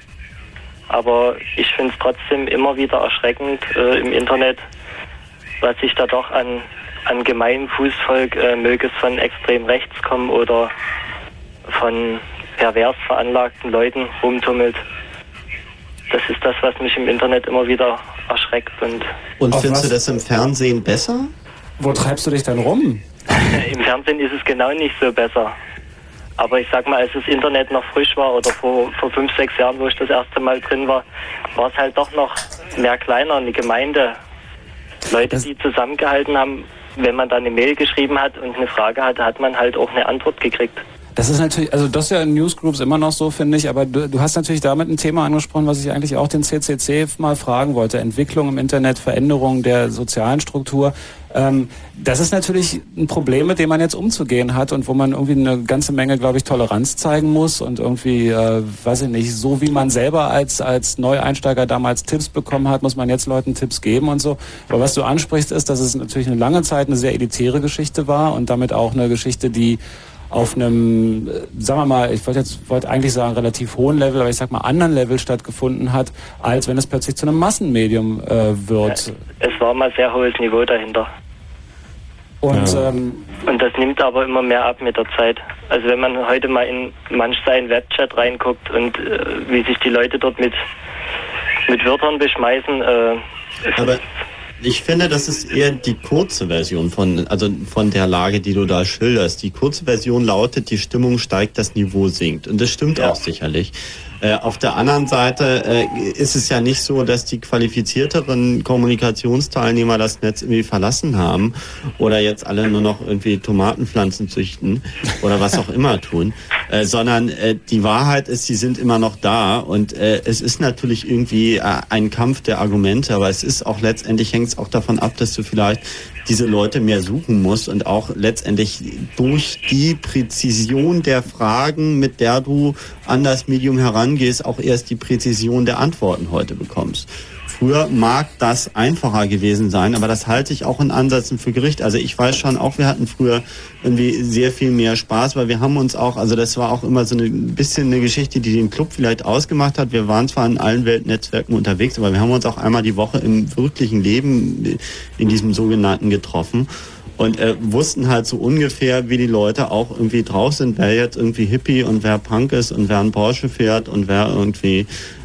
Aber ich finde es trotzdem immer wieder erschreckend im Internet, was sich da doch an gemeinem Fußvolk, möge es von extrem rechts kommen oder von pervers veranlagten Leuten rumtummelt. Das ist das, was mich im Internet immer wieder erschreckt. Und findest du das im Fernsehen besser? Wo treibst du dich denn rum? Im Fernsehen ist es genau nicht so besser. Aber ich sag mal, als das Internet noch frisch war oder vor 5, 6 Jahren, wo ich das erste Mal drin war, war es halt doch noch mehr kleiner, eine Gemeinde. Leute, die zusammengehalten haben, wenn man da eine Mail geschrieben hat und eine Frage hatte, hat man halt auch eine Antwort gekriegt. Das ist natürlich, also das ist ja in Newsgroups immer noch so, finde ich, aber du hast natürlich damit ein Thema angesprochen, was ich eigentlich auch den CCC mal fragen wollte. Entwicklung im Internet, Veränderung der sozialen Struktur. Das ist natürlich ein Problem, mit dem man jetzt umzugehen hat und wo man irgendwie eine ganze Menge, glaube ich, Toleranz zeigen muss und irgendwie, weiß ich nicht, so wie man selber als Neueinsteiger damals Tipps bekommen hat, muss man jetzt Leuten Tipps geben und so. Aber was du ansprichst, ist, dass es natürlich eine lange Zeit eine sehr elitäre Geschichte war und damit auch eine Geschichte, die auf einem, sagen wir mal, ich wollte eigentlich sagen relativ hohen Level, aber ich sag mal anderen Level stattgefunden hat, als wenn es plötzlich zu einem Massenmedium wird. Ja, es war mal sehr hohes Niveau dahinter. Und das nimmt aber immer mehr ab mit der Zeit. Also wenn man heute mal in manch seinen Webchat reinguckt und wie sich die Leute dort mit Wörtern beschmeißen, aber ich finde, das ist eher die kurze Version von der Lage, die du da schilderst. Die kurze Version lautet, die Stimmung steigt, das Niveau sinkt. Und das stimmt auch sicherlich. Auf der anderen Seite ist es ja nicht so, dass die qualifizierteren Kommunikationsteilnehmer das Netz irgendwie verlassen haben oder jetzt alle nur noch irgendwie Tomatenpflanzen züchten oder was auch immer tun, sondern die Wahrheit ist, sie sind immer noch da und es ist natürlich irgendwie ein Kampf der Argumente, aber es ist auch letztendlich, hängt es auch davon ab, dass du vielleicht diese Leute mehr suchen musst und auch letztendlich durch die Präzision der Fragen, mit der du an das Medium herangehst, auch erst die Präzision der Antworten heute bekommst. Früher mag das einfacher gewesen sein, aber das halte ich auch in Ansätzen für Gericht. Also ich weiß schon auch, wir hatten früher irgendwie sehr viel mehr Spaß, weil wir haben uns auch, also das war auch immer so ein bisschen eine Geschichte, die den Club vielleicht ausgemacht hat. Wir waren zwar in allen Weltnetzwerken unterwegs, aber wir haben uns auch einmal die Woche im wirklichen Leben in diesem sogenannten getroffen. Und wussten halt so ungefähr, wie die Leute auch irgendwie drauf sind, wer jetzt irgendwie Hippie und wer Punk ist und wer einen Porsche fährt und wer irgendwie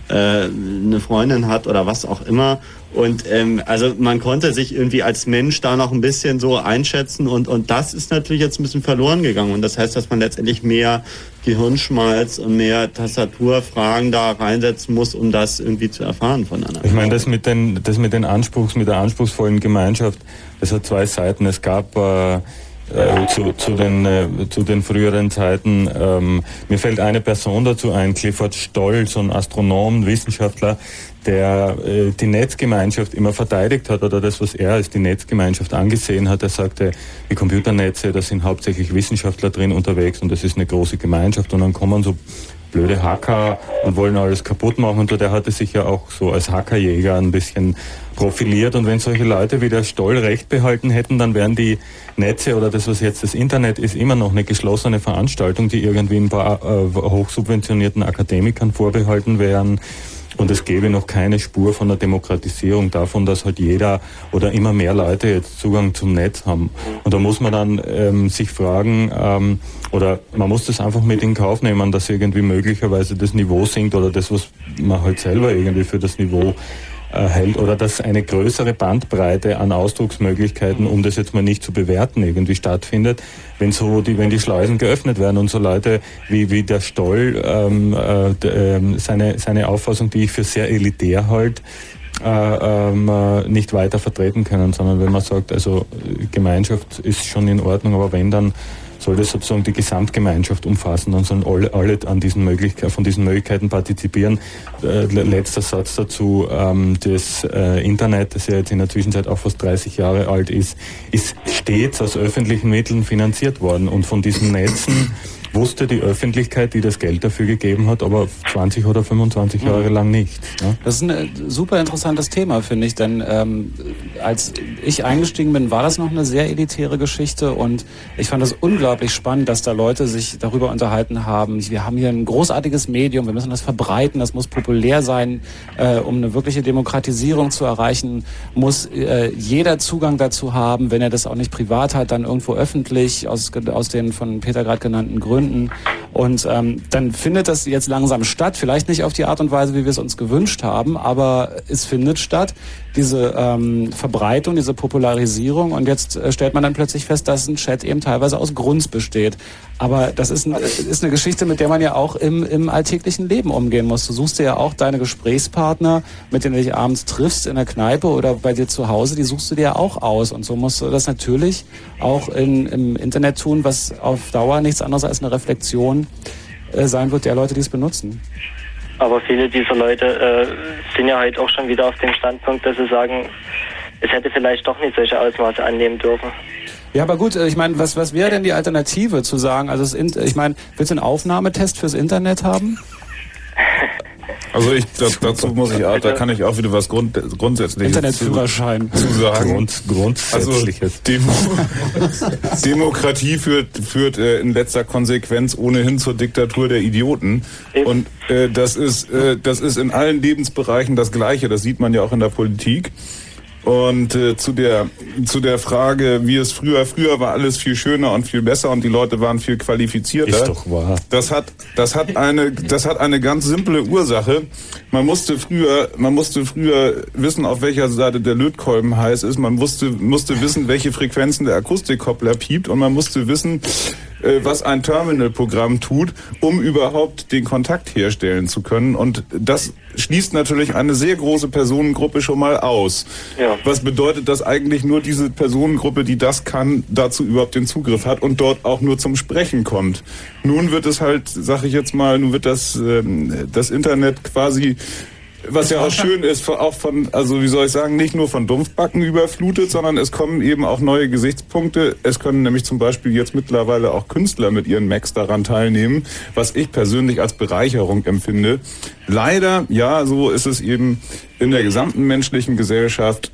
eine Freundin hat oder was auch immer. Und also man konnte sich irgendwie als Mensch da noch ein bisschen so einschätzen und das ist natürlich jetzt ein bisschen verloren gegangen. Und das heißt, dass man letztendlich mehr Gehirnschmalz und mehr Tastaturfragen da reinsetzen muss, um das irgendwie zu erfahren voneinander. Ich meine, das mit der anspruchsvollen Gemeinschaft, das hat zwei Seiten. Es gab zu den früheren Zeiten, mir fällt eine Person dazu ein, Clifford Stoll, so ein Astronom, Wissenschaftler, der die Netzgemeinschaft immer verteidigt hat oder das, was er als die Netzgemeinschaft angesehen hat. Er sagte, die Computernetze, da sind hauptsächlich Wissenschaftler drin unterwegs und das ist eine große Gemeinschaft und dann kommen so blöde Hacker und wollen alles kaputt machen und der hatte sich ja auch so als Hackerjäger ein bisschen profiliert und wenn solche Leute wie der Stoll recht behalten hätten, dann wären die Netze oder das, was jetzt das Internet ist, immer noch eine geschlossene Veranstaltung, die irgendwie ein paar hochsubventionierten Akademikern vorbehalten wären. Und es gäbe noch keine Spur von der Demokratisierung davon, dass halt jeder oder immer mehr Leute jetzt Zugang zum Netz haben. Und da muss man dann sich fragen, oder man muss das einfach mit in Kauf nehmen, dass irgendwie möglicherweise das Niveau sinkt oder das, was man halt selber irgendwie für das Niveau hält oder dass eine größere Bandbreite an Ausdrucksmöglichkeiten, um das jetzt mal nicht zu bewerten, irgendwie stattfindet, wenn die Schleusen geöffnet werden und so Leute wie der Stoll seine Auffassung, die ich für sehr elitär halte, nicht weiter vertreten können, sondern wenn man sagt, also Gemeinschaft ist schon in Ordnung, aber wenn, dann soll das sozusagen die Gesamtgemeinschaft umfassen, dann sollen alle von diesen Möglichkeiten partizipieren. Letzter Satz dazu, das Internet, das ja jetzt in der Zwischenzeit auch fast 30 Jahre alt ist stets aus öffentlichen Mitteln finanziert worden und von diesen Netzen wusste die Öffentlichkeit, die das Geld dafür gegeben hat, aber 20 oder 25 Jahre lang nicht. Ne? Das ist ein super interessantes Thema, finde ich, denn als ich eingestiegen bin, war das noch eine sehr elitäre Geschichte und ich fand es unglaublich spannend, dass da Leute sich darüber unterhalten haben. Wir haben hier ein großartiges Medium, wir müssen das verbreiten, das muss populär sein, um eine wirkliche Demokratisierung zu erreichen, muss jeder Zugang dazu haben, wenn er das auch nicht privat hat, dann irgendwo öffentlich, aus den von Peter gerade genannten Gründen. Und dann findet das jetzt langsam statt, vielleicht nicht auf die Art und Weise, wie wir es uns gewünscht haben, aber es findet statt, diese Verbreitung, diese Popularisierung und jetzt stellt man dann plötzlich fest, dass ein Chat eben teilweise aus Grunz besteht. Aber das ist eine Geschichte, mit der man ja auch im alltäglichen Leben umgehen muss. Du suchst dir ja auch deine Gesprächspartner, mit denen du dich abends triffst in der Kneipe oder bei dir zu Hause, die suchst du dir ja auch aus. Und so musst du das natürlich auch im Internet tun, was auf Dauer nichts anderes als eine Reflexion sein wird der Leute, die es benutzen. Aber viele dieser Leute sind ja halt auch schon wieder auf dem Standpunkt, dass sie sagen, es hätte vielleicht doch nicht solche Ausmaße annehmen dürfen. Ja, aber gut, ich meine, was wäre denn die Alternative zu sagen? Also ich meine, willst du einen Aufnahmetest fürs Internet haben? Also dazu muss ich auch, da kann ich auch wieder was Grundsätzliches Internetführerschein zu sagen. Grundsätzliches. Also Demokratie führt in letzter Konsequenz ohnehin zur Diktatur der Idioten. Und das ist in allen Lebensbereichen das Gleiche. Das sieht man ja auch in der Politik. Und zu der Frage, wie es früher war alles viel schöner und viel besser und die Leute waren viel qualifizierter. Ist doch wahr. Das hat eine ganz simple Ursache. Man musste früher wissen, auf welcher Seite der Lötkolben heiß ist. Man musste wissen, welche Frequenzen der Akustikkoppler piept und man musste wissen, was ein Terminalprogramm tut, um überhaupt den Kontakt herstellen zu können. Und das schließt natürlich eine sehr große Personengruppe schon mal aus. Ja. Was bedeutet, dass eigentlich nur diese Personengruppe, die das kann, dazu überhaupt den Zugriff hat und dort auch nur zum Sprechen kommt. Nun wird es halt, sag ich jetzt mal, das Internet quasi, was ja auch schön ist, auch von, also wie soll ich sagen, nicht nur von Dumpfbacken überflutet, sondern es kommen eben auch neue Gesichtspunkte. Es können nämlich zum Beispiel jetzt mittlerweile auch Künstler mit ihren Macs daran teilnehmen, was ich persönlich als Bereicherung empfinde. Leider, ja, so ist es eben in der gesamten menschlichen Gesellschaft,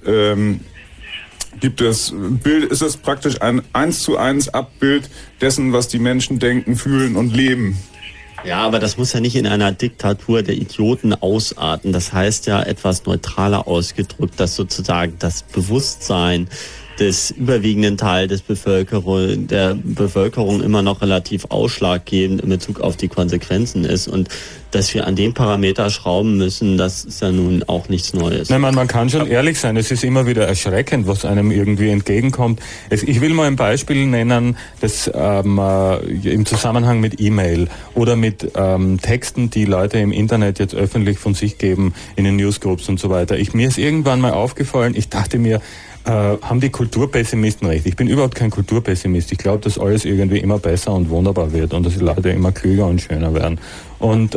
ist es praktisch ein 1:1 Abbild dessen, was die Menschen denken, fühlen und leben. Ja, aber das muss ja nicht in einer Diktatur der Idioten ausarten. Das heißt ja etwas neutraler ausgedrückt, dass sozusagen das Bewusstsein des überwiegenden Teils der Bevölkerung immer noch relativ ausschlaggebend in Bezug auf die Konsequenzen ist. Und dass wir an dem Parameter schrauben müssen, das ist ja nun auch nichts Neues. Nein, man kann schon ehrlich sein, es ist immer wieder erschreckend, was einem irgendwie entgegenkommt. Ich will mal ein Beispiel nennen, das im Zusammenhang mit E-Mail oder mit Texten, die Leute im Internet jetzt öffentlich von sich geben, in den Newsgroups und so weiter. Mir ist irgendwann mal aufgefallen, ich dachte mir, haben die Kulturpessimisten recht? Ich bin überhaupt kein Kulturpessimist. Ich glaube, dass alles irgendwie immer besser und wunderbar wird und dass die Leute immer klüger und schöner werden. Und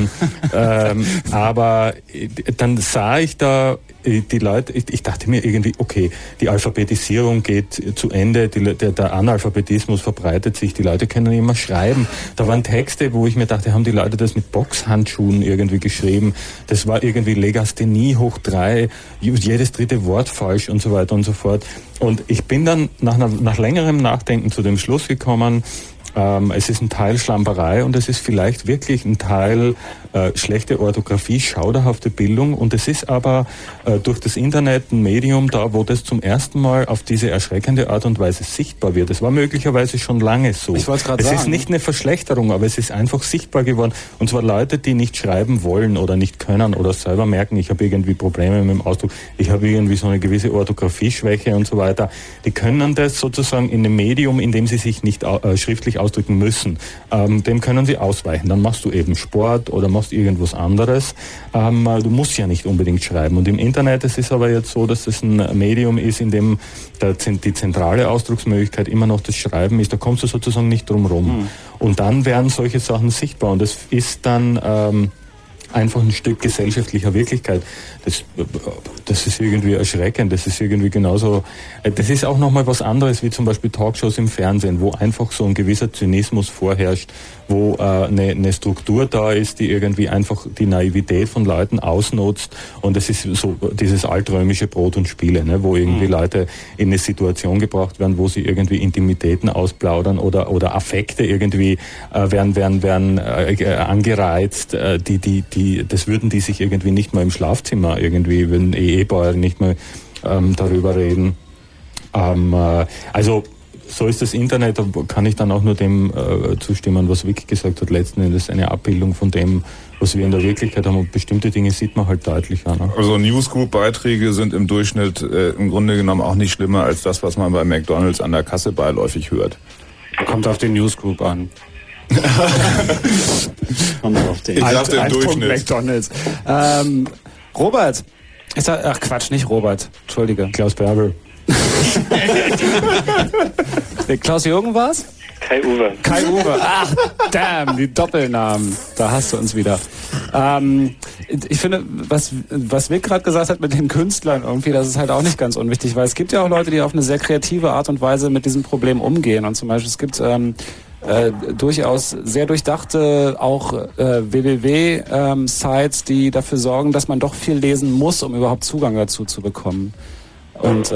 aber dann sah ich da die Leute, ich dachte mir irgendwie, okay, die Alphabetisierung geht zu Ende, der Analphabetismus verbreitet sich, die Leute können nicht mehr schreiben. Da waren Texte, wo ich mir dachte, haben die Leute das mit Boxhandschuhen irgendwie geschrieben. Das war irgendwie Legasthenie hoch 3, jedes dritte Wort falsch und so weiter und so fort. Und ich bin dann nach längerem Nachdenken zu dem Schluss gekommen, es ist ein Teil Schlamperei und es ist vielleicht wirklich ein Teil schlechte Orthographie, schauderhafte Bildung und es ist aber durch das Internet ein Medium da, wo das zum ersten Mal auf diese erschreckende Art und Weise sichtbar wird. Es war möglicherweise schon lange so. Ich wollte es gerade sagen. Es ist nicht eine Verschlechterung, aber es ist einfach sichtbar geworden. Und zwar Leute, die nicht schreiben wollen oder nicht können oder selber merken, ich habe irgendwie Probleme mit dem Ausdruck, ich habe irgendwie so eine gewisse Orthographieschwäche und so weiter. Die können das sozusagen in einem Medium, in dem sie sich nicht schriftlich ausdrücken müssen, dem können sie ausweichen. Dann machst du eben Sport oder machst irgendwas anderes. Du musst ja nicht unbedingt schreiben. Und im Internet, es ist aber jetzt so, dass es ein Medium ist, in dem die zentrale Ausdrucksmöglichkeit immer noch das Schreiben ist. Da kommst du sozusagen nicht drum rum. Und dann werden solche Sachen sichtbar. Und das ist dann einfach ein Stück gesellschaftlicher Wirklichkeit. Das ist irgendwie erschreckend. Das ist irgendwie genauso. Das ist auch nochmal was anderes wie zum Beispiel Talkshows im Fernsehen, wo einfach so ein gewisser Zynismus vorherrscht, wo eine Struktur da ist, die irgendwie einfach die Naivität von Leuten ausnutzt. Und es ist so dieses altrömische Brot und Spiele, ne, wo irgendwie Leute in eine Situation gebracht werden, wo sie irgendwie Intimitäten ausplaudern oder Affekte irgendwie werden angereizt, das würden die sich irgendwie nicht mal im Schlafzimmer irgendwie, wenn Ehepaare nicht mal darüber reden. Also so ist das Internet, da kann ich dann auch nur dem zustimmen, was Vicky gesagt hat, letzten Endes eine Abbildung von dem, was wir in der Wirklichkeit haben und bestimmte Dinge sieht man halt deutlicher. Ne? Also Newsgroup-Beiträge sind im Durchschnitt im Grunde genommen auch nicht schlimmer als das, was man bei McDonald's an der Kasse beiläufig hört. Kommt auf den Newsgroup an. Kommt auf den. Ich sagte im Durchschnitt. McDonald's. Robert. Ach Quatsch, nicht Robert. Entschuldige. Klaus Bärbel. Klaus-Jürgen war's? Kai-Uwe. Kai-Uwe. Ach, damn, die Doppelnamen. Da hast du uns wieder. Ich finde, was Vic gerade gesagt hat mit den Künstlern irgendwie, das ist halt auch nicht ganz unwichtig, weil es gibt ja auch Leute, die auf eine sehr kreative Art und Weise mit diesem Problem umgehen. Und zum Beispiel, es gibt durchaus sehr durchdachte auch www-Sites, die dafür sorgen, dass man doch viel lesen muss, um überhaupt Zugang dazu zu bekommen. Und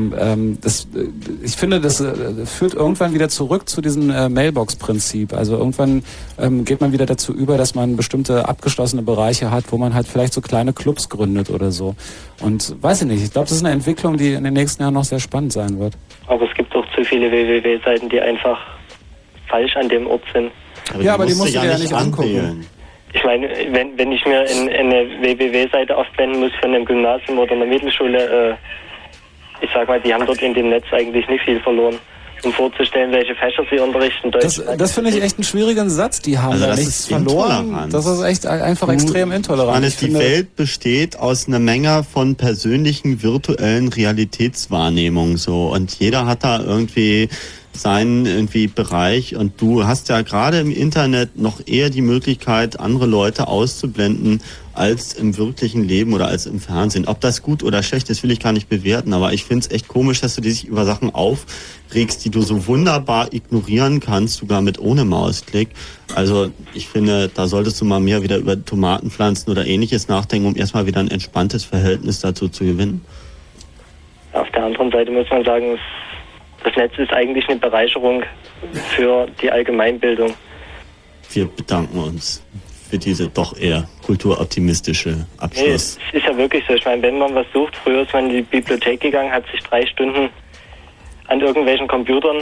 ich finde, das führt irgendwann wieder zurück zu diesem Mailbox-Prinzip. Also irgendwann geht man wieder dazu über, dass man bestimmte abgeschlossene Bereiche hat, wo man halt vielleicht so kleine Clubs gründet oder so. Und weiß ich nicht, ich glaube, das ist eine Entwicklung, die in den nächsten Jahren noch sehr spannend sein wird. Aber es gibt auch zu viele www-Seiten, die einfach falsch an dem Ort sind. Aber die musst du dir ja nicht angucken. Ich meine, wenn ich mir eine www-Seite aufwenden muss von einem Gymnasium oder einer Mittelschule, ich sag mal, die haben dort in dem Netz eigentlich nicht viel verloren. Um vorzustellen, welche Fächer sie unterrichten. Das finde ich echt einen schwierigen Satz. Die haben da nichts verloren. Das ist echt einfach extrem intolerant. Die Welt besteht aus einer Menge von persönlichen virtuellen Realitätswahrnehmungen so und jeder hat da irgendwie seinen Bereich und du hast ja gerade im Internet noch eher die Möglichkeit, andere Leute auszublenden als im wirklichen Leben oder als im Fernsehen. Ob das gut oder schlecht ist, will ich gar nicht bewerten, aber ich finde es echt komisch, dass du dich über Sachen aufregst, die du so wunderbar ignorieren kannst, sogar mit ohne Mausklick. Also ich finde, da solltest du mal mehr wieder über Tomatenpflanzen oder Ähnliches nachdenken, um erstmal wieder ein entspanntes Verhältnis dazu zu gewinnen. Auf der anderen Seite muss man sagen, das Netz ist eigentlich eine Bereicherung für die Allgemeinbildung. Wir bedanken uns für diese doch eher kulturoptimistische Abschluss. Nee, es ist ja wirklich so. Ich meine, wenn man was sucht, früher ist man in die Bibliothek gegangen, hat sich 3 Stunden an irgendwelchen Computern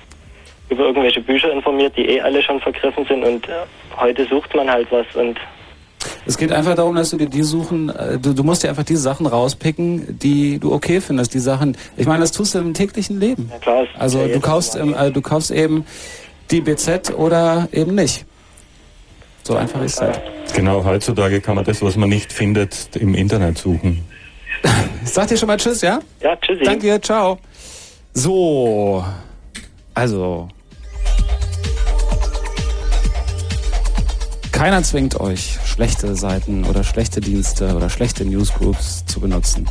über irgendwelche Bücher informiert, die alle schon vergriffen sind und heute sucht man halt was und Es geht einfach darum, dass du dir die suchen, du musst dir einfach die Sachen rauspicken, die du okay findest, die Sachen, ich meine, das tust du im täglichen Leben. Ja, klar, also du kaufst eben die BZ oder eben nicht. So einfach ist es. Genau, heutzutage kann man das, was man nicht findet, im Internet suchen. Ich sag dir schon mal Tschüss, ja? Ja, tschüssi. Danke dir, ciao. So, also keiner zwingt euch, schlechte Seiten oder schlechte Dienste oder schlechte Newsgroups zu benutzen.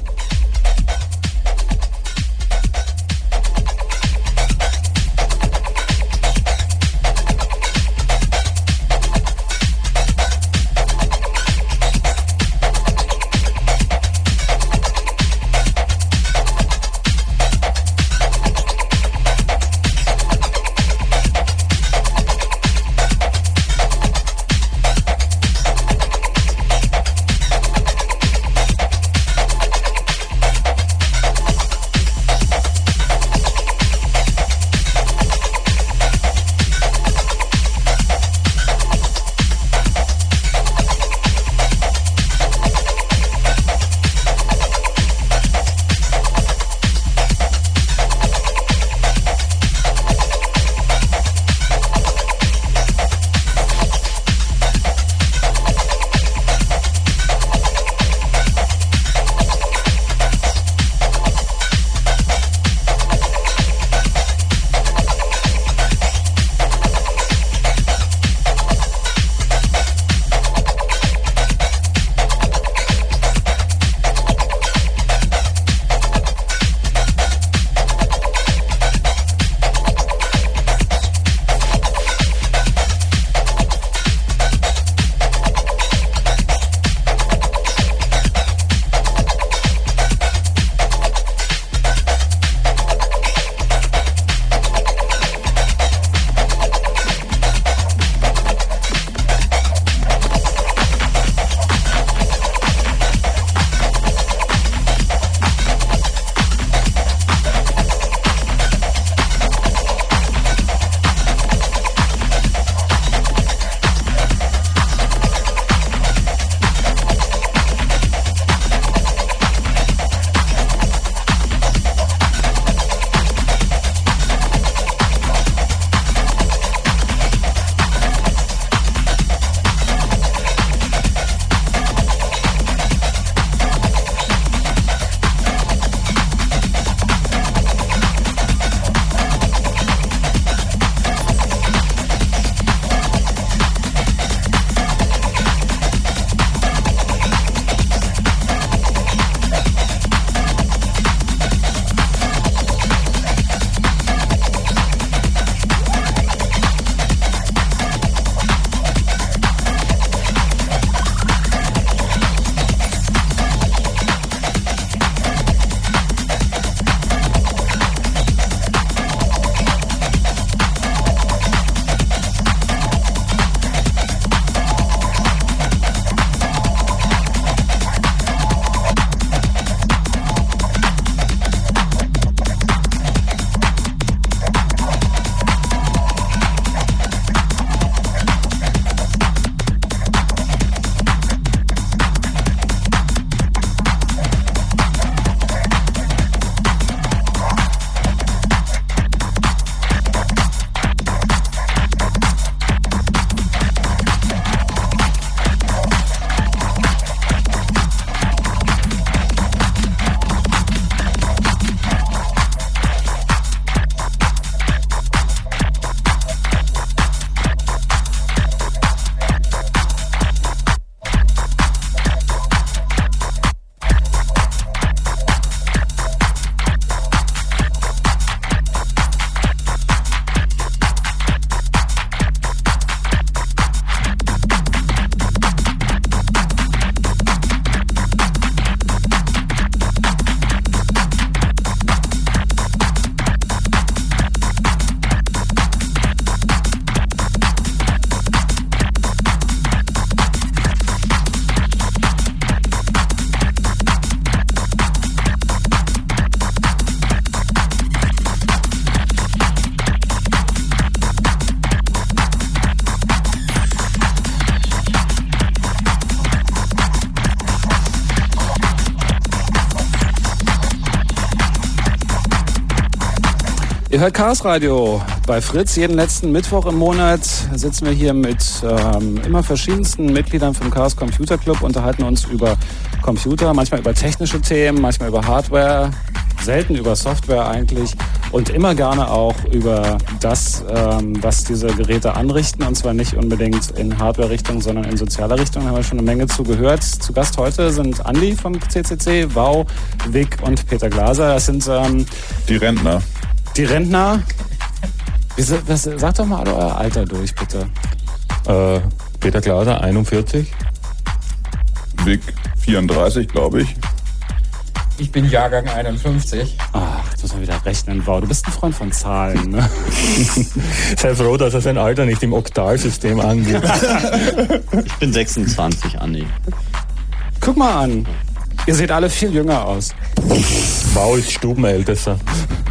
Ihr hört Chaos Radio bei Fritz. Jeden letzten Mittwoch im Monat sitzen wir hier mit immer verschiedensten Mitgliedern vom Chaos Computer Club, unterhalten uns über Computer, manchmal über technische Themen, manchmal über Hardware, selten über Software eigentlich und immer gerne auch über das, was diese Geräte anrichten, und zwar nicht unbedingt in Hardware-Richtung, sondern in sozialer Richtung. Da haben wir schon eine Menge zugehört. Zu Gast heute sind Andi vom CCC, Wau, Vic und Peter Glaser. Das sind die Rentner. Die Rentner. Sagt doch mal alle euer Alter durch, bitte. Peter Glaser, 41. Vic, 34, glaube ich. Ich bin Jahrgang 51. Ach, jetzt muss man wieder rechnen. Wow, du bist ein Freund von Zahlen, ne? Sei froh, dass er sein Alter nicht im Oktalsystem angibt. Ich bin 26, Andi. Guck mal an. Ihr seht alle viel jünger aus. Wow, ist Stubenältester.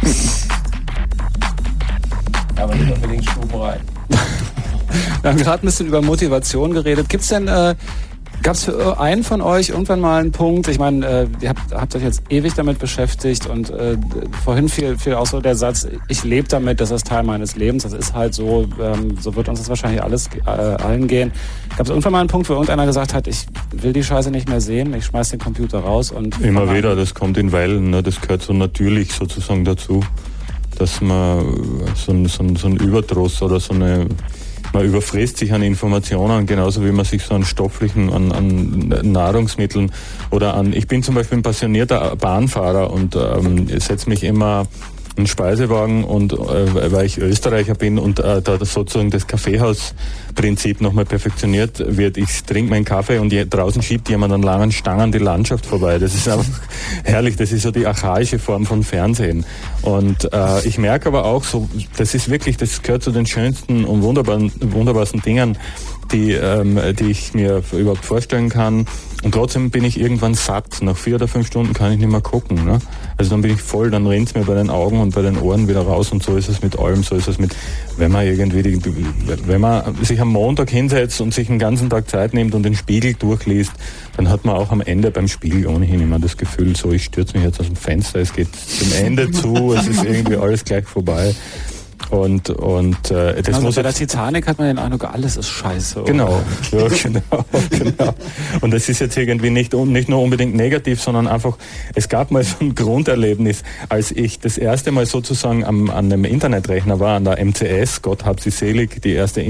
Aber nicht unbedingt stubenrein. Wir haben gerade ein bisschen über Motivation geredet. Gibt's denn, gab's für einen von euch irgendwann mal einen Punkt? Ich meine, ihr habt euch jetzt ewig damit beschäftigt und vorhin fiel auch so der Satz, ich lebe damit, das ist Teil meines Lebens, das ist halt so, so wird uns das wahrscheinlich allen gehen. Gab's irgendwann mal einen Punkt, wo irgendeiner gesagt hat, ich will die Scheiße nicht mehr sehen, ich schmeiß den Computer raus und... Immer wieder, das kommt in Wellen, ne? Das gehört so natürlich sozusagen dazu, dass man so ein Überdruss oder man überfrisst sich an Informationen, genauso wie man sich so an stofflichen, an Nahrungsmitteln oder ich bin zum Beispiel ein passionierter Bahnfahrer und setze mich immer in den Speisewagen und weil ich Österreicher bin und da sozusagen das Kaffeehausprinzip nochmal perfektioniert wird. Ich trinke meinen Kaffee und draußen schiebt jemand an langen Stangen die Landschaft vorbei. Das ist einfach herrlich. Das ist so die archaische Form von Fernsehen. Und ich merke aber auch so, das gehört zu den schönsten und wunderbarsten Dingen, die ich mir überhaupt vorstellen kann. Und trotzdem bin ich irgendwann satt. Nach 4 oder 5 Stunden kann ich nicht mehr gucken. Ne? Also dann bin ich voll, dann rinnt's mir bei den Augen und bei den Ohren wieder raus. Und so ist es mit allem. So ist es mit, wenn man sich am Montag hinsetzt und sich einen ganzen Tag Zeit nimmt und den Spiegel durchliest, dann hat man auch am Ende beim Spiegel ohnehin immer das Gefühl, so, ich stürze mich jetzt aus dem Fenster, es geht zum Ende zu, es ist irgendwie alles gleich vorbei. Und das also muss bei der Titanic hat man den Eindruck, alles ist scheiße. Oder? Genau, ja, genau. Und das ist jetzt irgendwie nicht nur unbedingt negativ, sondern einfach, es gab mal so ein Grunderlebnis, als ich das erste Mal sozusagen an einem Internetrechner war, an der MCS, Gott hab sie selig, der erste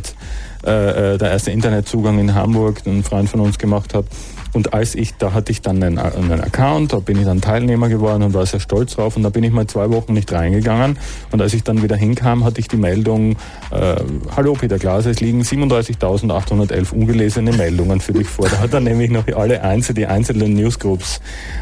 Internetzugang in Hamburg, den ein Freund von uns gemacht hat. Und da hatte ich dann einen Account, da bin ich dann Teilnehmer geworden und war sehr stolz drauf. Und da bin ich mal 2 Wochen nicht reingegangen. Und als ich dann wieder hinkam, hatte ich die Meldung, hallo Peter Glaser, es liegen 37.811 ungelesene Meldungen für dich vor. Da hat er nämlich noch die einzelnen Newsgroups,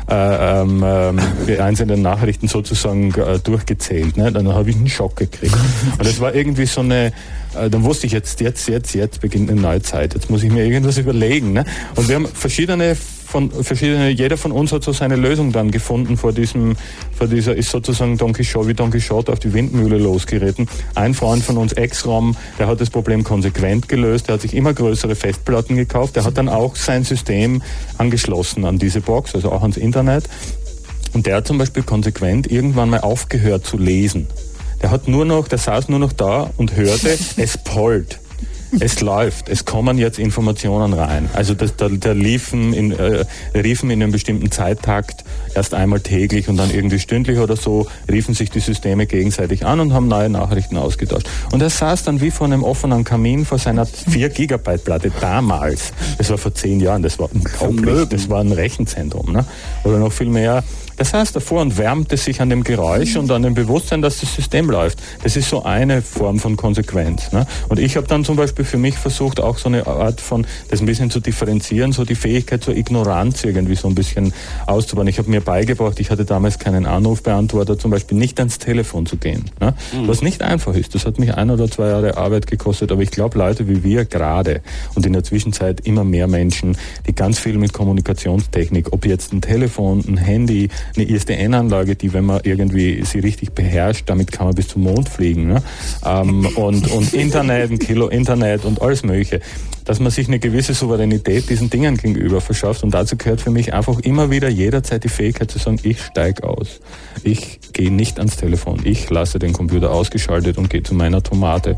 die einzelnen Nachrichten sozusagen durchgezählt. Ne? Dann habe ich einen Schock gekriegt. Und es war irgendwie so dann wusste ich jetzt beginnt eine neue Zeit. Jetzt muss ich mir irgendwas überlegen. Ne? Und wir haben jeder von uns hat so seine Lösung dann gefunden vor dieser ist sozusagen Don Quixote auf die Windmühle losgeritten. Ein Freund von uns, Ex-Rom, der hat das Problem konsequent gelöst, der hat sich immer größere Festplatten gekauft, der hat dann auch sein System angeschlossen an diese Box, also auch ans Internet. Und der hat zum Beispiel konsequent irgendwann mal aufgehört zu lesen. Der saß nur noch da und hörte, es pollt. Es läuft, es kommen jetzt Informationen rein. Also da riefen in einem bestimmten Zeittakt erst einmal täglich und dann irgendwie stündlich oder so, riefen sich die Systeme gegenseitig an und haben neue Nachrichten ausgetauscht. Und er saß dann wie vor einem offenen Kamin vor seiner 4 Gigabyte Platte damals. Das war vor 10 Jahren, das war unglaublich. Das war ein Rechenzentrum, ne? Oder noch viel mehr. Das heißt, davor und wärmte sich an dem Geräusch und an dem Bewusstsein, dass das System läuft. Das ist so eine Form von Konsequenz. Ne? Und ich habe dann zum Beispiel für mich versucht, auch so eine Art von, das ein bisschen zu differenzieren, so die Fähigkeit zur Ignoranz irgendwie so ein bisschen auszubauen. Ich habe mir beigebracht, ich hatte damals keinen Anrufbeantworter, zum Beispiel nicht ans Telefon zu gehen. Ne? Was nicht einfach ist. Das hat mich 1 oder 2 Jahre Arbeit gekostet, aber ich glaube, Leute wie wir gerade und in der Zwischenzeit immer mehr Menschen, die ganz viel mit Kommunikationstechnik, ob jetzt ein Telefon, ein Handy, eine ISDN-Anlage, die, wenn man irgendwie sie richtig beherrscht, damit kann man bis zum Mond fliegen. Ne? Und Internet, ein Kilo Internet und alles Mögliche. dass man sich eine gewisse Souveränität diesen Dingen gegenüber verschafft. Und dazu gehört für mich einfach immer wieder jederzeit die Fähigkeit zu sagen, ich steige aus. Ich gehe nicht ans Telefon. Ich lasse den Computer ausgeschaltet und gehe zu meiner Tomate.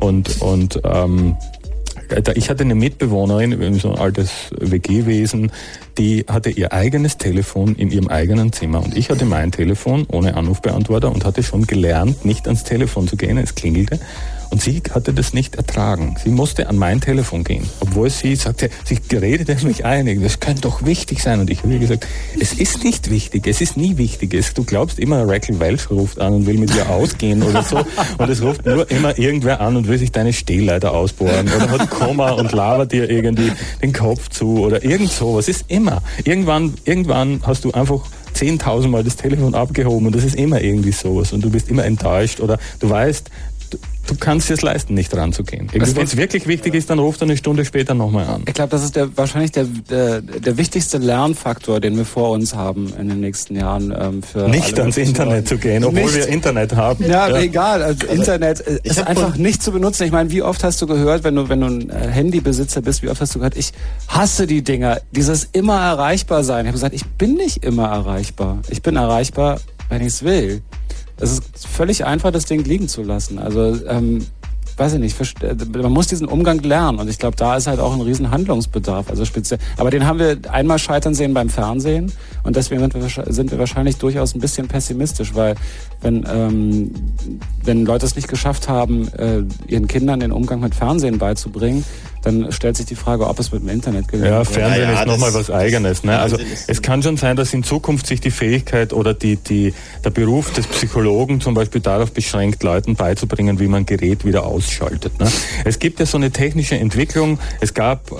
Ich hatte eine Mitbewohnerin, so ein altes WG-Wesen, die hatte ihr eigenes Telefon in ihrem eigenen Zimmer. Und ich hatte mein Telefon ohne Anrufbeantworter und hatte schon gelernt, nicht ans Telefon zu gehen. Es klingelte. Und sie hatte das nicht ertragen. Sie musste an mein Telefon gehen. Obwohl sie sagte, sie redete mich ein, das könnte doch wichtig sein. Und ich habe ihr gesagt, es ist nicht wichtig, es ist nie wichtig. Du glaubst immer, Raquel Welch ruft an und will mit dir ausgehen oder so. Und es ruft nur immer irgendwer an und will sich deine Stehleiter ausbohren oder hat Koma und labert dir irgendwie den Kopf zu oder irgend sowas. Es ist immer. Irgendwann hast du einfach 10.000 Mal das Telefon abgehoben und das ist immer irgendwie sowas. Und du bist immer enttäuscht oder du weißt, du kannst es leisten, nicht ranzugehen. Wenn es wirklich wichtig ist, dann ruft er eine Stunde später nochmal an. Ich glaube, das ist wahrscheinlich der wichtigste Lernfaktor, den wir vor uns haben in den nächsten Jahren. Für nicht ans Internet zu gehen, obwohl wir Internet haben. Ja, egal. Also Internet ist einfach nicht zu benutzen. Ich meine, wie oft hast du gehört, wenn du ein Handybesitzer bist, wie oft hast du gehört, ich hasse die Dinger, dieses immer erreichbar sein. Ich habe gesagt, ich bin nicht immer erreichbar. Ich bin erreichbar, wenn ich es will. Es ist völlig einfach, das Ding liegen zu lassen. Also, weiß ich nicht, man muss diesen Umgang lernen. Und ich glaube, da ist halt auch ein riesen Handlungsbedarf. Also speziell. Aber den haben wir einmal scheitern sehen beim Fernsehen. Und deswegen sind wir wahrscheinlich durchaus ein bisschen pessimistisch, weil wenn Leute es nicht geschafft haben, ihren Kindern den Umgang mit Fernsehen beizubringen, dann stellt sich die Frage, ob es mit dem Internet gelingt. Ja, Fernsehen ist nochmal was Eigenes. Ne? Also es kann schon sein, dass in Zukunft sich die Fähigkeit oder der Beruf des Psychologen zum Beispiel darauf beschränkt, Leuten beizubringen, wie man ein Gerät wieder ausschaltet. Ne? Es gibt ja so eine technische Entwicklung. Es gab,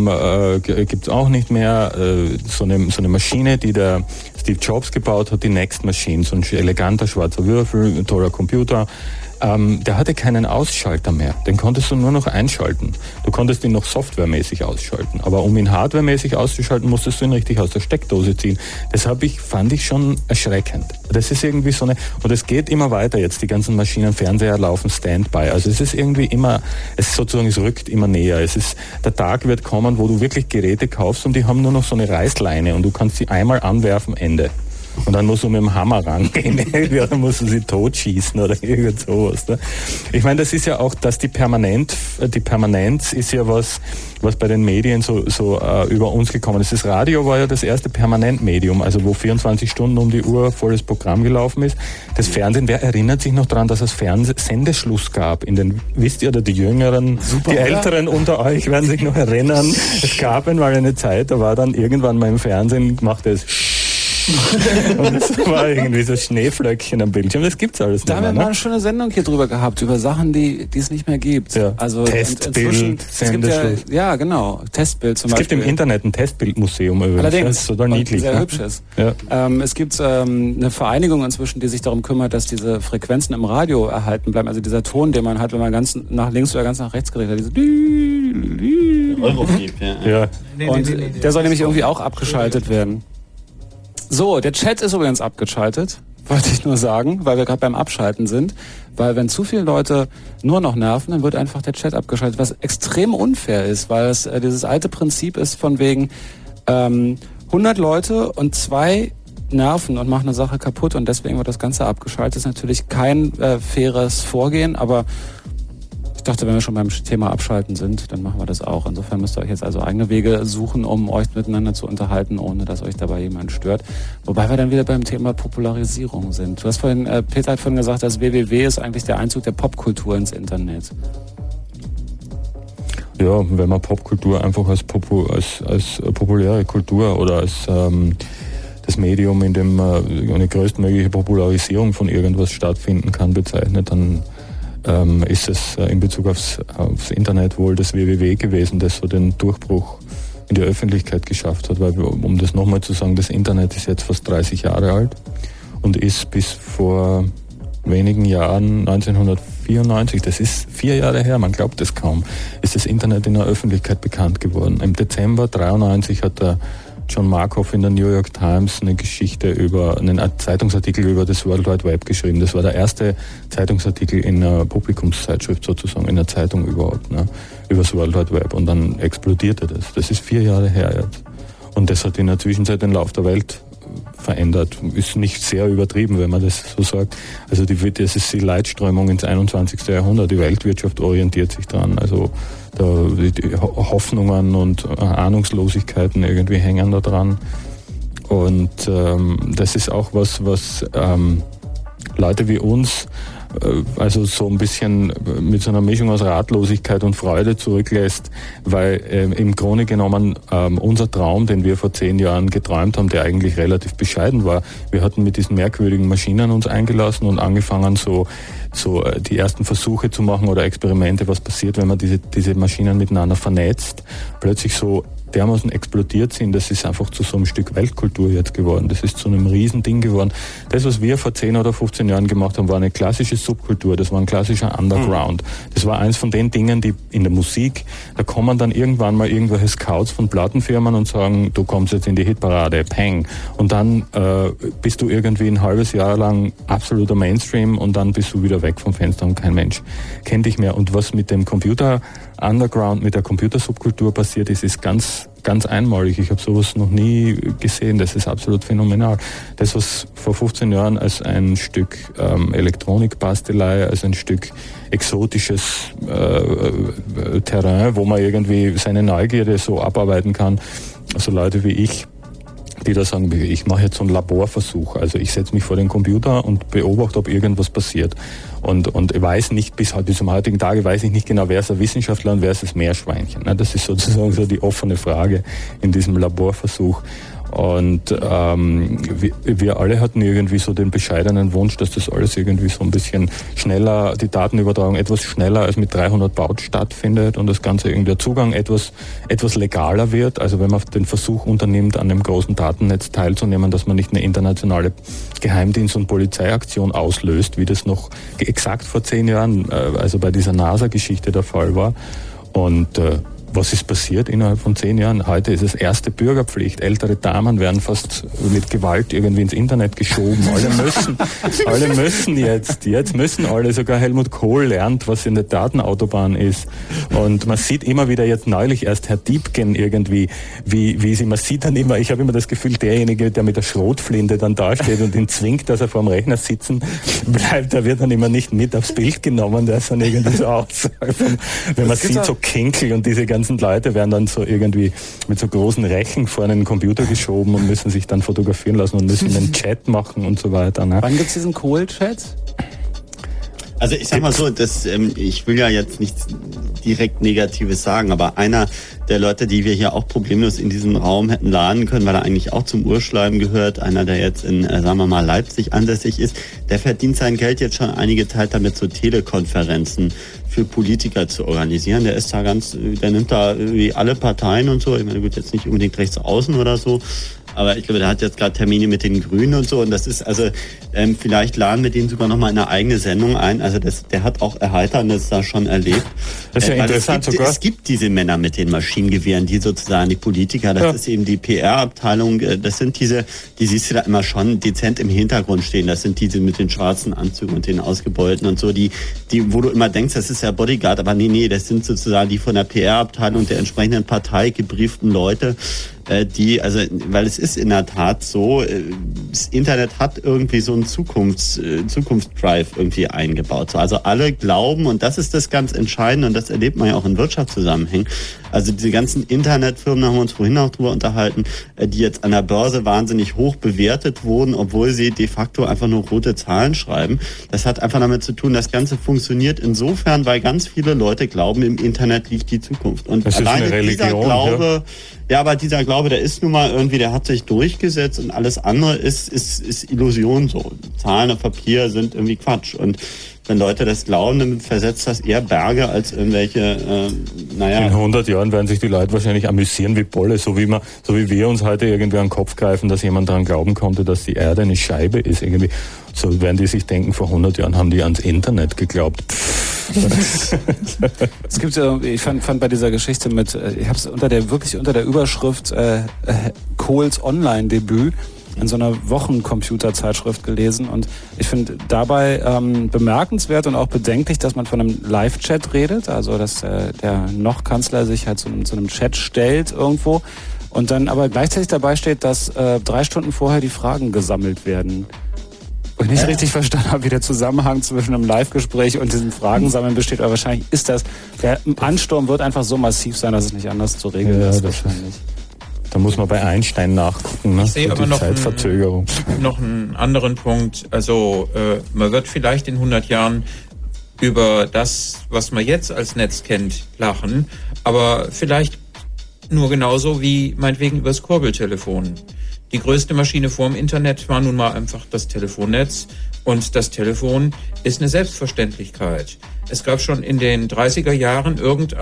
gibt's auch nicht mehr, so eine Maschine, die der Steve Jobs gebaut hat, die Next Machine, so ein eleganter schwarzer Würfel, ein toller Computer. Der hatte keinen Ausschalter mehr. Den konntest du nur noch einschalten. Du konntest ihn noch softwaremäßig ausschalten. Aber um ihn hardwaremäßig auszuschalten, musstest du ihn richtig aus der Steckdose ziehen. Das fand ich schon erschreckend. Das ist irgendwie so und es geht immer weiter jetzt. Die ganzen Maschinen, Fernseher laufen Standby. Also es ist irgendwie immer, es rückt immer näher. Der Tag wird kommen, wo du wirklich Geräte kaufst und die haben nur noch so eine Reißleine und du kannst sie einmal anwerfen, Ende. Und dann musst du mit dem Hammer rangehen, dann musst du sie totschießen oder irgend sowas. Ne? Ich meine, das ist ja auch, dass die Permanenz ist ja was bei den Medien so über uns gekommen ist. Das Radio war ja das erste Permanentmedium, also wo 24 Stunden um die Uhr volles Programm gelaufen ist. Das Fernsehen, wer erinnert sich noch daran, dass es Sendeschluss gab? Wisst ihr, oder die Jüngeren, die Älteren unter euch werden sich noch erinnern. Es gab einmal eine Zeit, da war dann irgendwann mal im Fernsehen, machte es und es war irgendwie so Schneeflöckchen am Bildschirm. Das gibt's alles nicht mehr. Da haben wir mal eine schöne Sendung hier drüber gehabt, über Sachen, die es nicht mehr gibt. Ja. Also Testbild, Sendeschluss. Ja, genau. Testbild zum Beispiel. Es gibt im Internet ein Testbildmuseum übrigens. Allerdings. Das ist total niedlich. Sehr hübsches. Ja. Es gibt eine Vereinigung inzwischen, die sich darum kümmert, dass diese Frequenzen im Radio erhalten bleiben. Also dieser Ton, den man hat, wenn man ganz nach links oder ganz nach rechts gerät hat. Diese Euroflip, ja. Und der soll nämlich irgendwie auch abgeschaltet werden. So, der Chat ist übrigens abgeschaltet, wollte ich nur sagen, weil wir gerade beim Abschalten sind. Weil wenn zu viele Leute nur noch nerven, dann wird einfach der Chat abgeschaltet, was extrem unfair ist, weil es dieses alte Prinzip ist von wegen 100 Leute und 2 nerven und machen eine Sache kaputt und deswegen wird das Ganze abgeschaltet. Das ist natürlich kein faires Vorgehen, aber ich dachte, wenn wir schon beim Thema Abschalten sind, dann machen wir das auch. Insofern müsst ihr euch jetzt also eigene Wege suchen, um euch miteinander zu unterhalten, ohne dass euch dabei jemand stört. Wobei wir dann wieder beim Thema Popularisierung sind. Du hast vorhin, Peter hat vorhin gesagt, das WWW ist eigentlich der Einzug der Popkultur ins Internet. Ja, wenn man Popkultur einfach als populäre Kultur oder als das Medium, in dem eine größtmögliche Popularisierung von irgendwas stattfinden kann, bezeichnet, dann ist es in Bezug aufs Internet wohl das WWW gewesen, das so den Durchbruch in die Öffentlichkeit geschafft hat. Weil, um das nochmal zu sagen, das Internet ist jetzt fast 30 Jahre alt und ist bis vor wenigen Jahren, 1994, das ist 4 Jahre her, man glaubt es kaum, ist das Internet in der Öffentlichkeit bekannt geworden. Im Dezember 1993 hat der John Markoff in der New York Times einen Zeitungsartikel über das World Wide Web geschrieben. Das war der erste Zeitungsartikel in einer Publikumszeitschrift sozusagen, in einer Zeitung überhaupt, ne, über das World Wide Web. Und dann explodierte das. Das ist 4 Jahre her jetzt. Und das hat in der Zwischenzeit den Lauf der Welt verändert. Ist nicht sehr übertrieben, wenn man das so sagt. Also das ist die Leitströmung ins 21. Jahrhundert. Die Weltwirtschaft orientiert sich daran. Also die Hoffnungen und Ahnungslosigkeiten irgendwie hängen da dran. Und das ist auch was Leute wie uns also so ein bisschen mit so einer Mischung aus Ratlosigkeit und Freude zurücklässt, weil im Grunde genommen unser Traum, den wir vor 10 Jahren geträumt haben, der eigentlich relativ bescheiden war, wir hatten mit diesen merkwürdigen Maschinen uns eingelassen und angefangen so die ersten Versuche zu machen oder Experimente, was passiert, wenn man diese Maschinen miteinander vernetzt, plötzlich so dermaßen explodiert sind, das ist einfach zu so einem Stück Weltkultur jetzt geworden. Das ist zu einem Riesending geworden. Das, was wir vor 10 oder 15 Jahren gemacht haben, war eine klassische Subkultur, das war ein klassischer Underground. Das war eins von den Dingen, die in der Musik, da kommen dann irgendwann mal irgendwelche Scouts von Plattenfirmen und sagen, du kommst jetzt in die Hitparade, peng. Und dann bist du irgendwie ein halbes Jahr lang absoluter Mainstream und dann bist du wieder weg vom Fenster und kein Mensch kennt dich mehr. Und was mit dem Computer Underground, mit der Computersubkultur passiert ist, ist ganz einmalig. Ich habe sowas noch nie gesehen. Das ist absolut phänomenal. Das, was vor 15 Jahren als ein Stück Elektronikbastelei, als ein Stück exotisches Terrain, wo man irgendwie seine Neugierde so abarbeiten kann, also Leute wie ich, die da sagen, ich mache jetzt so einen Laborversuch. Also ich setze mich vor den Computer und beobachte, ob irgendwas passiert. Und ich weiß nicht, bis zum heutigen Tage weiß ich nicht genau, wer ist der Wissenschaftler und wer ist das Meerschweinchen. Das ist sozusagen so die offene Frage in diesem Laborversuch. Und wir alle hatten irgendwie so den bescheidenen Wunsch, dass das alles irgendwie so ein bisschen schneller, die Datenübertragung etwas schneller als mit 300 Baud stattfindet und das Ganze irgendwie der Zugang etwas legaler wird. Also wenn man den Versuch unternimmt, an einem großen Datennetz teilzunehmen, dass man nicht eine internationale Geheimdienst- und Polizeiaktion auslöst, wie das noch exakt vor 10 Jahren, also bei dieser NASA-Geschichte der Fall war. Und was ist passiert innerhalb von 10 Jahren? Heute ist es erste Bürgerpflicht. Ältere Damen werden fast mit Gewalt irgendwie ins Internet geschoben. Alle müssen jetzt müssen alle, sogar Helmut Kohl lernt, was in der Datenautobahn ist. Und man sieht immer wieder jetzt neulich erst Herr Diebken irgendwie, man sieht dann immer, ich habe immer das Gefühl, derjenige, der mit der Schrotflinte dann dasteht und ihn zwingt, dass er vor dem Rechner sitzen bleibt, der wird dann immer nicht mit aufs Bild genommen, der ist dann irgendwie so aus. Wenn man sieht, so Kinkel und diese ganzen Leute werden dann so irgendwie mit so großen Rechen vor einen Computer geschoben und müssen sich dann fotografieren lassen und müssen einen Chat machen und so weiter. Ne? Wann gibt's diesen Kohl-Chat? Also ich sag mal so, ich will ja jetzt nichts direkt Negatives sagen, aber einer der Leute, die wir hier auch problemlos in diesem Raum hätten laden können, weil er eigentlich auch zum Urschleim gehört, einer, der jetzt in, sagen wir mal, Leipzig ansässig ist, der verdient sein Geld jetzt schon einige Zeit damit, so Telekonferenzen für Politiker zu organisieren. Der ist da der nimmt da irgendwie alle Parteien und so, ich meine, gut, jetzt nicht unbedingt rechts außen oder so, aber ich glaube, der hat jetzt gerade Termine mit den Grünen und so und das ist also, vielleicht laden wir den sogar nochmal in eine eigene Sendung ein, also der hat auch Erheiterndes da schon erlebt. Das ist ja interessant sogar. Es gibt diese Männer mit den Maschinengewehren, die sozusagen die Politiker, das ist eben die PR-Abteilung, das sind die siehst du da immer schon dezent im Hintergrund stehen, das sind diese mit den schwarzen Anzügen und den Ausgebeulten und so, die wo du immer denkst, das ist ja Bodyguard, aber nee, das sind sozusagen die von der PR-Abteilung der entsprechenden Partei gebrieften Leute, weil es ist in der Tat so, das Internet hat irgendwie so einen Zukunftsdrive irgendwie eingebaut. So, also alle glauben, und das ist das ganz Entscheidende, und das erlebt man ja auch in Wirtschaftszusammenhängen, also diese ganzen Internetfirmen, da haben wir uns vorhin auch drüber unterhalten, die jetzt an der Börse wahnsinnig hoch bewertet wurden, obwohl sie de facto einfach nur rote Zahlen schreiben. Das hat einfach damit zu tun, das Ganze funktioniert insofern, weil ganz viele Leute glauben, im Internet liegt die Zukunft. Und das alleine ist eine Religion, dieser Glaube, ja, aber dieser Glaube, der ist nun mal irgendwie, der hat sich durchgesetzt und alles andere ist Illusion so. Zahlen auf Papier sind irgendwie Quatsch. Und wenn Leute das glauben, dann versetzt das eher Berge als irgendwelche, In 100 Jahren werden sich die Leute wahrscheinlich amüsieren wie Bolle, so wie wir uns heute irgendwie an den Kopf greifen, dass jemand daran glauben konnte, dass die Erde eine Scheibe ist irgendwie. So werden die sich denken, vor 100 Jahren haben die ans Internet geglaubt. Es gibt ja, ich fand bei dieser Geschichte mit, ich habe es unter der Überschrift Kohls Online-Debüt in so einer Wochencomputerzeitschrift gelesen und ich finde dabei bemerkenswert und auch bedenklich, dass man von einem Live-Chat redet, also dass der Noch-Kanzler sich halt zu einem Chat stellt irgendwo und dann aber gleichzeitig dabei steht, dass 3 Stunden vorher die Fragen gesammelt werden. Und ich nicht richtig verstanden habe, wie der Zusammenhang zwischen einem Live-Gespräch und diesem Fragensammeln besteht, aber wahrscheinlich ist der Ansturm wird einfach so massiv sein, dass es nicht anders zu regeln ist wahrscheinlich. Da muss man bei Einstein nachgucken, ne? Ich sehe aber noch Zeitverzögerung. Noch einen anderen Punkt. Also man wird vielleicht in 100 Jahren über das, was man jetzt als Netz kennt, lachen, aber vielleicht nur genauso wie meinetwegen über das Kurbeltelefon. Die größte Maschine vorm Internet war nun mal einfach das Telefonnetz und das Telefon ist eine Selbstverständlichkeit. Es gab schon in den 30er Jahren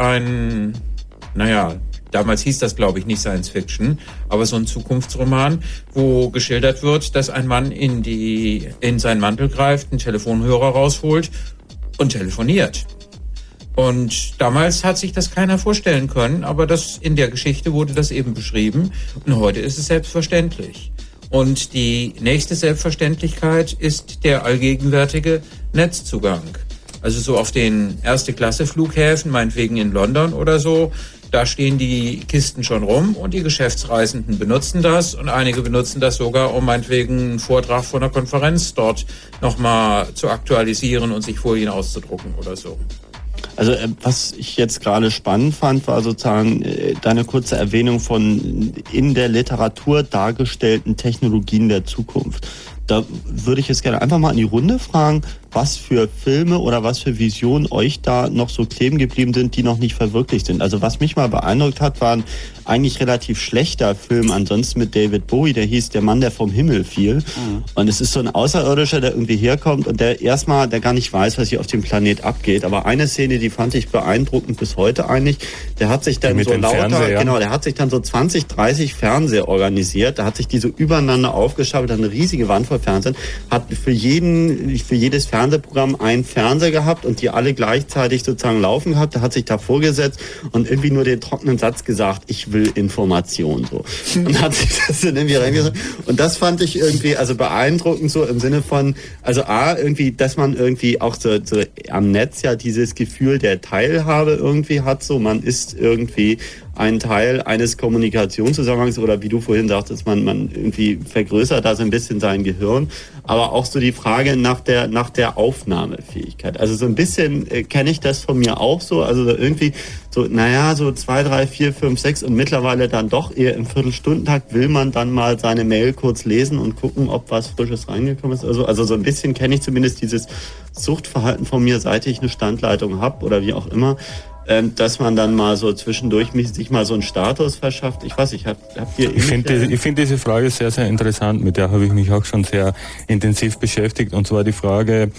damals hieß das, glaube ich, nicht Science Fiction, aber so ein Zukunftsroman, wo geschildert wird, dass ein Mann in seinen Mantel greift, einen Telefonhörer rausholt und telefoniert. Und damals hat sich das keiner vorstellen können, aber in der Geschichte wurde das eben beschrieben und heute ist es selbstverständlich. Und die nächste Selbstverständlichkeit ist der allgegenwärtige Netzzugang. Also so auf den Erste-Klasse-Flughäfen, meinetwegen in London oder so, da stehen die Kisten schon rum und die Geschäftsreisenden benutzen das und einige benutzen das sogar, um meinetwegen einen Vortrag von einer Konferenz dort nochmal zu aktualisieren und sich Folien auszudrucken oder so. Also was ich jetzt gerade spannend fand, war sozusagen deine kurze Erwähnung von in der Literatur dargestellten Technologien der Zukunft. Da würde ich jetzt gerne einfach mal in die Runde fragen, was für Filme oder was für Visionen euch da noch so kleben geblieben sind, die noch nicht verwirklicht sind. Also was mich mal beeindruckt hat, war ein eigentlich relativ schlechter Film ansonsten mit David Bowie, der hieß Der Mann, der vom Himmel fiel. Mhm. Und es ist so ein Außerirdischer, der irgendwie herkommt und der gar nicht weiß, was hier auf dem Planet abgeht. Aber eine Szene, die fand ich beeindruckend bis heute eigentlich, der hat sich dann der hat sich dann so 20, 30 Fernseher organisiert, da hat sich die so übereinander aufgestapelt, hat eine riesige Wand voll Fernsehen, hat für jedes Fernsehprogramm einen Fernseher gehabt und die alle gleichzeitig sozusagen laufen gehabt. Der hat sich da vorgesetzt und irgendwie nur den trockenen Satz gesagt, ich will Information, so. Und hat sich das dann irgendwie reingesetzt. Und das fand ich irgendwie, also beeindruckend so im Sinne von, also irgendwie, dass man irgendwie auch so am Netz ja dieses Gefühl der Teilhabe irgendwie hat, so man ist irgendwie ein Teil eines Kommunikationszusammenhangs oder wie du vorhin sagtest, man irgendwie vergrößert da so ein bisschen sein Gehirn, aber auch so die Frage nach der Aufnahmefähigkeit. Also so ein bisschen kenne ich das von mir auch so, also irgendwie so 2, 3, 4, 5, 6 und mittlerweile dann doch eher im Viertelstundentakt will man dann mal seine Mail kurz lesen und gucken, ob was Frisches reingekommen ist. Also so ein bisschen kenne ich zumindest dieses Suchtverhalten von mir, seit ich eine Standleitung habe oder wie auch immer, dass man dann mal so zwischendurch sich mal so einen Status verschafft. Ich weiß, ich finde diese Frage sehr, sehr interessant. Mit der habe ich mich auch schon sehr intensiv beschäftigt. Und zwar die Frage,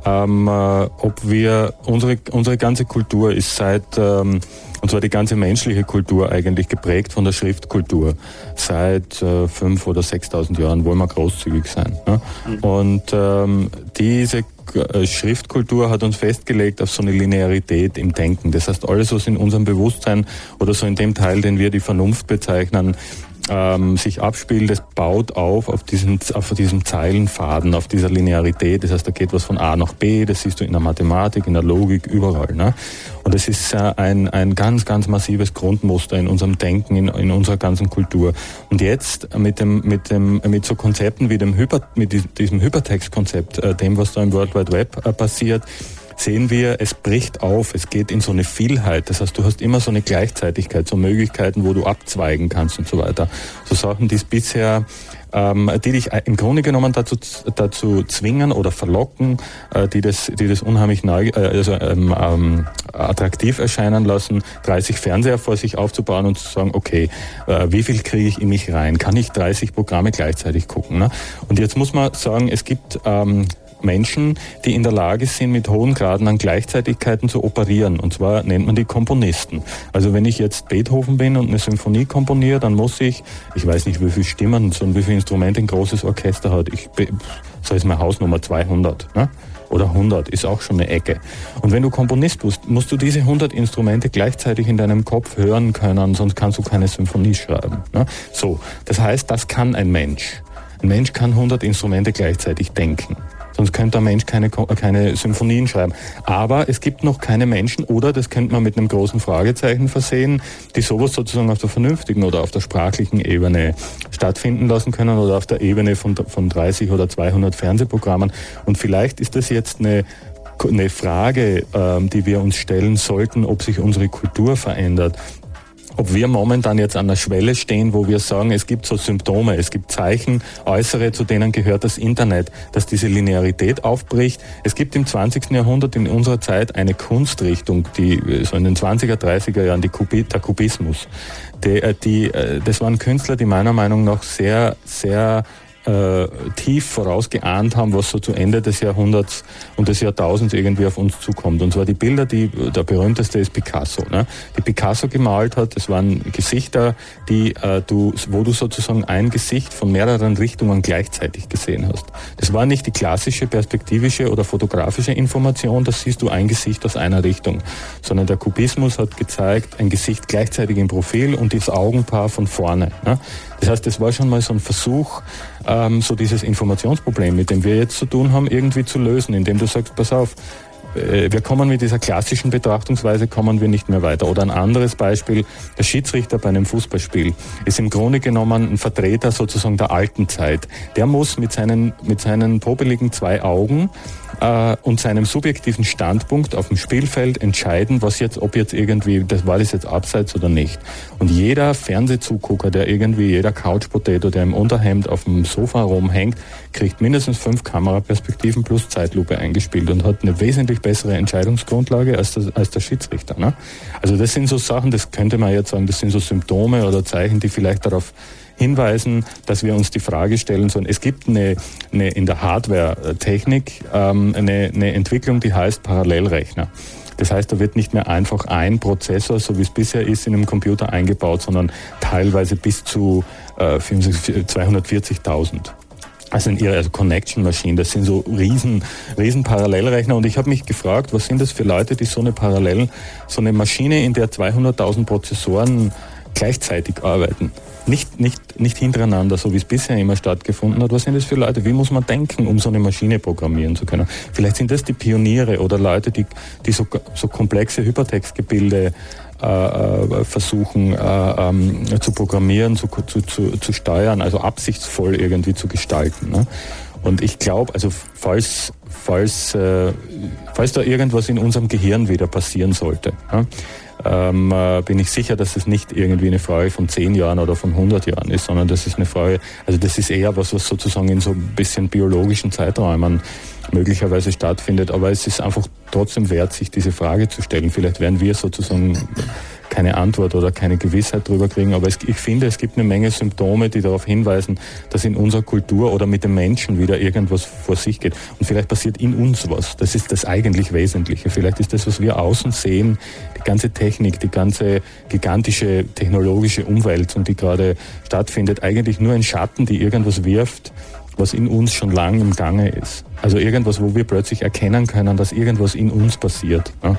ob wir unsere ganze Kultur ist und zwar die ganze menschliche Kultur eigentlich geprägt von der Schriftkultur seit 5.000 oder 6.000 Jahren, wollen wir großzügig sein. Ne? Mhm. Und diese Schriftkultur hat uns festgelegt auf so eine Linearität im Denken. Das heißt, alles, was in unserem Bewusstsein oder so in dem Teil, den wir die Vernunft bezeichnen, sich abspielt, das baut auf diesem Zeilenfaden, auf dieser Linearität. Das heißt, da geht was von A nach B, das siehst du in der Mathematik, in der Logik, überall. Ne? Und das ist ein ganz, ganz massives Grundmuster in unserem Denken, in unserer ganzen Kultur. Und jetzt mit so Konzepten wie diesem Hypertext-Konzept, dem, was da im World Wide Web passiert, sehen wir, es bricht auf, es geht in so eine Vielheit. Das heißt, du hast immer so eine Gleichzeitigkeit, so Möglichkeiten, wo du abzweigen kannst und so weiter. So Sachen, die es bisher, die dich im Grunde genommen dazu zwingen oder verlocken, die das unheimlich attraktiv erscheinen lassen, 30 Fernseher vor sich aufzubauen und zu sagen, okay, wie viel kriege ich in mich rein? Kann ich 30 Programme gleichzeitig gucken? Ne? Und jetzt muss man sagen, es gibt Menschen, die in der Lage sind, mit hohen Graden an Gleichzeitigkeiten zu operieren. Und zwar nennt man die Komponisten. Also wenn ich jetzt Beethoven bin und eine Symphonie komponiere, dann muss ich weiß nicht, wie viele Stimmen, so wie viele Instrumente ein großes Orchester hat. So ist meine Hausnummer 200. Ne? oder 100 ist auch schon eine Ecke. Und wenn du Komponist bist, musst du diese 100 Instrumente gleichzeitig in deinem Kopf hören können, sonst kannst du keine Symphonie schreiben. Ne? So, das heißt, das kann ein Mensch. Ein Mensch kann 100 Instrumente gleichzeitig denken. Sonst könnte ein Mensch keine Symphonien schreiben. Aber es gibt noch keine Menschen, oder das könnte man mit einem großen Fragezeichen versehen, die sowas sozusagen auf der vernünftigen oder auf der sprachlichen Ebene stattfinden lassen können oder auf der Ebene von 30 oder 200 Fernsehprogrammen. Und vielleicht ist das jetzt eine Frage, die wir uns stellen sollten, ob sich unsere Kultur verändert. Ob wir momentan jetzt an der Schwelle stehen, wo wir sagen, es gibt so Symptome, es gibt Zeichen, äußere, zu denen gehört das Internet, dass diese Linearität aufbricht. Es gibt im 20. Jahrhundert in unserer Zeit eine Kunstrichtung, die so in den 20er, 30er Jahren, der Kubismus. Das waren Künstler, die meiner Meinung nach sehr, sehr tief vorausgeahnt haben, was so zu Ende des Jahrhunderts und des Jahrtausends irgendwie auf uns zukommt. Und zwar die Bilder, der berühmteste ist Picasso. Ne? Die Picasso gemalt hat, das waren Gesichter, wo du sozusagen ein Gesicht von mehreren Richtungen gleichzeitig gesehen hast. Das war nicht die klassische perspektivische oder fotografische Information, das siehst du ein Gesicht aus einer Richtung, sondern der Kubismus hat gezeigt, ein Gesicht gleichzeitig im Profil und das Augenpaar von vorne. Ne? Das heißt, das war schon mal so ein Versuch, so dieses Informationsproblem, mit dem wir jetzt zu tun haben, irgendwie zu lösen, indem du sagst, pass auf, wir kommen mit dieser klassischen Betrachtungsweise nicht mehr weiter. Oder ein anderes Beispiel, der Schiedsrichter bei einem Fußballspiel ist im Grunde genommen ein Vertreter sozusagen der alten Zeit. Der muss mit seinen popeligen 2 Augen und seinem subjektiven Standpunkt auf dem Spielfeld entscheiden, ob jetzt irgendwie, das war das jetzt abseits oder nicht. Und jeder Fernsehzugucker, jeder Couch-Potato, der im Unterhemd auf dem Sofa rumhängt, kriegt mindestens 5 Kameraperspektiven plus Zeitlupe eingespielt und hat eine wesentlich bessere Entscheidungsgrundlage als der Schiedsrichter. Ne? Also das sind so Sachen, das könnte man jetzt sagen, das sind so Symptome oder Zeichen, die vielleicht darauf hinweisen, dass wir uns die Frage stellen sollen. Es gibt in der Hardware-Technik eine Entwicklung, die heißt Parallelrechner. Das heißt, da wird nicht mehr einfach ein Prozessor, so wie es bisher ist, in einem Computer eingebaut, sondern teilweise bis zu 240.000. Also Connection Machine, das sind so riesen Parallelrechner. Und ich habe mich gefragt, was sind das für Leute, die so eine Maschine, in der 200.000 Prozessoren gleichzeitig arbeiten. Nicht hintereinander, so wie es bisher immer stattgefunden hat. Was sind das für Leute? Wie muss man denken, um so eine Maschine programmieren zu können? Vielleicht sind das die Pioniere oder Leute, die so komplexe Hypertextgebilde versuchen zu programmieren, zu steuern, also absichtsvoll irgendwie zu gestalten. Ne? Und ich glaube, also falls da irgendwas in unserem Gehirn wieder passieren sollte, bin ich sicher, dass es nicht irgendwie eine Frage von 10 Jahren oder von 100 Jahren ist, sondern das ist eine Frage, also das ist eher was sozusagen in so ein bisschen biologischen Zeiträumen möglicherweise stattfindet, aber es ist einfach trotzdem wert, sich diese Frage zu stellen. Vielleicht werden wir sozusagen keine Antwort oder keine Gewissheit drüber kriegen, aber ich finde, es gibt eine Menge Symptome, die darauf hinweisen, dass in unserer Kultur oder mit den Menschen wieder irgendwas vor sich geht. Und vielleicht passiert in uns was. Das ist das eigentlich Wesentliche. Vielleicht ist das, was wir außen sehen, die ganze Technik, die ganze gigantische technologische Umwälzung, die gerade stattfindet, eigentlich nur ein Schatten, die irgendwas wirft, was in uns schon lange im Gange ist. Also irgendwas, wo wir plötzlich erkennen können, dass irgendwas in uns passiert. Ja?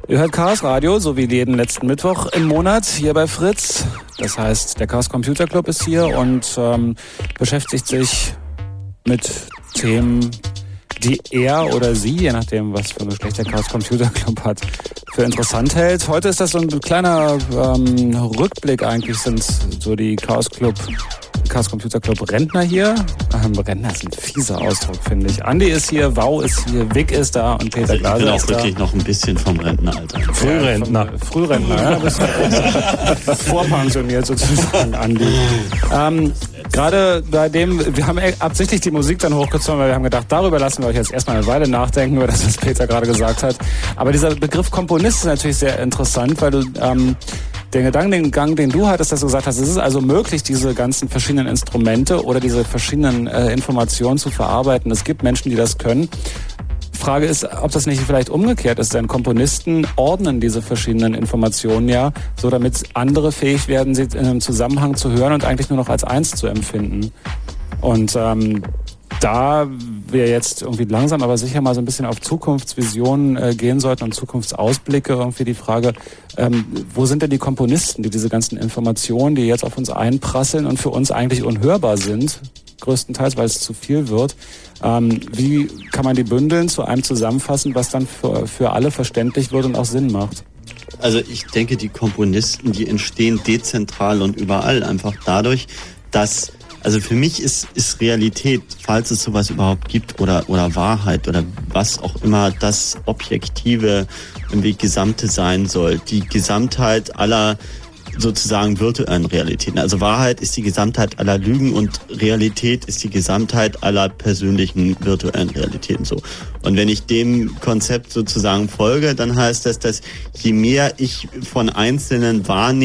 Ihr hört Chaos Radio, so wie jeden letzten Mittwoch im Monat hier bei Fritz. Das heißt, der Chaos Computer Club ist hier und beschäftigt sich mit Themen, die er oder sie, je nachdem, was für ein Geschlecht der Chaos Computer Club hat, für interessant hält. Heute ist das so ein kleiner Rückblick eigentlich, sind so die Chaos Computer Club Rentner hier. Rentner ist ein fieser Ausdruck, finde ich. Andi ist hier, Wau ist hier, Vic ist da und Peter Glaser ist da. Ich bin auch wirklich noch ein bisschen vom Rentneralter. Frührentner, ja. Bist vorpensioniert sozusagen, Andi. Gerade bei dem, wir haben absichtlich die Musik dann hochgezogen, weil wir haben gedacht, darüber lassen wir euch jetzt erstmal eine Weile nachdenken, über das, was Peter gerade gesagt hat. Aber dieser Begriff Komponist ist natürlich sehr interessant, weil du den Gedankengang, den du hattest, dass du gesagt hast, es ist also möglich, diese ganzen verschiedenen Instrumente oder diese verschiedenen Informationen zu verarbeiten. Es gibt Menschen, die das können. Frage ist, ob das nicht vielleicht umgekehrt ist, denn Komponisten ordnen diese verschiedenen Informationen ja, so damit andere fähig werden, sie in einem Zusammenhang zu hören und eigentlich nur noch als eins zu empfinden. Und da wir jetzt irgendwie langsam aber sicher mal so ein bisschen auf Zukunftsvisionen gehen sollten und Zukunftsausblicke, irgendwie die Frage, wo sind denn die Komponisten, die diese ganzen Informationen, die jetzt auf uns einprasseln und für uns eigentlich unhörbar sind, größtenteils, weil es zu viel wird, wie kann man die bündeln, zu einem zusammenfassen, was dann für alle verständlich wird und auch Sinn macht? Also ich denke, die Komponisten, die entstehen dezentral und überall einfach dadurch, dass, also für mich ist Realität, falls es sowas überhaupt gibt, oder Wahrheit oder was auch immer das Objektive irgendwie Gesamte sein soll, die Gesamtheit aller sozusagen virtuellen Realitäten. Also Wahrheit ist die Gesamtheit aller Lügen und Realität ist die Gesamtheit aller persönlichen virtuellen Realitäten so. Und wenn ich dem Konzept sozusagen folge, dann heißt das, dass je mehr ich von einzelnen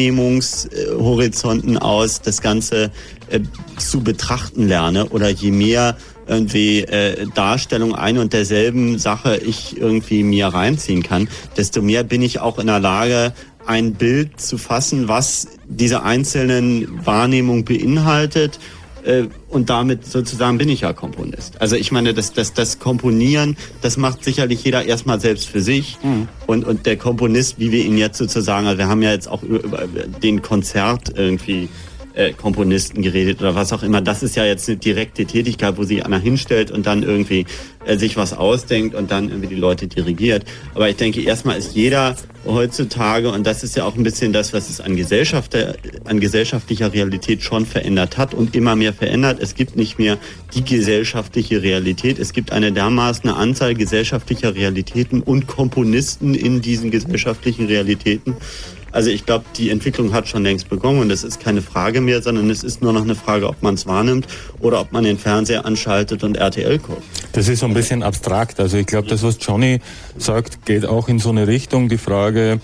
Wahrnehmungshorizonten aus das Ganze zu betrachten lerne oder je mehr irgendwie Darstellung ein und derselben Sache ich irgendwie mir reinziehen kann, desto mehr bin ich auch in der Lage, ein Bild zu fassen, was diese einzelnen Wahrnehmungen beinhaltet, und damit sozusagen bin ich ja Komponist. Also ich meine, das Komponieren, das macht sicherlich jeder erstmal selbst für sich. Und der Komponist, wie wir ihn jetzt sozusagen, also wir haben ja jetzt auch über den Konzert irgendwie Komponisten geredet oder was auch immer. Das ist ja jetzt eine direkte Tätigkeit, wo sich einer hinstellt und dann irgendwie sich was ausdenkt und dann irgendwie die Leute dirigiert. Aber ich denke, erstmal ist jeder heutzutage, und das ist ja auch ein bisschen das, was es an gesellschaftlicher Realität schon verändert hat und immer mehr verändert. Es gibt nicht mehr die gesellschaftliche Realität. Es gibt eine dermaßen Anzahl gesellschaftlicher Realitäten und Komponisten in diesen gesellschaftlichen Realitäten. Also ich glaube, die Entwicklung hat schon längst begonnen und es ist keine Frage mehr, sondern es ist nur noch eine Frage, ob man es wahrnimmt oder ob man den Fernseher anschaltet und RTL guckt. Das ist so ein bisschen abstrakt. Also ich glaube, das, was Johnny sagt, geht auch in so eine Richtung. Die Frage,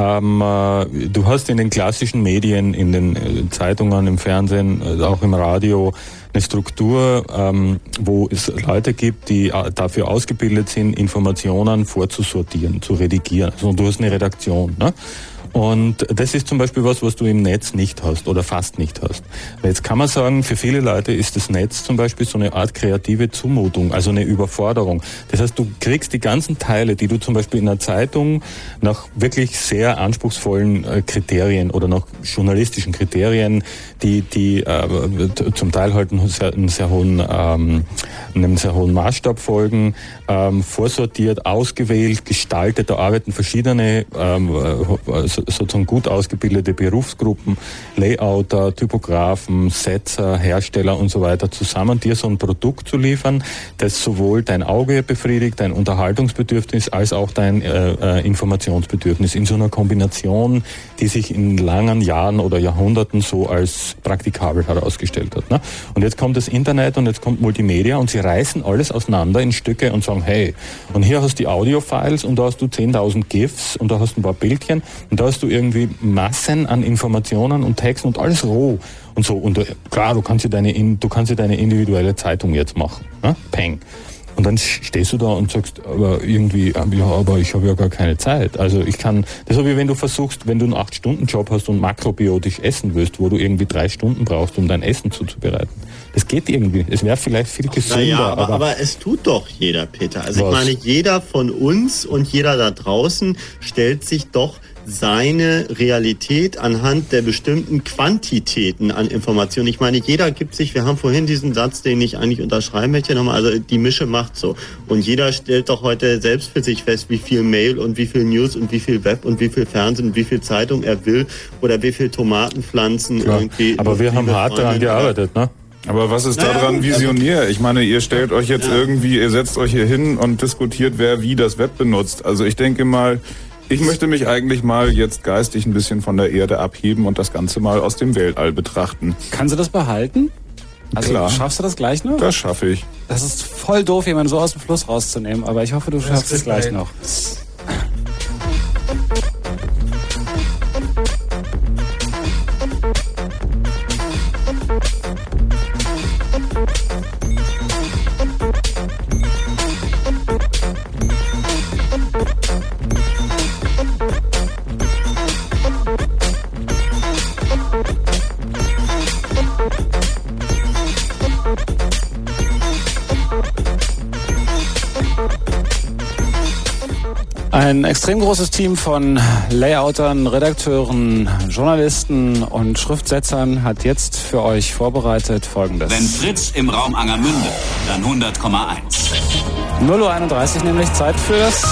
du hast in den klassischen Medien, in den Zeitungen, im Fernsehen, auch im Radio, eine Struktur, wo es Leute gibt, die dafür ausgebildet sind, Informationen vorzusortieren, zu redigieren. Also du hast eine Redaktion, ne? Und das ist zum Beispiel was du im Netz nicht hast oder fast nicht hast. Jetzt kann man sagen, für viele Leute ist das Netz zum Beispiel so eine Art kreative Zumutung, also eine Überforderung. Das heißt, du kriegst die ganzen Teile, die du zum Beispiel in einer Zeitung nach wirklich sehr anspruchsvollen Kriterien oder nach journalistischen Kriterien, die zum Teil halt einem sehr hohen Maßstab folgen, vorsortiert, ausgewählt, gestaltet. Da arbeiten verschiedene sozusagen gut ausgebildete Berufsgruppen, Layouter, Typografen, Setzer, Hersteller und so weiter zusammen, dir so ein Produkt zu liefern, das sowohl dein Auge befriedigt, dein Unterhaltungsbedürfnis, als auch dein Informationsbedürfnis in so einer Kombination, die sich in langen Jahren oder Jahrhunderten so als praktikabel herausgestellt hat. Ne? Und jetzt kommt das Internet und jetzt kommt Multimedia und sie reißen alles auseinander in Stücke und sagen, hey, und hier hast du die Audio-Files und da hast du 10.000 GIFs und da hast du ein paar Bildchen und da hast du irgendwie Massen an Informationen und Texten und alles roh und so. Und klar, du kannst dir deine individuelle Zeitung jetzt machen. Ne? Peng. Und dann stehst du da und sagst, aber irgendwie, ja, aber ich habe ja gar keine Zeit. Also ich kann, das ist so wie wenn du versuchst, wenn du einen 8-Stunden-Job hast und makrobiotisch essen willst, wo du irgendwie 3 Stunden brauchst, um dein Essen zuzubereiten. Das geht irgendwie. Es wäre vielleicht viel gesünder. Naja, aber es tut doch jeder, Peter. Also ich meine, jeder von uns und jeder da draußen stellt sich doch seine Realität anhand der bestimmten Quantitäten an Informationen. Ich meine, jeder gibt sich, wir haben vorhin diesen Satz, den ich eigentlich unterschreiben möchte, nochmal, also die Mische macht so. Und jeder stellt doch heute selbst für sich fest, wie viel Mail und wie viel News und wie viel Web und wie viel Fernsehen und wie viel Zeitung er will oder wie viel Tomatenpflanzen irgendwie. Aber wir haben hart daran gearbeitet, ne? Aber was ist daran visionär? Ich meine, ihr stellt euch jetzt irgendwie, ihr setzt euch hier hin und diskutiert, wer wie das Web benutzt. Also ich denke mal, ich möchte mich eigentlich mal jetzt geistig ein bisschen von der Erde abheben und das Ganze mal aus dem Weltall betrachten. Kannst du das behalten? Also Klar. Schaffst du das gleich noch? Das schaffe ich. Das ist voll doof, jemanden so aus dem Fluss rauszunehmen, aber ich hoffe, du schaffst es gleich noch. Ein extrem großes Team von Layoutern, Redakteuren, Journalisten und Schriftsetzern hat jetzt für euch vorbereitet Folgendes. Wenn Fritz im Raum Angermünde, dann 100,1. 0:31 Uhr nämlich Zeit fürs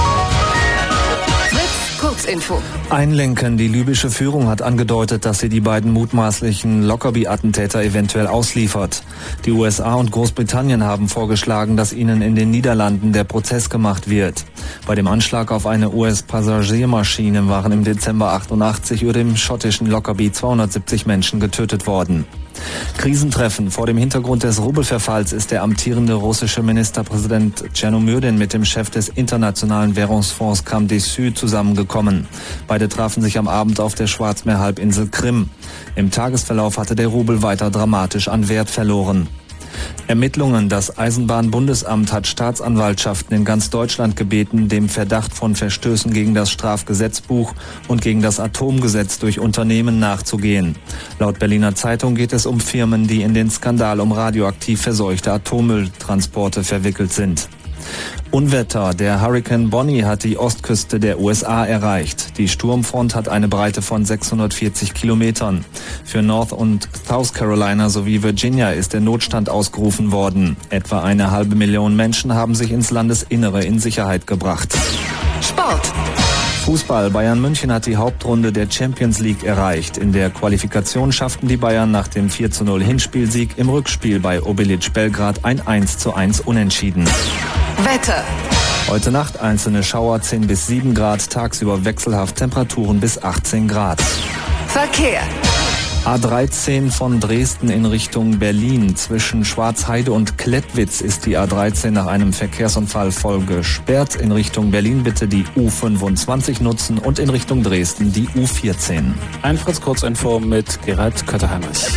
Kurzinfo. Einlenken. Die libysche Führung hat angedeutet, dass sie die beiden mutmaßlichen Lockerbie-Attentäter eventuell ausliefert. Die USA und Großbritannien haben vorgeschlagen, dass ihnen in den Niederlanden der Prozess gemacht wird. Bei dem Anschlag auf eine US-Passagiermaschine waren im Dezember 88 über dem schottischen Lockerbie 270 Menschen getötet worden. Krisentreffen. Vor dem Hintergrund des Rubelverfalls ist der amtierende russische Ministerpräsident Tschernomyrdin mit dem Chef des Internationalen Währungsfonds Camp des Sud zusammengekommen. Beide trafen sich am Abend auf der Schwarzmeerhalbinsel Krim. Im Tagesverlauf hatte der Rubel weiter dramatisch an Wert verloren. Ermittlungen. Das Eisenbahnbundesamt hat Staatsanwaltschaften in ganz Deutschland gebeten, dem Verdacht von Verstößen gegen das Strafgesetzbuch und gegen das Atomgesetz durch Unternehmen nachzugehen. Laut Berliner Zeitung geht es um Firmen, die in den Skandal um radioaktiv verseuchte Atommülltransporte verwickelt sind. Unwetter. Der Hurrikan Bonnie hat die Ostküste der USA erreicht. Die Sturmfront hat eine Breite von 640 Kilometern. Für North und South Carolina sowie Virginia ist der Notstand ausgerufen worden. Etwa 1,5 Menschen haben sich ins Landesinnere in Sicherheit gebracht. Sport. Fußball. Bayern München hat die Hauptrunde der Champions League erreicht. In der Qualifikation schafften die Bayern nach dem 4:0 Hinspielsieg im Rückspiel bei Obilic Belgrad ein 1:1 Unentschieden. Wetter. Heute Nacht einzelne Schauer 10 bis 7 Grad, tagsüber wechselhaft Temperaturen bis 18 Grad. Verkehr. A13 von Dresden in Richtung Berlin. Zwischen Schwarzheide und Klettwitz ist die A13 nach einem Verkehrsunfall voll gesperrt. In Richtung Berlin bitte die U25 nutzen und in Richtung Dresden die U14. Ein Fritz-Kurzinfo mit Gerald Kötter-Heinrich.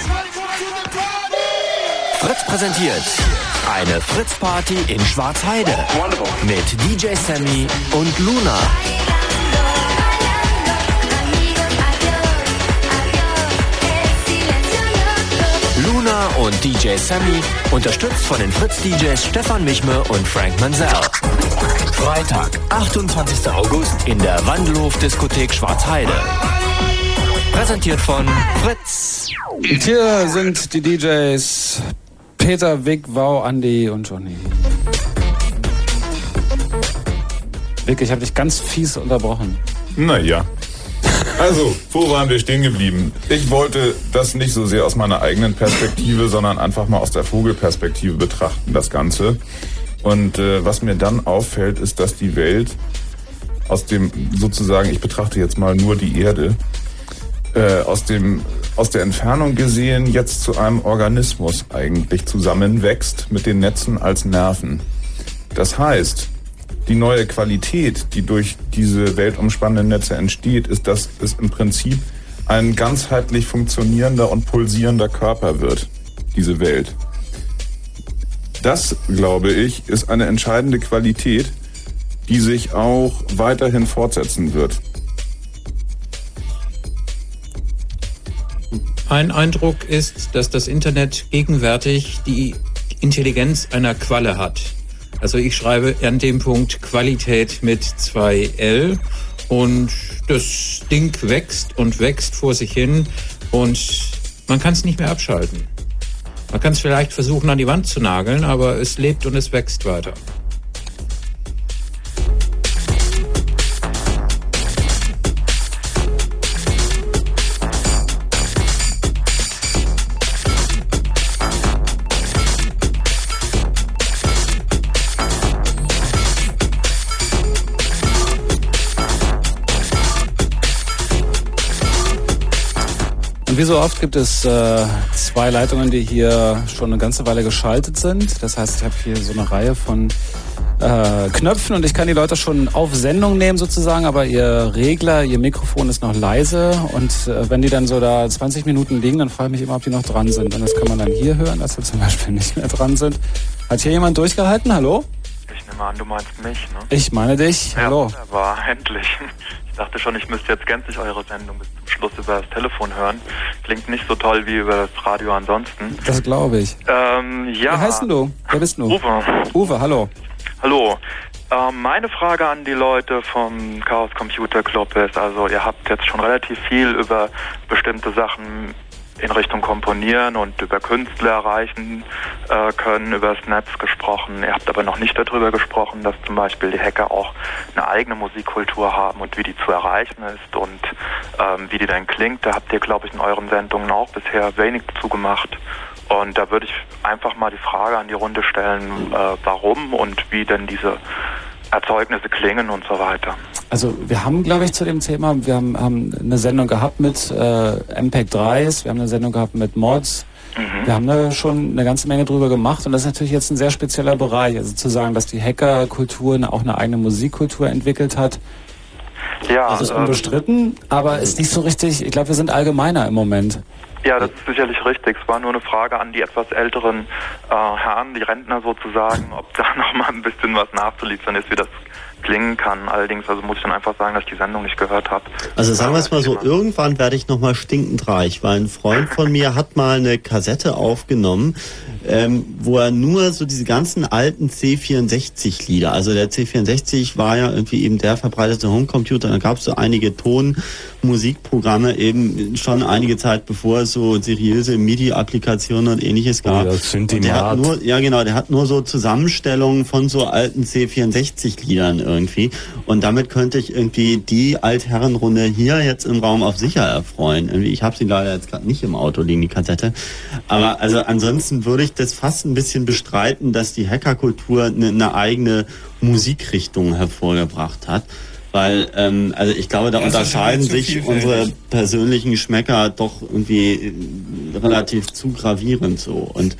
Fritz präsentiert eine Fritz-Party in Schwarzheide mit DJ Sammy und Luna. Luna und DJ Sammy, unterstützt von den Fritz-DJs Stefan Michme und Frank Mansell. Freitag, 28. August in der Wandelhof-Diskothek Schwarzheide. Präsentiert von Fritz. Und hier sind die DJs Peter, Vic, Wow, Andi und Johnny. Vic, ich habe dich ganz fies unterbrochen. Naja. Also, wo waren wir stehen geblieben? Ich wollte das nicht so sehr aus meiner eigenen Perspektive, sondern einfach mal aus der Vogelperspektive betrachten, das Ganze. Und was mir dann auffällt, ist, dass die Welt aus dem, sozusagen, ich betrachte jetzt mal nur die Erde, aus der Entfernung gesehen jetzt zu einem Organismus eigentlich zusammenwächst mit den Netzen als Nerven. Das heißt, die neue Qualität, die durch diese weltumspannenden Netze entsteht, ist, dass es im Prinzip ein ganzheitlich funktionierender und pulsierender Körper wird, diese Welt. Das, glaube ich, ist eine entscheidende Qualität, die sich auch weiterhin fortsetzen wird. Mein Eindruck ist, dass das Internet gegenwärtig die Intelligenz einer Qualle hat. Also ich schreibe an dem Punkt Qualität mit 2L und das Ding wächst und wächst vor sich hin und man kann es nicht mehr abschalten. Man kann es vielleicht versuchen an die Wand zu nageln, aber es lebt und es wächst weiter. Und wie so oft gibt es zwei Leitungen, die hier schon eine ganze Weile geschaltet sind. Das heißt, ich habe hier so eine Reihe von Knöpfen und ich kann die Leute schon auf Sendung nehmen sozusagen, aber ihr Regler, ihr Mikrofon ist noch leise und wenn die dann so da 20 Minuten liegen, dann frage ich mich immer, ob die noch dran sind. Und das kann man dann hier hören, dass sie zum Beispiel nicht mehr dran sind. Hat hier jemand durchgehalten? Hallo? Ich nehme an, du meinst mich, ne? Ich meine dich. Hallo. Ja, aber endlich. Ich dachte schon, ich müsste jetzt gänzlich eure Sendung bis zum Schluss über das Telefon hören. Klingt nicht so toll wie über das Radio ansonsten. Das glaube ich. Ja. Wie heißt denn du? Wer bist du? Uwe. Uwe, hallo. Hallo. Meine Frage an die Leute vom Chaos Computer Club ist, also ihr habt jetzt schon relativ viel über bestimmte Sachen in Richtung Komponieren und über Künstler erreichen können, über das Netz gesprochen. Ihr habt aber noch nicht darüber gesprochen, dass zum Beispiel die Hacker auch eine eigene Musikkultur haben und wie die zu erreichen ist und wie die dann klingt. Da habt ihr, glaube ich, in euren Sendungen auch bisher wenig dazu gemacht. Und da würde ich einfach mal die Frage an die Runde stellen, warum und wie denn diese Erzeugnisse klingen und so weiter. Also wir haben, glaube ich, zu dem Thema, wir haben eine Sendung gehabt mit MPEG-3s, wir haben eine Sendung gehabt mit Mods. Wir haben da schon eine ganze Menge drüber gemacht und das ist natürlich jetzt ein sehr spezieller Bereich. Also zu sagen, dass die Hackerkultur auch eine eigene Musikkultur entwickelt hat, ja, das ist unbestritten, aber ist nicht so richtig, ich glaube, wir sind allgemeiner im Moment. Ja, das ist sicherlich richtig. Es war nur eine Frage an die etwas älteren Herren, die Rentner sozusagen, ob da noch mal ein bisschen was nachzuliefern ist, wie das klingen kann. Allerdings, also muss ich dann einfach sagen, dass ich die Sendung nicht gehört habe. Also sagen wir es mal so, irgendwann werde ich nochmal stinkend reich, weil ein Freund von mir hat mal eine Kassette aufgenommen, wo er nur so diese ganzen alten C64-Lieder, also der C64 war ja irgendwie eben der verbreitete Homecomputer, da gab es so einige Tonmusikprogramme eben schon einige Zeit bevor es so seriöse MIDI-Applikationen und ähnliches gab. Und der hat nur, ja genau, der hat nur so Zusammenstellungen von so alten C64-Liedern irgendwie und damit könnte ich irgendwie die Altherrenrunde hier jetzt im Raum auf sicher erfreuen. Irgendwie, ich habe sie leider jetzt gerade nicht im Auto liegen, die Kassette, aber also ansonsten würde ich das fast ein bisschen bestreiten, dass die Hackerkultur eine eigene Musikrichtung hervorgebracht hat. Weil, also ich glaube, da unterscheiden sich unsere persönlichen Geschmäcker doch irgendwie relativ zu gravierend so. Und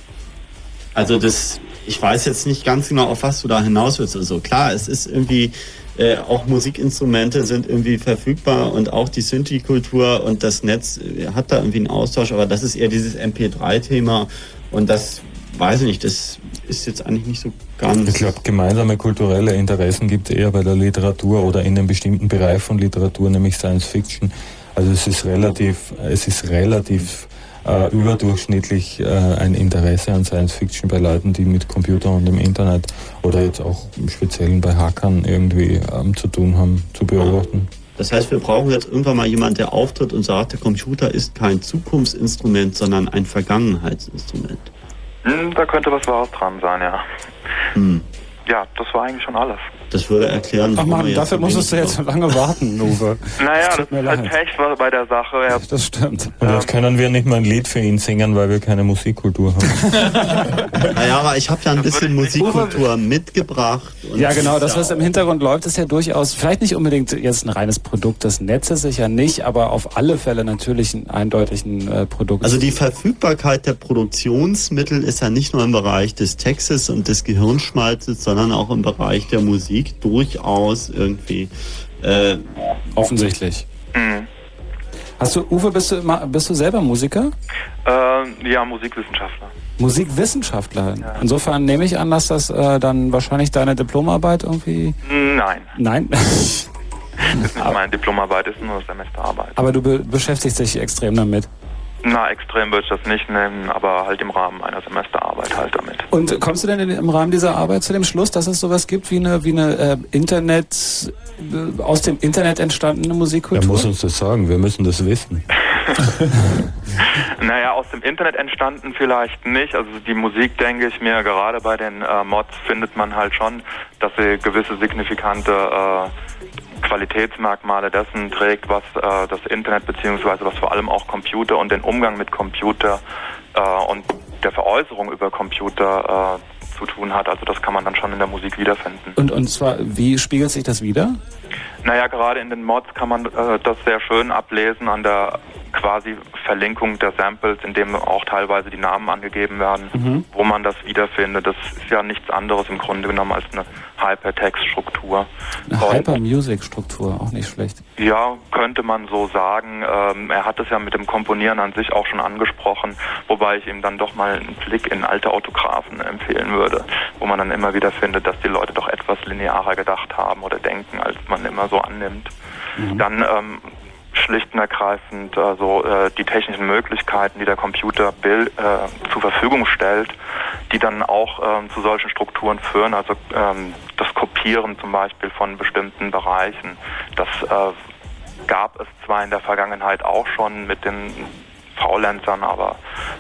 also das, ich weiß jetzt nicht ganz genau, auf was du da hinaus willst. Also klar, es ist irgendwie, auch Musikinstrumente sind irgendwie verfügbar und auch die Synthi-Kultur und das Netz hat da irgendwie einen Austausch, aber das ist eher dieses MP3-Thema und das, weiß ich nicht, das ist jetzt eigentlich nicht so ganz... Ich glaube, gemeinsame kulturelle Interessen gibt es eher bei der Literatur oder in einem bestimmten Bereich von Literatur, nämlich Science Fiction. Also es ist relativ überdurchschnittlich ein Interesse an Science Fiction bei Leuten, die mit Computer und dem Internet oder jetzt auch im Speziellen bei Hackern irgendwie zu tun haben, zu beobachten. Das heißt, wir brauchen jetzt irgendwann mal jemanden, der auftritt und sagt, der Computer ist kein Zukunftsinstrument, sondern ein Vergangenheitsinstrument. Da könnte was Wahres dran sein, ja. Ja, das war eigentlich schon alles. Das würde erklären, ach Mann, dafür musstest du jetzt so lange warten, Uwe. Naja, das ist halt Pech bei der Sache. Ja. Das stimmt. Und jetzt können wir nicht mal ein Lied für ihn singen, weil wir keine Musikkultur haben. Naja, aber ich habe ja ein bisschen Musikkultur mitgebracht. Und ja, genau, das, was im Hintergrund läuft, ist ja durchaus, vielleicht nicht unbedingt jetzt ein reines Produkt des Netzes, sicher nicht, aber auf alle Fälle natürlich ein eindeutigen Produkt. Also die Verfügbarkeit der Produktionsmittel ist ja nicht nur im Bereich des Textes und des Gehirnschmalzes, sondern auch im Bereich der Musik durchaus irgendwie offensichtlich. Hast du, Uwe, bist du selber Musiker? Ja, Musikwissenschaftler. Musikwissenschaftler? Ja. Insofern nehme ich an, dass das dann wahrscheinlich deine Diplomarbeit irgendwie... Nein. Nein? Das ist nicht meine Diplomarbeit, ist nur Semesterarbeit. Aber du beschäftigst dich extrem damit? Na, extrem würde ich das nicht nennen, aber halt im Rahmen einer Semesterarbeit halt damit. Und kommst du denn im Rahmen dieser Arbeit zu dem Schluss, dass es sowas gibt wie eine aus dem Internet entstandene Musikkultur? Er muss uns das sagen, wir müssen das wissen. Naja, aus dem Internet entstanden vielleicht nicht. Also die Musik, denke ich mir, gerade bei den Mods findet man halt schon, dass sie gewisse signifikante Qualitätsmerkmale dessen trägt, was das Internet beziehungsweise was vor allem auch Computer und den Umgang mit Computer und der Veräußerung über Computer zu tun hat. Also das kann man dann schon in der Musik wiederfinden. Und zwar, wie spiegelt sich das wider? Naja, gerade in den Mods kann man das sehr schön ablesen an der quasi Verlinkung der Samples, in dem auch teilweise die Namen angegeben werden, wo man das wiederfindet. Das ist ja nichts anderes im Grunde genommen als eine Hypertext-Struktur. Eine Hyper-Music-Struktur, auch nicht schlecht. Ja, könnte man so sagen. Er hat es ja mit dem Komponieren an sich auch schon angesprochen, wobei ich ihm dann doch mal einen Blick in alte Autographen empfehlen würde, wo man dann immer wieder findet, dass die Leute doch etwas linearer gedacht haben oder denken, als man immer so annimmt. Dann schlicht und ergreifend die technischen Möglichkeiten, die der Computer zur Verfügung stellt, die dann auch zu solchen Strukturen führen, also das Kopieren zum Beispiel von bestimmten Bereichen. Das gab es zwar in der Vergangenheit auch schon mit den Faulenzern, aber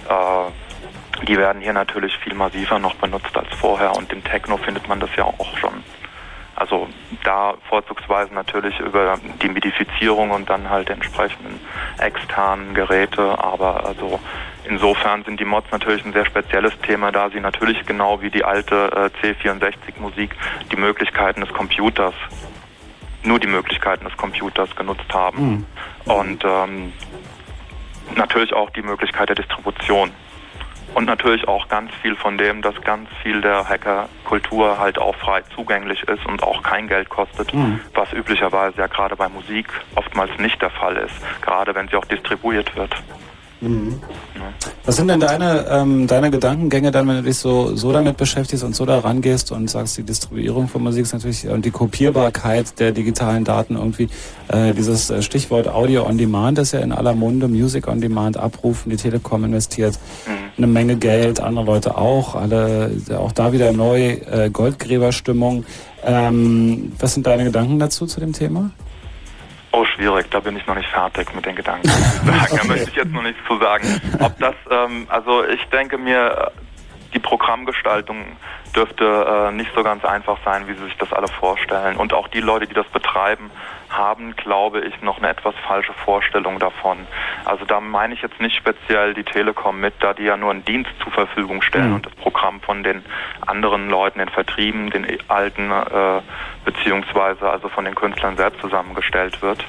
die werden hier natürlich viel massiver noch benutzt als vorher und im Techno findet man das ja auch schon. Also da vorzugsweise natürlich über die Midifizierung und dann halt entsprechenden externen Geräte, aber also insofern sind die Mods natürlich ein sehr spezielles Thema, da sie natürlich genau wie die alte C64-Musik die Möglichkeiten des Computers, nur die Möglichkeiten des Computers genutzt haben und natürlich auch die Möglichkeit der Distribution. Und natürlich auch ganz viel von dem, dass ganz viel der Hackerkultur halt auch frei zugänglich ist und auch kein Geld kostet, was üblicherweise ja gerade bei Musik oftmals nicht der Fall ist, gerade wenn sie auch distribuiert wird. Was sind denn deine Gedankengänge dann, wenn du dich so damit beschäftigst und so da rangehst und sagst, die Distribuierung von Musik ist natürlich und die Kopierbarkeit der digitalen Daten irgendwie, dieses Stichwort Audio on Demand ist ja in aller Munde, Music on Demand abrufen, die Telekom investiert eine Menge Geld, andere Leute auch, auch da wieder neu Goldgräberstimmung. Was sind deine Gedanken dazu zu dem Thema? Oh, schwierig, da bin ich noch nicht fertig mit den Gedanken. Da möchte ich jetzt noch nichts zu sagen. Ob das, also ich denke mir, die Programmgestaltung dürfte nicht so ganz einfach sein, wie sie sich das alle vorstellen. Und auch die Leute, die das betreiben, haben, glaube ich, noch eine etwas falsche Vorstellung davon. Also da meine ich jetzt nicht speziell die Telekom mit, da die ja nur einen Dienst zur Verfügung stellen und das Programm von den anderen Leuten, den Vertrieben, den alten, beziehungsweise also von den Künstlern selbst zusammengestellt wird.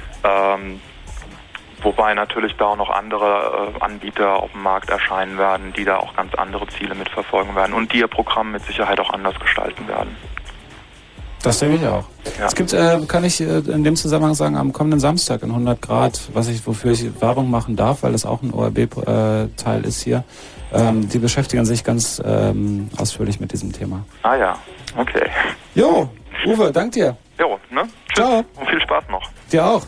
Wobei natürlich da auch noch andere Anbieter auf dem Markt erscheinen werden, die da auch ganz andere Ziele mitverfolgen werden und die ihr Programm mit Sicherheit auch anders gestalten werden. Das denke ich auch. Ja. Es gibt, kann ich in dem Zusammenhang sagen, am kommenden Samstag in 100 Grad, wofür ich Werbung machen darf, weil das auch ein ORB-Teil ist hier. Die beschäftigen sich ganz ausführlich mit diesem Thema. Ah ja, okay. Jo, Uwe, dank dir. Jo, ne? Tschüss. Ciao. Und viel Spaß noch. Dir auch.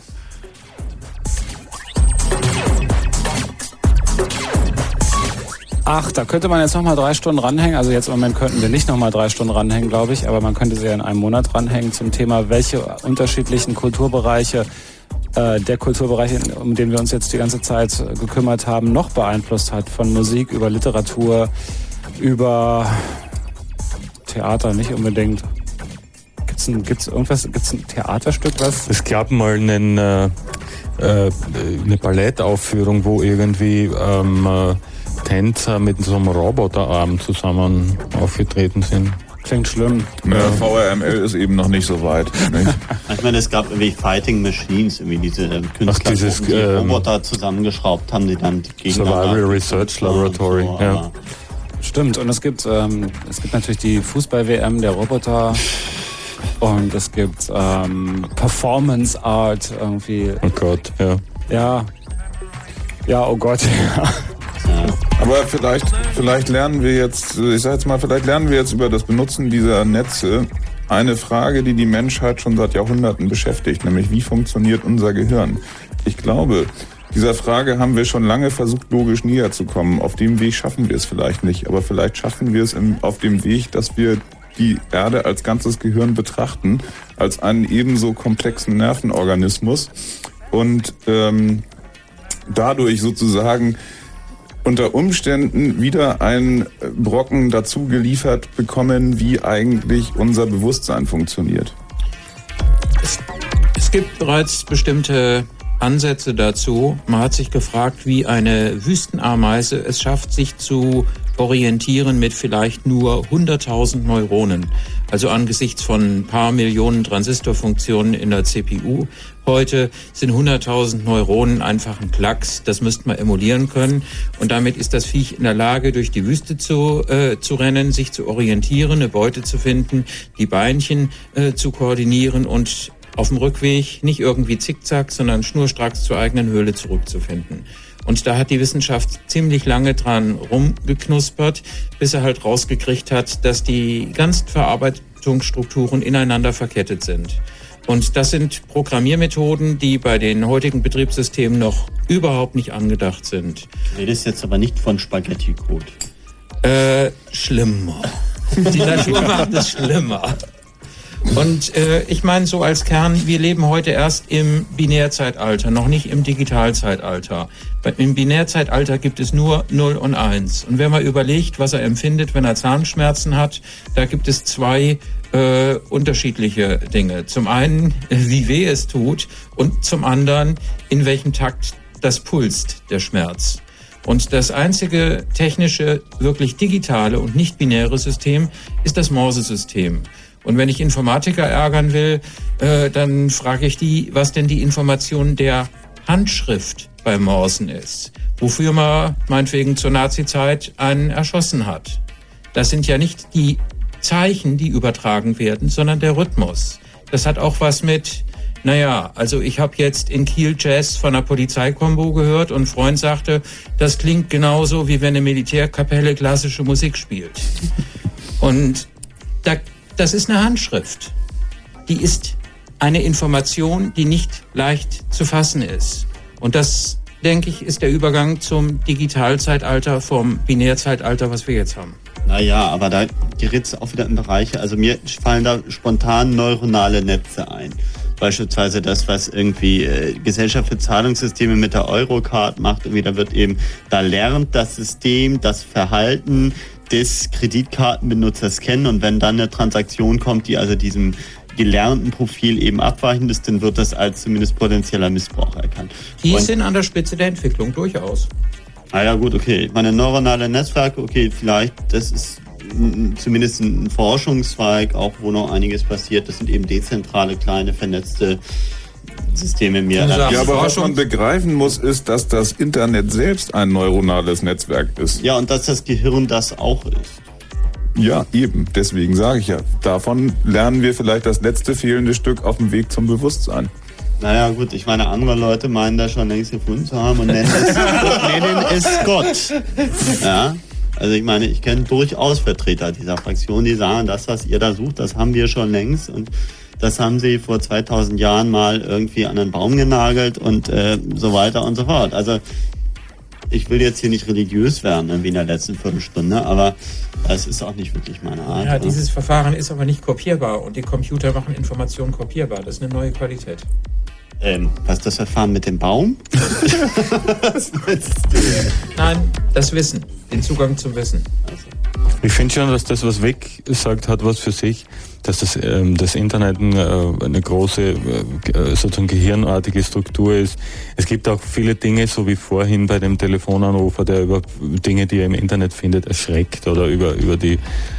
Ach, da könnte man jetzt nochmal 3 Stunden ranhängen. Also jetzt im Moment könnten wir nicht nochmal 3 Stunden ranhängen, glaube ich. Aber man könnte sie ja in einem Monat ranhängen zum Thema, welche unterschiedlichen Kulturbereiche der Kulturbereich, um den wir uns jetzt die ganze Zeit gekümmert haben, noch beeinflusst hat. Von Musik über Literatur, über Theater nicht unbedingt. Gibt's ein Theaterstück, was? Es gab mal eine Ballettaufführung, wo irgendwie Tänzer mit so einem Roboterarm zusammen aufgetreten sind. Klingt schlimm. Ja, VRML ist eben noch nicht so weit. Nicht? Ich meine, es gab irgendwie Fighting Machines, irgendwie diese Künstler, die Roboter zusammengeschraubt haben, die dann Survival Research Laboratory, so, ja. Stimmt, und es gibt natürlich die Fußball-WM der Roboter und es gibt Performance Art irgendwie. Oh Gott, ja. Ja, oh Gott, ja. Aber vielleicht lernen wir jetzt, vielleicht lernen wir jetzt über das Benutzen dieser Netze eine Frage, die die Menschheit schon seit Jahrhunderten beschäftigt, nämlich wie funktioniert unser Gehirn? Ich glaube, Dieser Frage haben wir schon lange versucht, logisch näher zu kommen. Auf dem Weg schaffen wir es vielleicht nicht, aber vielleicht schaffen wir es auf dem Weg, dass wir die Erde als ganzes Gehirn betrachten, als einen ebenso komplexen Nervenorganismus und dadurch sozusagen unter Umständen wieder einen Brocken dazu geliefert bekommen, wie eigentlich unser Bewusstsein funktioniert. Es gibt bereits bestimmte Ansätze dazu. Man hat sich gefragt, wie eine Wüstenameise es schafft, sich zu orientieren mit vielleicht nur 100.000 Neuronen. Also angesichts von ein paar Millionen Transistorfunktionen in der CPU. Heute sind 100.000 Neuronen einfach ein Klacks. Das müsste man emulieren können. Und damit ist das Viech in der Lage, durch die Wüste zu rennen, sich zu orientieren, eine Beute zu finden, die Beinchen zu koordinieren und auf dem Rückweg nicht irgendwie zickzack, sondern schnurstracks zur eigenen Höhle zurückzufinden. Und da hat die Wissenschaft ziemlich lange dran rumgeknuspert, bis er halt rausgekriegt hat, dass die ganzen Verarbeitungsstrukturen ineinander verkettet sind. Und das sind Programmiermethoden, die bei den heutigen Betriebssystemen noch überhaupt nicht angedacht sind. Du redest jetzt aber nicht von Spaghetti-Code. Schlimmer. Die Natur macht es schlimmer. Und ich meine so als Kern, wir leben heute erst im Binärzeitalter, noch nicht im Digitalzeitalter. Im Binärzeitalter gibt es nur 0 und 1. Und wenn man überlegt, was er empfindet, wenn er Zahnschmerzen hat, da gibt es zwei unterschiedliche Dinge. Zum einen, wie weh es tut und zum anderen, in welchem Takt das pulst, der Schmerz. Und das einzige technische, wirklich digitale und nicht binäre System ist das Morse-System. Und wenn ich Informatiker ärgern will, dann frage ich die, was denn die Information der Handschrift beim Morsen ist. Wofür man meinetwegen zur Nazi-Zeit einen erschossen hat. Das sind ja nicht die Zeichen, die übertragen werden, sondern der Rhythmus. Das hat auch was mit, also ich habe jetzt in Kiel Jazz von einer Polizeikombo gehört und ein Freund sagte, das klingt genauso, wie wenn eine Militärkapelle klassische Musik spielt. Und das ist eine Handschrift. Die ist eine Information, die nicht leicht zu fassen ist. Und das, denke ich, ist der Übergang zum Digitalzeitalter vom Binärzeitalter, was wir jetzt haben. Naja, aber da gerät es auch wieder in Bereiche, also mir fallen da spontan neuronale Netze ein. Beispielsweise das, was irgendwie Gesellschaft für Zahlungssysteme mit der Eurocard macht. Irgendwie da lernt das System das Verhalten des Kreditkartenbenutzers kennen und wenn dann eine Transaktion kommt, die also diesem gelernten Profil eben abweichend ist, dann wird das als zumindest potenzieller Missbrauch erkannt. Die sind an der Spitze der Entwicklung, durchaus. Ja gut, okay. Meine neuronale Netzwerke, okay, vielleicht, das ist zumindest ein Forschungszweig, auch wo noch einiges passiert. Das sind eben dezentrale, kleine, vernetzte Systeme mehr. Ja, aber was man begreifen muss, ist, dass das Internet selbst ein neuronales Netzwerk ist. Ja, und dass das Gehirn das auch ist. Ja, eben. Deswegen sage ich ja, davon lernen wir vielleicht das letzte fehlende Stück auf dem Weg zum Bewusstsein. Naja gut, ich meine, andere Leute meinen das schon längst gefunden zu haben und nennen es Gott. Ja, also ich meine, ich kenne durchaus Vertreter dieser Fraktion, die sagen, das, was ihr da sucht, das haben wir schon längst und das haben sie vor 2000 Jahren mal irgendwie an einen Baum genagelt und so weiter und so fort. Also ich will jetzt hier nicht religiös werden, irgendwie in der letzten Viertelstunde, aber es ist auch nicht wirklich meine Art. Ja, dieses Verfahren ist aber nicht kopierbar und die Computer machen Informationen kopierbar. Das ist eine neue Qualität. Was ist das Verfahren mit dem Baum? Was meinst du? Nein, das Wissen, den Zugang zum Wissen. Also. Ich finde schon, dass das, was Weg sagt, hat was für sich, dass das Internet eine große, sozusagen gehirnartige Struktur ist. Es gibt auch viele Dinge, so wie vorhin bei dem Telefonanrufer, der über Dinge, die er im Internet findet, erschreckt oder über die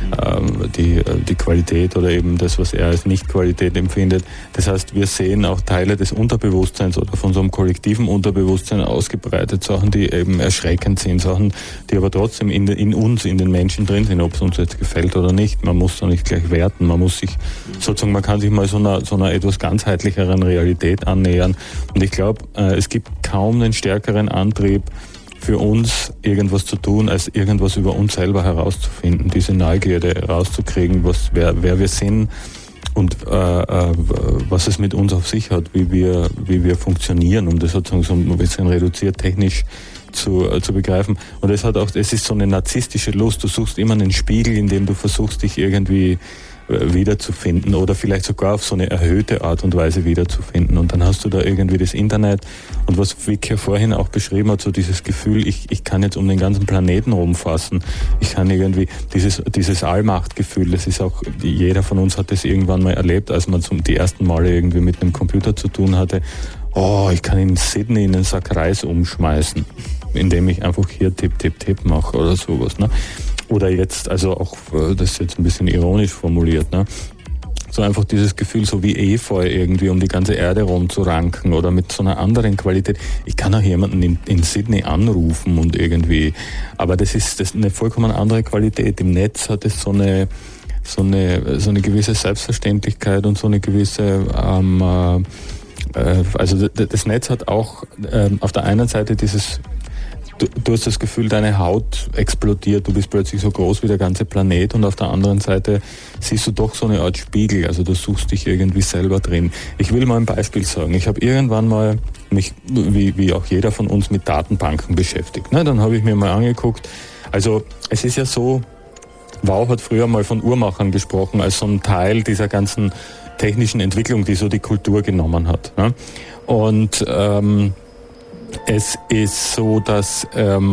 Qualität oder eben das, was er als Nicht-Qualität empfindet. Das heißt, wir sehen auch Teile des Unterbewusstseins oder von so einem kollektiven Unterbewusstsein ausgebreitet, Sachen, die eben erschreckend sind, Sachen, die aber trotzdem in uns, in den Menschen drin sind, ob es uns jetzt gefällt oder nicht. Man muss da nicht gleich werten, man kann sich mal so einer etwas ganzheitlicheren Realität annähern. Und ich glaube, es gibt kaum einen stärkeren Antrieb für uns, irgendwas zu tun, als irgendwas über uns selber herauszufinden, diese Neugierde herauszukriegen, wer wir sind und was es mit uns auf sich hat, wie wir funktionieren, um das sozusagen so ein bisschen reduziert technisch zu begreifen. Und es ist so eine narzisstische Lust. Du suchst immer einen Spiegel, in dem du versuchst, dich irgendwie wiederzufinden oder vielleicht sogar auf so eine erhöhte Art und Weise wiederzufinden. Und dann hast du da irgendwie das Internet und was Vic ja vorhin auch beschrieben hat, so dieses Gefühl, ich kann jetzt um den ganzen Planeten rumfassen. Ich kann irgendwie dieses Allmachtgefühl, das ist auch, jeder von uns hat das irgendwann mal erlebt, als man die ersten Male irgendwie mit einem Computer zu tun hatte. Oh, ich kann in Sydney einen Sack Reis umschmeißen, indem ich einfach hier Tipp mache oder sowas, ne? Oder jetzt, also auch, das ist jetzt ein bisschen ironisch formuliert, ne? So einfach dieses Gefühl, so wie Efeu irgendwie um die ganze Erde rumzuranken oder mit so einer anderen Qualität. Ich kann auch jemanden in Sydney anrufen und irgendwie, aber das ist eine vollkommen andere Qualität. Im Netz hat es so eine gewisse Selbstverständlichkeit und so eine gewisse, also das Netz hat auch auf der einen Seite dieses, du hast das Gefühl, deine Haut explodiert, du bist plötzlich so groß wie der ganze Planet und auf der anderen Seite siehst du doch so eine Art Spiegel, also du suchst dich irgendwie selber drin. Ich will mal ein Beispiel sagen. Ich habe irgendwann mal mich, wie auch jeder von uns, mit Datenbanken beschäftigt. Ne? Dann habe ich mir mal angeguckt, also es ist ja so, Wow hat früher mal von Uhrmachern gesprochen, als so ein Teil dieser ganzen technischen Entwicklung, die so die Kultur genommen hat. Ne? Und es ist so, dass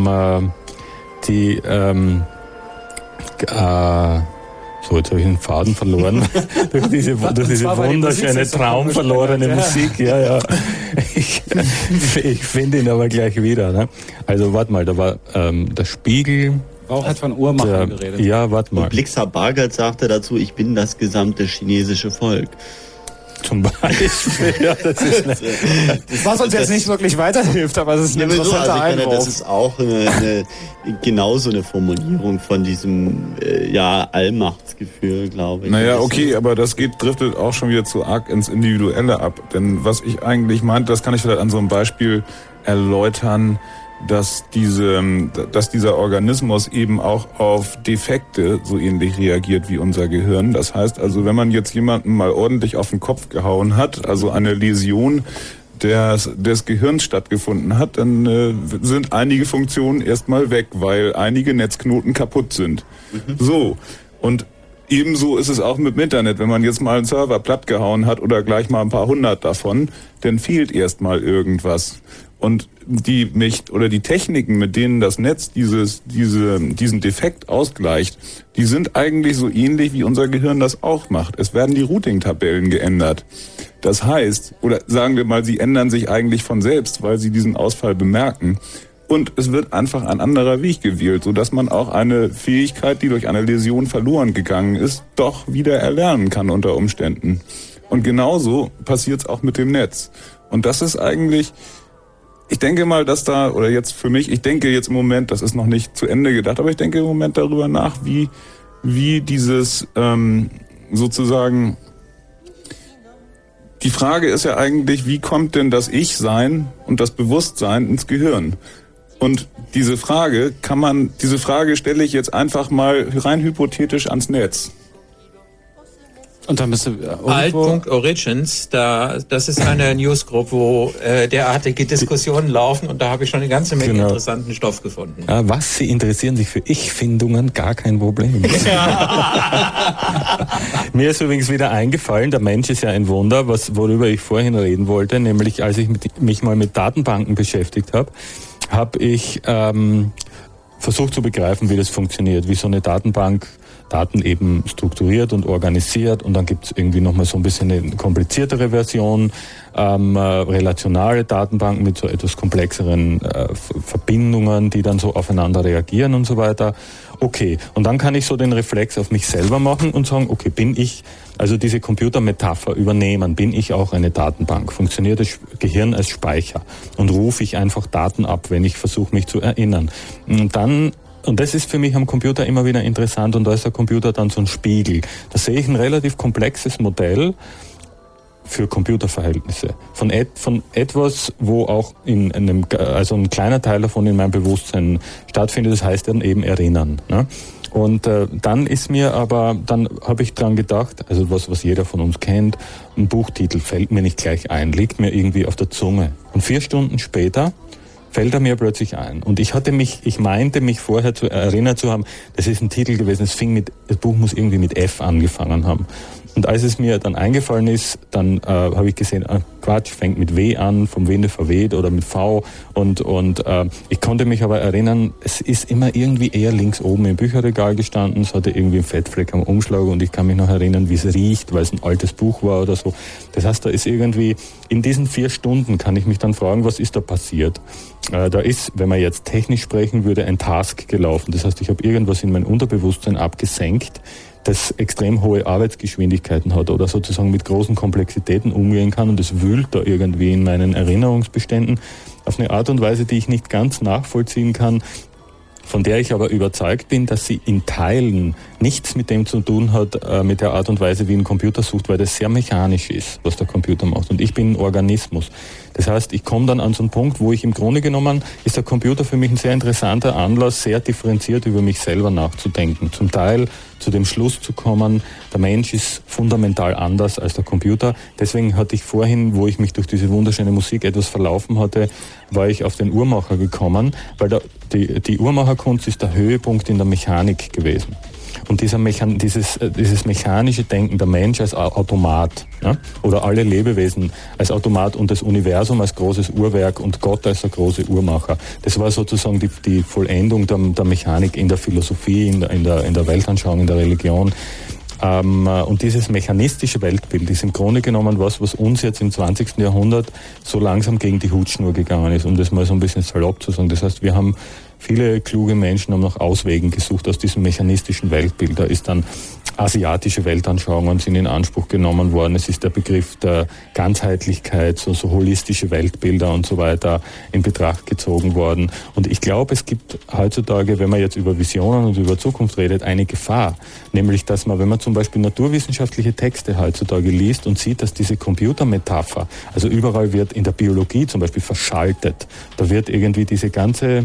so, jetzt habe ich den Faden verloren. durch diese wunderschöne, traumverlorene Musik. Ja. Ich finde ihn aber gleich wieder. Ne? Also warte mal, da war der Spiegel. Auch hat von Uhrmachern geredet. Ja, warte mal. Und Blixer Bargeld sagte dazu, ich bin das gesamte chinesische Volk. Zum Beispiel. Ja, das ist was uns jetzt nicht wirklich weiterhilft, aber es ist ein interessanter Einwurf. Das ist auch genauso eine Formulierung von diesem Allmachtsgefühl, glaube ich. Naja, okay, aber das driftet auch schon wieder zu arg ins Individuelle ab. Denn was ich eigentlich meinte, das kann ich vielleicht an so einem Beispiel erläutern, dass dieser Organismus eben auch auf Defekte so ähnlich reagiert wie unser Gehirn. Das heißt also, wenn man jetzt jemanden mal ordentlich auf den Kopf gehauen hat, also eine Läsion des Gehirns stattgefunden hat, dann sind einige Funktionen erstmal weg, weil einige Netzknoten kaputt sind. So, und ebenso ist es auch mit dem Internet. Wenn man jetzt mal einen Server plattgehauen hat oder gleich mal ein paar hundert davon, dann fehlt erstmal irgendwas. Und die Techniken, mit denen das Netz diesen Defekt ausgleicht, die sind eigentlich so ähnlich, wie unser Gehirn das auch macht. Es werden die Routing-Tabellen geändert. Das heißt, oder sagen wir mal, sie ändern sich eigentlich von selbst, weil sie diesen Ausfall bemerken. Und es wird einfach ein anderer Weg gewählt, sodass man auch eine Fähigkeit, die durch eine Läsion verloren gegangen ist, doch wieder erlernen kann unter Umständen. Und genauso passiert es auch mit dem Netz. Und das ist eigentlich... Ich denke mal, ich denke jetzt im Moment, das ist noch nicht zu Ende gedacht, aber ich denke im Moment darüber nach, wie dieses sozusagen, die Frage ist ja eigentlich, wie kommt denn das Ich-Sein und das Bewusstsein ins Gehirn? Und diese Frage stelle ich jetzt einfach mal rein hypothetisch ans Netz. Und dann bist du Alt.origins, das ist eine Newsgroup, wo derartige Diskussionen laufen und da habe ich schon eine ganze Menge interessanten Stoff gefunden. Was? Sie interessieren sich für Ich-Findungen? Gar kein Problem. Mir ist übrigens wieder eingefallen, der Mensch ist ja ein Wunder, worüber ich vorhin reden wollte, nämlich als ich mich mal mit Datenbanken beschäftigt habe, habe ich versucht zu begreifen, wie das funktioniert, wie so eine Datenbank Daten eben strukturiert und organisiert und dann gibt es irgendwie nochmal so ein bisschen eine kompliziertere Version, relationale Datenbanken mit so etwas komplexeren Verbindungen, die dann so aufeinander reagieren und so weiter. Okay, und dann kann ich so den Reflex auf mich selber machen und sagen, okay, bin ich, also diese Computermetapher übernehmen, bin ich auch eine Datenbank? Funktioniert das Gehirn als Speicher? Und rufe ich einfach Daten ab, wenn ich versuche, mich zu erinnern? Und das ist für mich am Computer immer wieder interessant und da ist der Computer dann so ein Spiegel. Da sehe ich ein relativ komplexes Modell für Computerverhältnisse. Von etwas, wo auch also ein kleiner Teil davon in meinem Bewusstsein stattfindet, das heißt dann eben Erinnern. Ne? Und dann habe ich dran gedacht, also was jeder von uns kennt, ein Buchtitel fällt mir nicht gleich ein, liegt mir irgendwie auf der Zunge. Und 4 Stunden später fällt er mir plötzlich ein. Und ich meinte mich vorher zu erinnert zu haben, das ist ein Titel gewesen, das Buch muss irgendwie mit F angefangen haben. Und als es mir dann eingefallen ist, dann habe ich gesehen, Quatsch, fängt mit W an, vom Winde verweht oder mit V. Und ich konnte mich aber erinnern, es ist immer irgendwie eher links oben im Bücherregal gestanden. Es hatte irgendwie einen Fettfleck am Umschlag und ich kann mich noch erinnern, wie es riecht, weil es ein altes Buch war oder so. Das heißt, da ist irgendwie, in diesen 4 Stunden kann ich mich dann fragen, was ist da passiert? Da ist, wenn man jetzt technisch sprechen würde, ein Task gelaufen. Das heißt, ich habe irgendwas in mein Unterbewusstsein abgesenkt, das extrem hohe Arbeitsgeschwindigkeiten hat oder sozusagen mit großen Komplexitäten umgehen kann und es wühlt da irgendwie in meinen Erinnerungsbeständen auf eine Art und Weise, die ich nicht ganz nachvollziehen kann, von der ich aber überzeugt bin, dass sie in Teilen nichts mit dem zu tun hat, mit der Art und Weise, wie ein Computer sucht, weil das sehr mechanisch ist, was der Computer macht. Und ich bin ein Organismus. Das heißt, ich komme dann an so einen Punkt, wo ich im Grunde genommen, ist der Computer für mich ein sehr interessanter Anlass, sehr differenziert über mich selber nachzudenken. Zum Teil zu dem Schluss zu kommen, der Mensch ist fundamental anders als der Computer. Deswegen hatte ich vorhin, wo ich mich durch diese wunderschöne Musik etwas verlaufen hatte, war ich auf den Uhrmacher gekommen, weil die Uhrmacherkunst ist der Höhepunkt in der Mechanik gewesen. Und dieses mechanische Denken, der Mensch als Automat, ja, oder alle Lebewesen als Automat und das Universum als großes Uhrwerk und Gott als der große Uhrmacher, das war sozusagen die Vollendung der Mechanik in der Philosophie, in der Weltanschauung, in der Religion. Und dieses mechanistische Weltbild ist im Grunde genommen was uns jetzt im 20. Jahrhundert so langsam gegen die Hutschnur gegangen ist, um das mal so ein bisschen salopp zu sagen. Das heißt, viele kluge Menschen haben nach Auswegen gesucht aus diesem mechanistischen Weltbild. Da ist dann asiatische Weltanschauungen sind in Anspruch genommen worden. Es ist der Begriff der Ganzheitlichkeit, so holistische Weltbilder und so weiter in Betracht gezogen worden. Und ich glaube, es gibt heutzutage, wenn man jetzt über Visionen und über Zukunft redet, eine Gefahr. Nämlich, dass man, wenn man zum Beispiel naturwissenschaftliche Texte heutzutage liest und sieht, dass diese Computermetapher, also überall wird in der Biologie zum Beispiel verschaltet. Da wird irgendwie diese ganze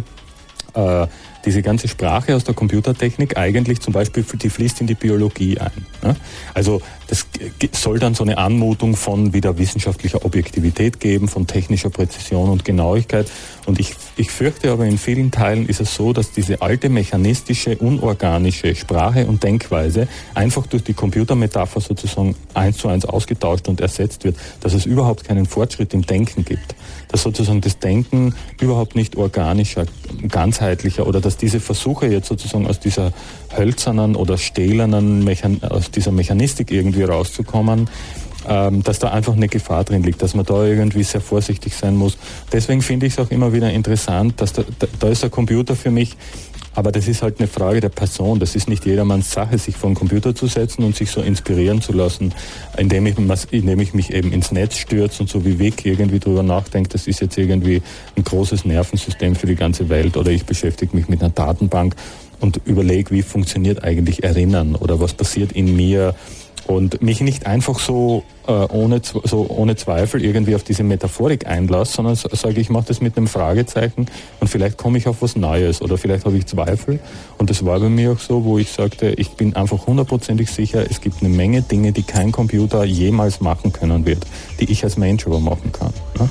Sprache aus der Computertechnik eigentlich zum Beispiel, die fließt in die Biologie ein. Ne? Also das soll dann so eine Anmutung von wieder wissenschaftlicher Objektivität geben, von technischer Präzision und Genauigkeit. Und ich fürchte aber, in vielen Teilen ist es so, dass diese alte mechanistische, unorganische Sprache und Denkweise einfach durch die Computermetapher sozusagen 1:1 ausgetauscht und ersetzt wird, dass es überhaupt keinen Fortschritt im Denken gibt. Dass sozusagen das Denken überhaupt nicht organischer, ganzheitlicher oder dass diese Versuche jetzt sozusagen aus dieser hölzernen oder stählernen, aus dieser Mechanistik irgendwie rauszukommen, dass da einfach eine Gefahr drin liegt, dass man da irgendwie sehr vorsichtig sein muss. Deswegen finde ich es auch immer wieder interessant, dass da ist der Computer für mich, aber das ist halt eine Frage der Person. Das ist nicht jedermanns Sache, sich vor den Computer zu setzen und sich so inspirieren zu lassen, indem ich mich eben ins Netz stürze und so wie Vic irgendwie drüber nachdenke, das ist jetzt irgendwie ein großes Nervensystem für die ganze Welt, oder ich beschäftige mich mit einer Datenbank und überlege, wie funktioniert eigentlich Erinnern oder was passiert in mir, und mich nicht einfach so ohne Zweifel irgendwie auf diese Metaphorik einlasse, sondern sage, ich mache das mit einem Fragezeichen und vielleicht komme ich auf was Neues oder vielleicht habe ich Zweifel. Und das war bei mir auch so, wo ich sagte, ich bin einfach 100%ig sicher, es gibt eine Menge Dinge, die kein Computer jemals machen können wird, die ich als Mensch aber machen kann. Ne?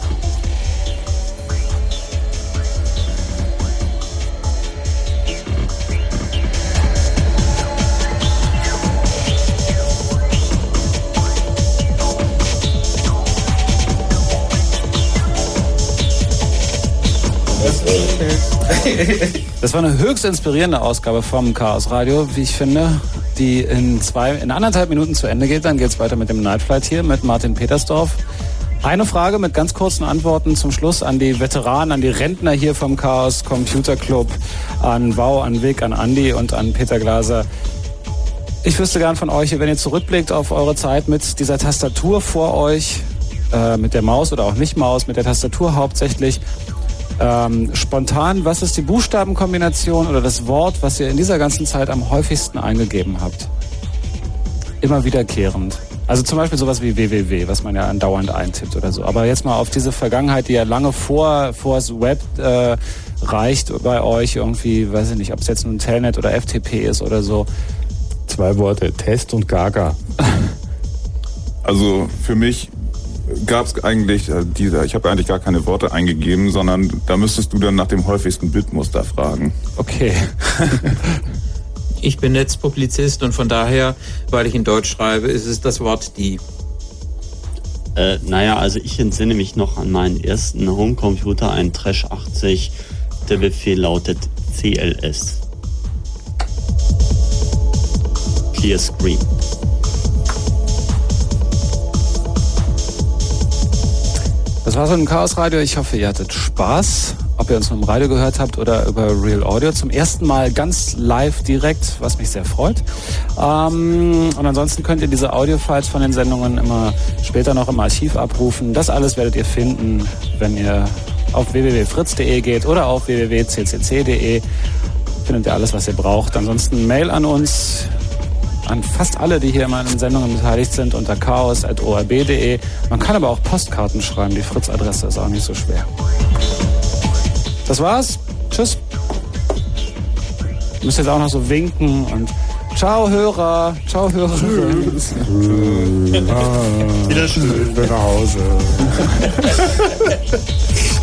Das war eine höchst inspirierende Ausgabe vom Chaos Radio, wie ich finde, die in 1,5 Minuten zu Ende geht. Dann geht es weiter mit dem Night Flight hier mit Martin Petersdorf. Eine Frage mit ganz kurzen Antworten zum Schluss an die Veteranen, an die Rentner hier vom Chaos Computer Club, an Wow, an Vic, an Andi und an Peter Glaser. Ich wüsste gern von euch, wenn ihr zurückblickt auf eure Zeit mit dieser Tastatur vor euch, mit der Maus oder auch nicht Maus, mit der Tastatur hauptsächlich, spontan, was ist die Buchstabenkombination oder das Wort, was ihr in dieser ganzen Zeit am häufigsten eingegeben habt? Immer wiederkehrend. Also zum Beispiel sowas wie www, was man ja andauernd eintippt oder so. Aber jetzt mal auf diese Vergangenheit, die ja lange vor das Web reicht bei euch irgendwie, weiß ich nicht, ob es jetzt nun Telnet oder FTP ist oder so. 2 Worte, Test und Gaga. Also für mich gab es eigentlich ich habe eigentlich gar keine Worte eingegeben, sondern da müsstest du dann nach dem häufigsten Bildmuster fragen. Okay. Ich bin Netzpublizist und von daher, weil ich in Deutsch schreibe, ist es das Wort die. Also ich entsinne mich noch an meinen ersten Homecomputer, einen Trash 80. Der Befehl lautet CLS. Clear Screen. Das war so ein Chaos-Radio. Ich hoffe, ihr hattet Spaß. Ob ihr uns nur im Radio gehört habt oder über Real Audio. Zum ersten Mal ganz live direkt, was mich sehr freut. Und ansonsten könnt ihr diese Audio-Files von den Sendungen immer später noch im Archiv abrufen. Das alles werdet ihr finden, wenn ihr auf www.fritz.de geht oder auf www.ccc.de. Findet ihr alles, was ihr braucht. Ansonsten Mail an uns, an fast alle, die hier immer in den Sendungen beteiligt sind, unter chaos@orb.de. Man kann aber auch Postkarten schreiben. Die Fritz-Adresse ist auch nicht so schwer. Das war's. Tschüss. Ihr müsst jetzt auch noch so winken und ciao Hörer. Ciao Hörer. Tschüss. Wieder schön. Nach Hause.